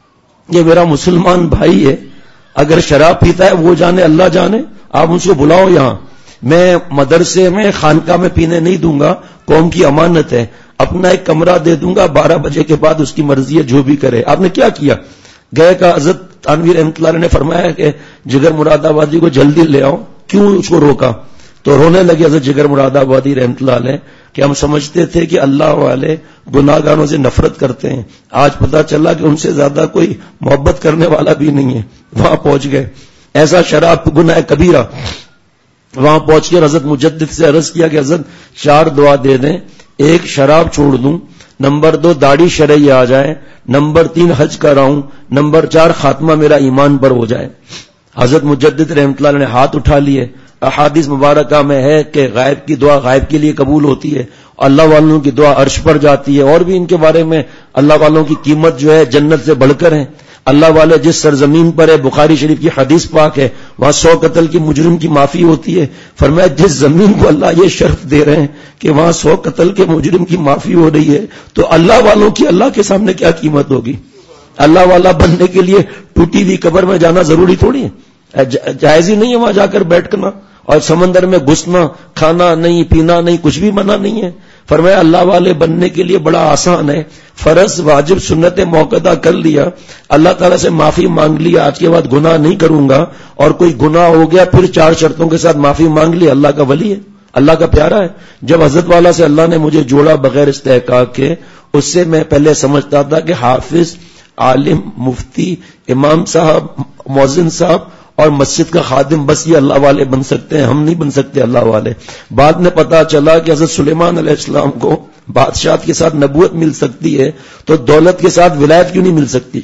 Speaker 2: یہ میرا مسلمان بھائی ہے, اگر شراب پیتا ہے وہ جانے اللہ جانے, آپ ان کو بلاؤ یہاں. میں مدرسے میں خانقاہ میں پینے نہیں دوں گا, قوم کی امانت ہے. اپنا ایک کمرہ دے دوں گا, بارہ بجے کے بعد اس کی مرضی ہے جو بھی کرے. آپ نے کیا کیا؟ گئے کا حضرت تانوی رحمۃ اللہ علیہ نے فرمایا کہ جگر مراد آبادی کو جلدی لے آؤ، کیوں اس کو روکا؟ تو رونے لگے حضرت جگر مراد آبادی رحمۃ اللہ علیہ کہ ہم سمجھتے تھے کہ اللہ والے گناہ گاروں سے نفرت کرتے ہیں، آج پتہ چلا کہ ان سے زیادہ کوئی محبت کرنے والا بھی نہیں ہے۔ وہاں پہنچ گئے، ایسا شراب گناہ کبیرہ۔ وہاں پہنچ کے حضرت مجدد سے عرض کیا کہ حضرت چار دعا دے دیں، ایک شراب چھوڑ دوں، نمبر دو داڑھی شرعی آ جائے، نمبر تین حج کراؤں، نمبر چار خاتمہ میرا ایمان پر ہو جائے۔ حضرت مجدد رحمۃ اللہ نے ہاتھ اٹھا لیے۔ احادیث مبارکہ میں ہے کہ غائب کی دعا غائب کے لیے قبول ہوتی ہے، اللہ والوں کی دعا عرش پر جاتی ہے، اور بھی ان کے بارے میں اللہ والوں کی قیمت جو ہے جنت سے بڑھ کر ہے۔ اللہ والے جس سرزمین پر ہے، بخاری شریف کی حدیث پاک ہے، وہاں سو قتل کی مجرم کی معافی ہوتی ہے۔ فرمایا جس زمین کو اللہ یہ شرف دے رہے ہیں کہ وہاں سو قتل کے مجرم کی معافی ہو رہی ہے، تو اللہ والوں کی اللہ کے سامنے کیا قیمت ہوگی؟ اللہ والا بننے کے لیے ٹوٹی ہوئی قبر میں جانا ضروری تھوڑی ہے، جائز ہی نہیں ہے وہاں جا کر بیٹھنا، اور سمندر میں گھسنا، کھانا نہیں پینا نہیں، کچھ بھی منع نہیں ہے۔ فرمایا اللہ والے بننے کے لیے بڑا آسان ہے، فرض واجب سنت موقدہ کر لیا، اللہ تعالیٰ سے معافی مانگ لیا، آج کے بعد گناہ نہیں کروں گا، اور کوئی گناہ ہو گیا پھر چار شرطوں کے ساتھ معافی مانگ لی، اللہ کا ولی ہے، اللہ کا پیارا ہے۔ جب حضرت والا سے اللہ نے مجھے جوڑا بغیر استحقاق کے، اس سے میں پہلے سمجھتا تھا کہ حافظ، عالم، مفتی، امام صاحب، مؤذن صاحب اور مسجد کا خادم بس یہ اللہ والے بن سکتے ہیں، ہم نہیں بن سکتے اللہ والے۔ بعد میں پتا چلا کہ حضرت سلیمان علیہ السلام کو بادشاہت کے ساتھ نبوت مل سکتی ہے تو دولت کے ساتھ ولایت کیوں نہیں مل سکتی؟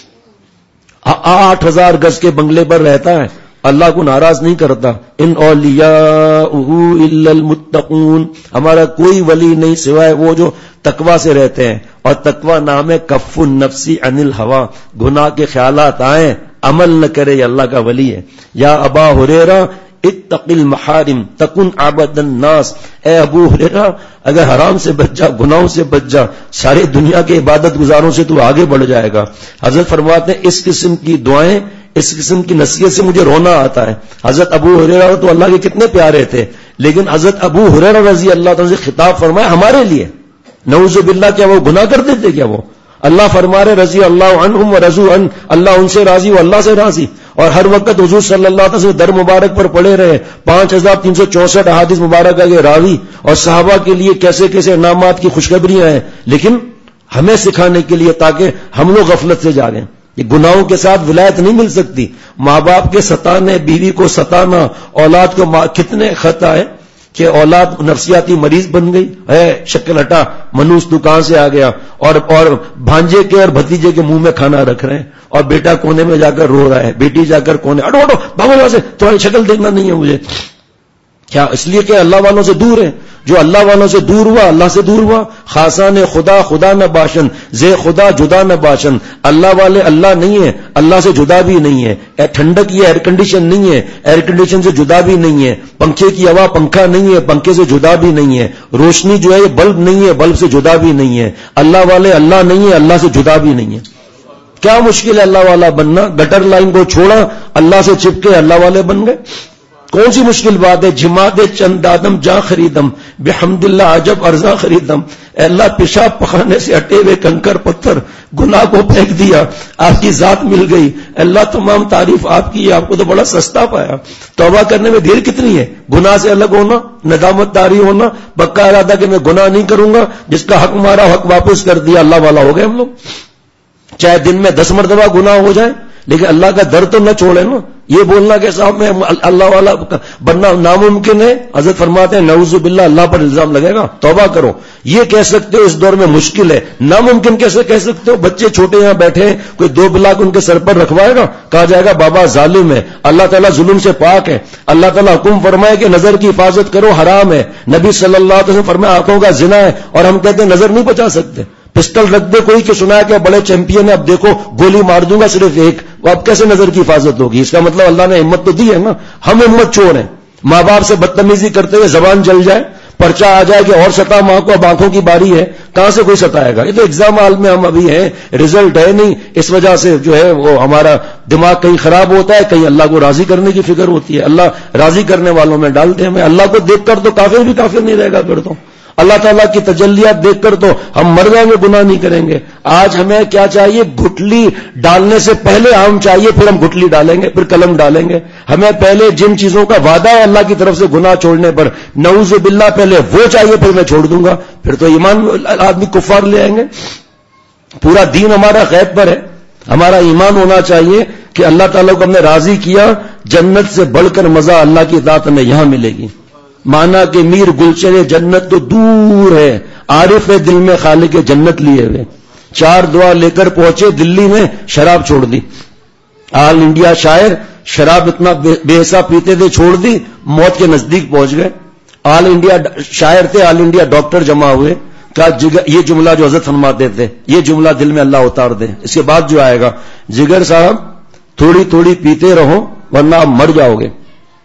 Speaker 2: آٹھ ہزار گز کے بنگلے پر رہتا ہے، اللہ کو ناراض نہیں کرتا۔ ان اولیاءہ الا المتقون، ہمارا کوئی ولی نہیں سوائے وہ جو تقوی سے رہتے ہیں، اور تقوی نام ہے کف النفس عن الہوا، گناہ کے خیالات آئیں عمل نہ کرے، یہ اللہ کا ولی ہے۔ یا ابا ہریرہ اتق المحارم تکن عبد الناس، اے ابو ہریرہ اگر حرام سے بچ جا، گناہوں سے بچ جا، ساری دنیا کے عبادت گزاروں سے تو آگے بڑھ جائے گا۔ حضرت فرماتے ہیں اس قسم کی دعائیں، اس قسم کی نصیحت سے مجھے رونا آتا ہے۔ حضرت ابو ہریرہ تو اللہ کے کتنے پیارے تھے، لیکن حضرت ابو ہریرہ رضی اللہ تعالیٰ سے خطاب فرمایا ہمارے لیے، نعوذ باللہ کیا وہ گناہ کرتے تھے کیا؟ وہ اللہ فرما رہے رضی اللہ عنہم ورضوا عنہ، اللہ ان سے راضی، وہ اللہ سے راضی، اور ہر وقت حضور صلی اللہ علیہ وسلم در مبارک پر پڑے رہے، پانچ ہزار تین سو چونسٹھ احادیث مبارکہ کے راوی، اور صحابہ کے لیے کیسے کیسے انعامات کی خوشخبریاں ہیں، لیکن ہمیں سکھانے کے لیے تاکہ ہم لوگ غفلت سے جا رہے ہیں۔ یہ گناہوں کے ساتھ ولایت نہیں مل سکتی، ماں باپ کے ستانے، بیوی کو ستانا، اولاد کو کتنے خطا ہے کہ اولاد نفسیاتی مریض بن گئی ہے، شکل ہٹا منوس تو کہاں سے آ گیا، اور اور بھانجے کے اور بھتیجے کے منہ میں کھانا رکھ رہے ہیں، اور بیٹا کونے میں جا کر رو رہا ہے، بیٹی جا کر کونے، ہٹو ہٹو بھاگو یہاں سے، تمہاری شکل دیکھنا نہیں ہے مجھے۔ کیا؟ اس لیے کہ اللہ والوں سے دور ہے، جو اللہ والوں سے دور ہوا اللہ سے دور ہوا۔ خاصان خدا خدا نہ باشن، زے خدا جدا نہ باشن، اللہ والے اللہ نہیں ہے، اللہ سے جدا بھی نہیں ہے۔ ٹھنڈک یہ ایئر کنڈیشن نہیں ہے، ایئر کنڈیشن سے جدا بھی نہیں ہے۔ پنکھے کی ہوا پنکھا نہیں ہے، پنکھے سے جدا بھی نہیں ہے۔ روشنی جو ہے یہ بلب نہیں ہے، بلب سے جدا بھی نہیں ہے۔ اللہ والے اللہ نہیں ہے، اللہ سے جدا بھی نہیں ہے۔ کیا مشکل ہے اللہ والا بننا؟ گٹر لائن کو چھوڑا، اللہ سے چپکے اللہ والے بن گئے۔ کون سی مشکل بات ہے؟ جما دے چند آدم جاں خریدم، بحمد اللہ عجب ارزاں خریدم۔ اے اللہ پیشاب پخانے سے ہٹے ہوئے کنکر پتھر گناہ کو پھینک دیا، آپ کی ذات مل گئی۔ اللہ تمام تعریف آپ کی ہے، آپ کو تو بڑا سستا پایا۔ توبہ کرنے میں دیر کتنی ہے؟ گناہ سے الگ ہونا، ندامت داری ہونا، پکا ارادہ کہ میں گناہ نہیں کروں گا، جس کا حق مارا حق واپس کر دیا، اللہ والا ہو گئے ہم لوگ۔ چاہے دن میں دس مرتبہ گناہ ہو جائے لیکن اللہ کا در تو نہ چھوڑے نا۔ یہ بولنا کہ صاحب میں اللہ والا بننا ناممکن ہے، حضرت فرماتے ہیں نعوذ باللہ اللہ پر الزام لگے گا، توبہ کرو۔ یہ کہہ سکتے ہو اس دور میں مشکل ہے، ناممکن کیسے کہہ سکتے ہو؟ بچے چھوٹے یہاں بیٹھے ہیں، کوئی دو بلاک ان کے سر پر رکھوائے گا، کہا جائے گا بابا ظالم ہے، اللہ تعالیٰ ظلم سے پاک ہے، اللہ تعالیٰ حکم فرمائے کہ نظر کی حفاظت کرو، حرام ہے، نبی صلی اللہ علیہ وسلم فرمایا آنکھوں کا زنا ہے، اور ہم کہتے ہیں نظر نہیں بچا سکتے۔ پسٹل رکھ دے کوئی کہ سنا ہے کہ بڑے چیمپئن ہے، اب دیکھو گولی مار دوں گا صرف ایک، وہ اب کیسے نظر کی حفاظت ہوگی؟ اس کا مطلب اللہ نے ہمت تو دی ہے نا، ہم ہمت چور ہیں۔ ماں باپ سے بدتمیزی کرتے ہوئے زبان جل جائے، پرچہ آ جائے کہ اور ستا ماں کو، اب آنکھوں کی باری ہے، کہاں سے کوئی ستائے گا؟ یہ تو ایگزام ہال میں ہم ابھی ہیں، رزلٹ ہے نہیں، اس وجہ سے جو ہے وہ ہمارا دماغ کہیں خراب ہوتا ہے، کہیں اللہ کو راضی کرنے کی فکر ہوتی ہے۔ اللہ راضی کرنے والوں میں ڈالتے ہیں، میں اللہ کو دیکھ کر تو کافر بھی کافر نہیں رہے گا پھر تو۔ اللہ تعالیٰ کی تجلیات دیکھ کر تو ہم مر جائیں گے، گناہ نہیں کریں گے. آج ہمیں کیا چاہیے؟ گھٹلی ڈالنے سے پہلے آم چاہیے، پھر ہم گھٹلی ڈالیں گے، پھر قلم ڈالیں گے. ہمیں پہلے جن چیزوں کا وعدہ ہے اللہ کی طرف سے گناہ چھوڑنے پر، نعوذ باللہ، پہلے وہ چاہیے پھر میں چھوڑ دوں گا. پھر تو ایمان آدمی کفار لے آئیں گے. پورا دین ہمارا غیب پر ہے. ہمارا ایمان ہونا چاہیے کہ اللہ تعالیٰ کو ہم نے راضی کیا، جنت سے بڑھ کر مزہ اللہ کی اطاعت ہمیں یہاں ملے گی. مانا کہ میر گلشن جنت تو دور ہے، عارف ہے دل میں خالق جنت لیے ہوئے. چار دعا لے کر پہنچے دلی میں، شراب چھوڑ دی. آل انڈیا شاعر شراب اتنا بے حساب پیتے تھے، چھوڑ دی، موت کے نزدیک پہنچ گئے. آل انڈیا شاعر تھے، آل انڈیا ڈاکٹر جمع ہوئے. کہا یہ جملہ جو حضرت فرماتے تھے، یہ جملہ دل میں اللہ اتار دے. اس کے بعد جو آئے گا، جگر صاحب تھوڑی تھوڑی پیتے رہو ورنہ آپ مر جاؤ گے.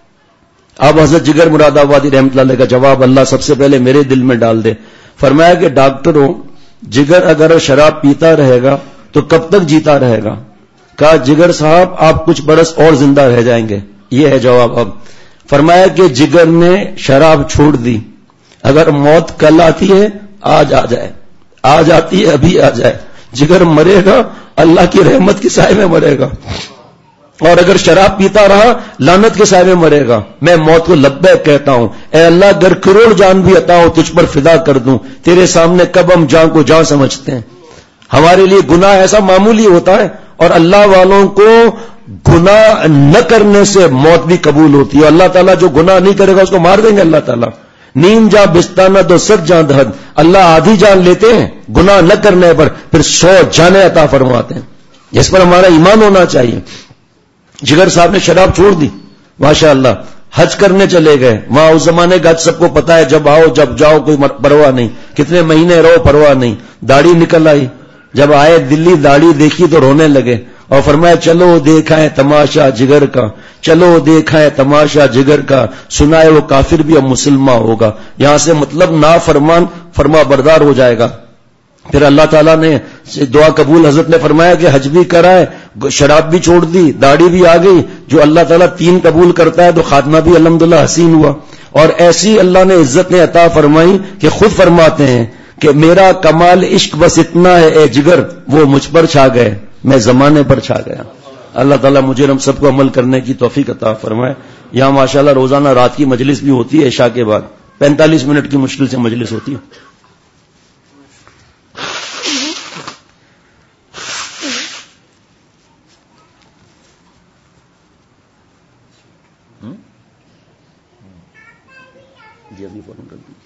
Speaker 2: اب حضرت جگر مراد آبادی رحمۃ اللہ کا جواب اللہ سب سے پہلے میرے دل میں ڈال دے. فرمایا کہ ڈاکٹروں، جگر اگر شراب پیتا رہے گا تو کب تک جیتا رہے گا؟ کہا جگر صاحب آپ کچھ برس اور زندہ رہ جائیں گے. یہ ہے جواب. اب فرمایا کہ جگر نے شراب چھوڑ دی، اگر موت کل آتی ہے آج آ جائے، آج آتی ہے ابھی آ جائے. جگر مرے گا اللہ کی رحمت کے سائے میں مرے گا، اور اگر شراب پیتا رہا لعنت کے سائے میں مرے گا. میں موت کو لبیک کہتا ہوں، اے اللہ اگر کروڑ جان بھی عطا ہو تجھ پر فدا کر دوں، تیرے سامنے کب ہم جان کو جان سمجھتے ہیں. ہمارے لیے گناہ ایسا معمولی ہوتا ہے، اور اللہ والوں کو گناہ نہ کرنے سے موت بھی قبول ہوتی ہے. اللہ تعالیٰ جو گناہ نہیں کرے گا اس کو مار دیں گے اللہ تعالیٰ. نیم جا بستانہ دو ست جان دہد، اللہ آدھی جان لیتے ہیں گناہ نہ کرنے پر، پھر سو جانیں عطا فرماتے ہیں. جس پر ہمارا ایمان ہونا چاہیے. جگر صاحب نے شراب چھوڑ دی، ماشاء اللہ. حج کرنے چلے گئے. وہاں اس زمانے کا حج سب کو پتا ہے، جب آؤ جب جاؤ کوئی پرواہ نہیں، کتنے مہینے رہو پرواہ نہیں. داڑھی نکل آئی، جب آئے دلی داڑھی دیکھی تو رونے لگے اور فرمایا چلو دیکھائیں تماشا جگر کا، چلو دیکھائیں تماشا جگر کا، سنائے وہ کافر بھی اب مسلمان ہوگا. یہاں سے مطلب نافرمان فرما بردار ہو جائے گا. پھر اللہ تعالیٰ نے دعا قبول، حضرت نے فرمایا کہ حج بھی کرائے، شراب بھی چھوڑ دی، داڑھی بھی آ گئی. جو اللہ تعالیٰ تین قبول کرتا ہے تو خاتمہ بھی الحمدللہ حسین ہوا. اور ایسی اللہ نے عزت نے عطا فرمائی کہ خود فرماتے ہیں کہ میرا کمال عشق بس اتنا ہے اے جگر، وہ مجھ پر چھا گئے، میں زمانے پر چھا گیا. اللہ تعالیٰ مجھے ہم سب کو عمل کرنے کی توفیق عطا فرمائے. یہاں ماشاءاللہ روزانہ رات کی مجلس بھی ہوتی ہے، عشاء کے بعد پینتالیس منٹ کی مشکل سے مجلس ہوتی ہے. جی ابھی فون کر دیں.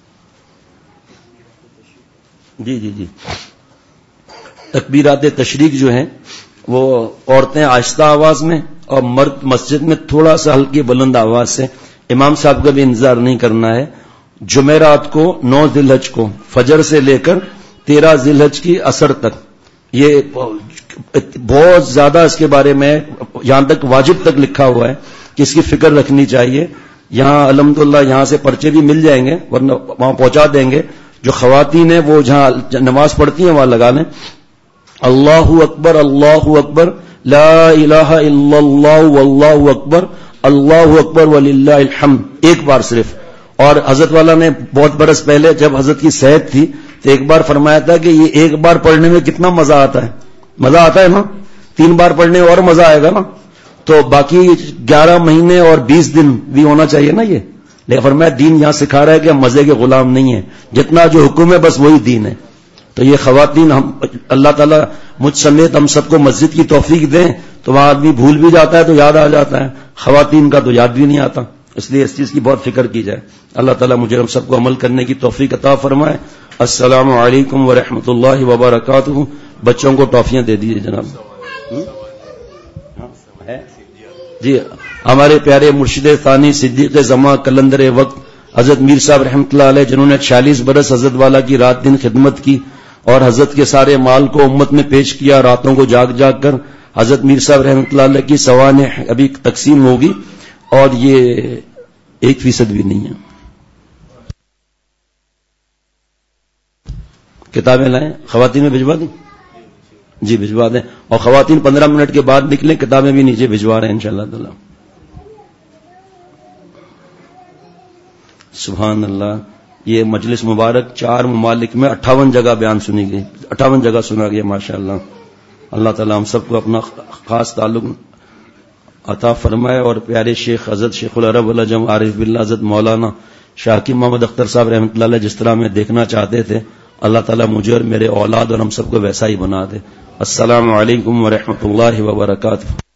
Speaker 2: جی جی جی تکبیرات تشریق جو ہیں وہ عورتیں آہستہ آواز میں اور مرد مسجد میں تھوڑا سا ہلکی بلند آواز سے. امام صاحب کا بھی انتظار نہیں کرنا ہے. جمعرات کو نو ذی الحج کو فجر سے لے کر تیرہ ذی الحج کی عصر تک، یہ بہت زیادہ اس کے بارے میں یہاں تک واجب تک لکھا ہوا ہے کہ اس کی فکر رکھنی چاہیے. یہاں الحمدللہ یہاں سے پرچے بھی مل جائیں گے، ورنہ وہاں پہنچا دیں گے. جو خواتین ہیں وہ جہاں نماز پڑھتی ہیں وہاں لگا لیں. اللہ اکبر اللہ اکبر لا الہ الا اللہ واللہ اکبر اللہ اکبر وللہ الحمد، ایک بار صرف. اور حضرت والا نے بہت برس پہلے جب حضرت کی صحت تھی تو ایک بار فرمایا تھا کہ یہ ایک بار پڑھنے میں کتنا مزہ آتا ہے. مزہ آتا ہے نا، تین بار پڑھنے اور مزہ آئے گا نا. تو باقی گیارہ مہینے اور بیس دن بھی ہونا چاہیے نا یہ. لیکن فرمایا دین یہاں سکھا رہا ہے کہ ہم مزے کے غلام نہیں ہیں، جتنا جو حکم ہے بس وہی دین ہے. تو یہ خواتین، ہم اللہ تعالیٰ مجھ سمیت ہم سب کو مسجد کی توفیق دیں. تو وہاں آدمی بھول بھی جاتا ہے تو یاد آ جاتا ہے، خواتین کا تو یاد بھی نہیں آتا. اس لیے اس چیز کی بہت فکر کی جائے. اللہ تعالیٰ مجھے ہم سب کو عمل کرنے کی توفیق عطا فرمائے. السلام علیکم ورحمۃ اللہ وبرکاتہ. بچوں کو ٹافیاں دے دیجیے جناب. جی ہمارے پیارے مرشد ثانی صدیق زماں کلندر وقت حضرت میر صاحب رحمۃ اللہ علیہ، جنہوں نے چھیالیس برس حضرت والا کی رات دن خدمت کی اور حضرت کے سارے مال کو امت میں پیش کیا، راتوں کو جاگ جاگ کر. حضرت میر صاحب رحمۃ اللہ علیہ کی سوانح ابھی تقسیم ہوگی اور یہ ایک فیصد بھی نہیں ہے. کتابیں لائیں، خواتین میں بھجوا دیں. جی بھجوا دیں. اور خواتین پندرہ منٹ کے بعد نکلیں، کتابیں بھی نیچے بھجوا رہے ہیں انشاءاللہ تعالی. سبحان اللہ. یہ مجلس مبارک چار ممالک میں اٹھاون جگہ بیان سنی گئی، اٹھاون جگہ سنا گیا ماشاءاللہ. اللہ تعالیٰ ہم سب کو اپنا خاص تعلق عطا فرمائے. اور پیارے شیخ حضرت شیخ العرب العجم عارف باللہ حضرت مولانا شاکر محمد اختر صاحب رحمۃ اللہ علیہ جس طرح میں دیکھنا چاہتے تھے، اللہ تعالیٰ مجھے اور میرے اولاد اور ہم سب کو ویسا ہی بنا دے. السلام علیکم ورحمۃ اللہ وبرکاتہ.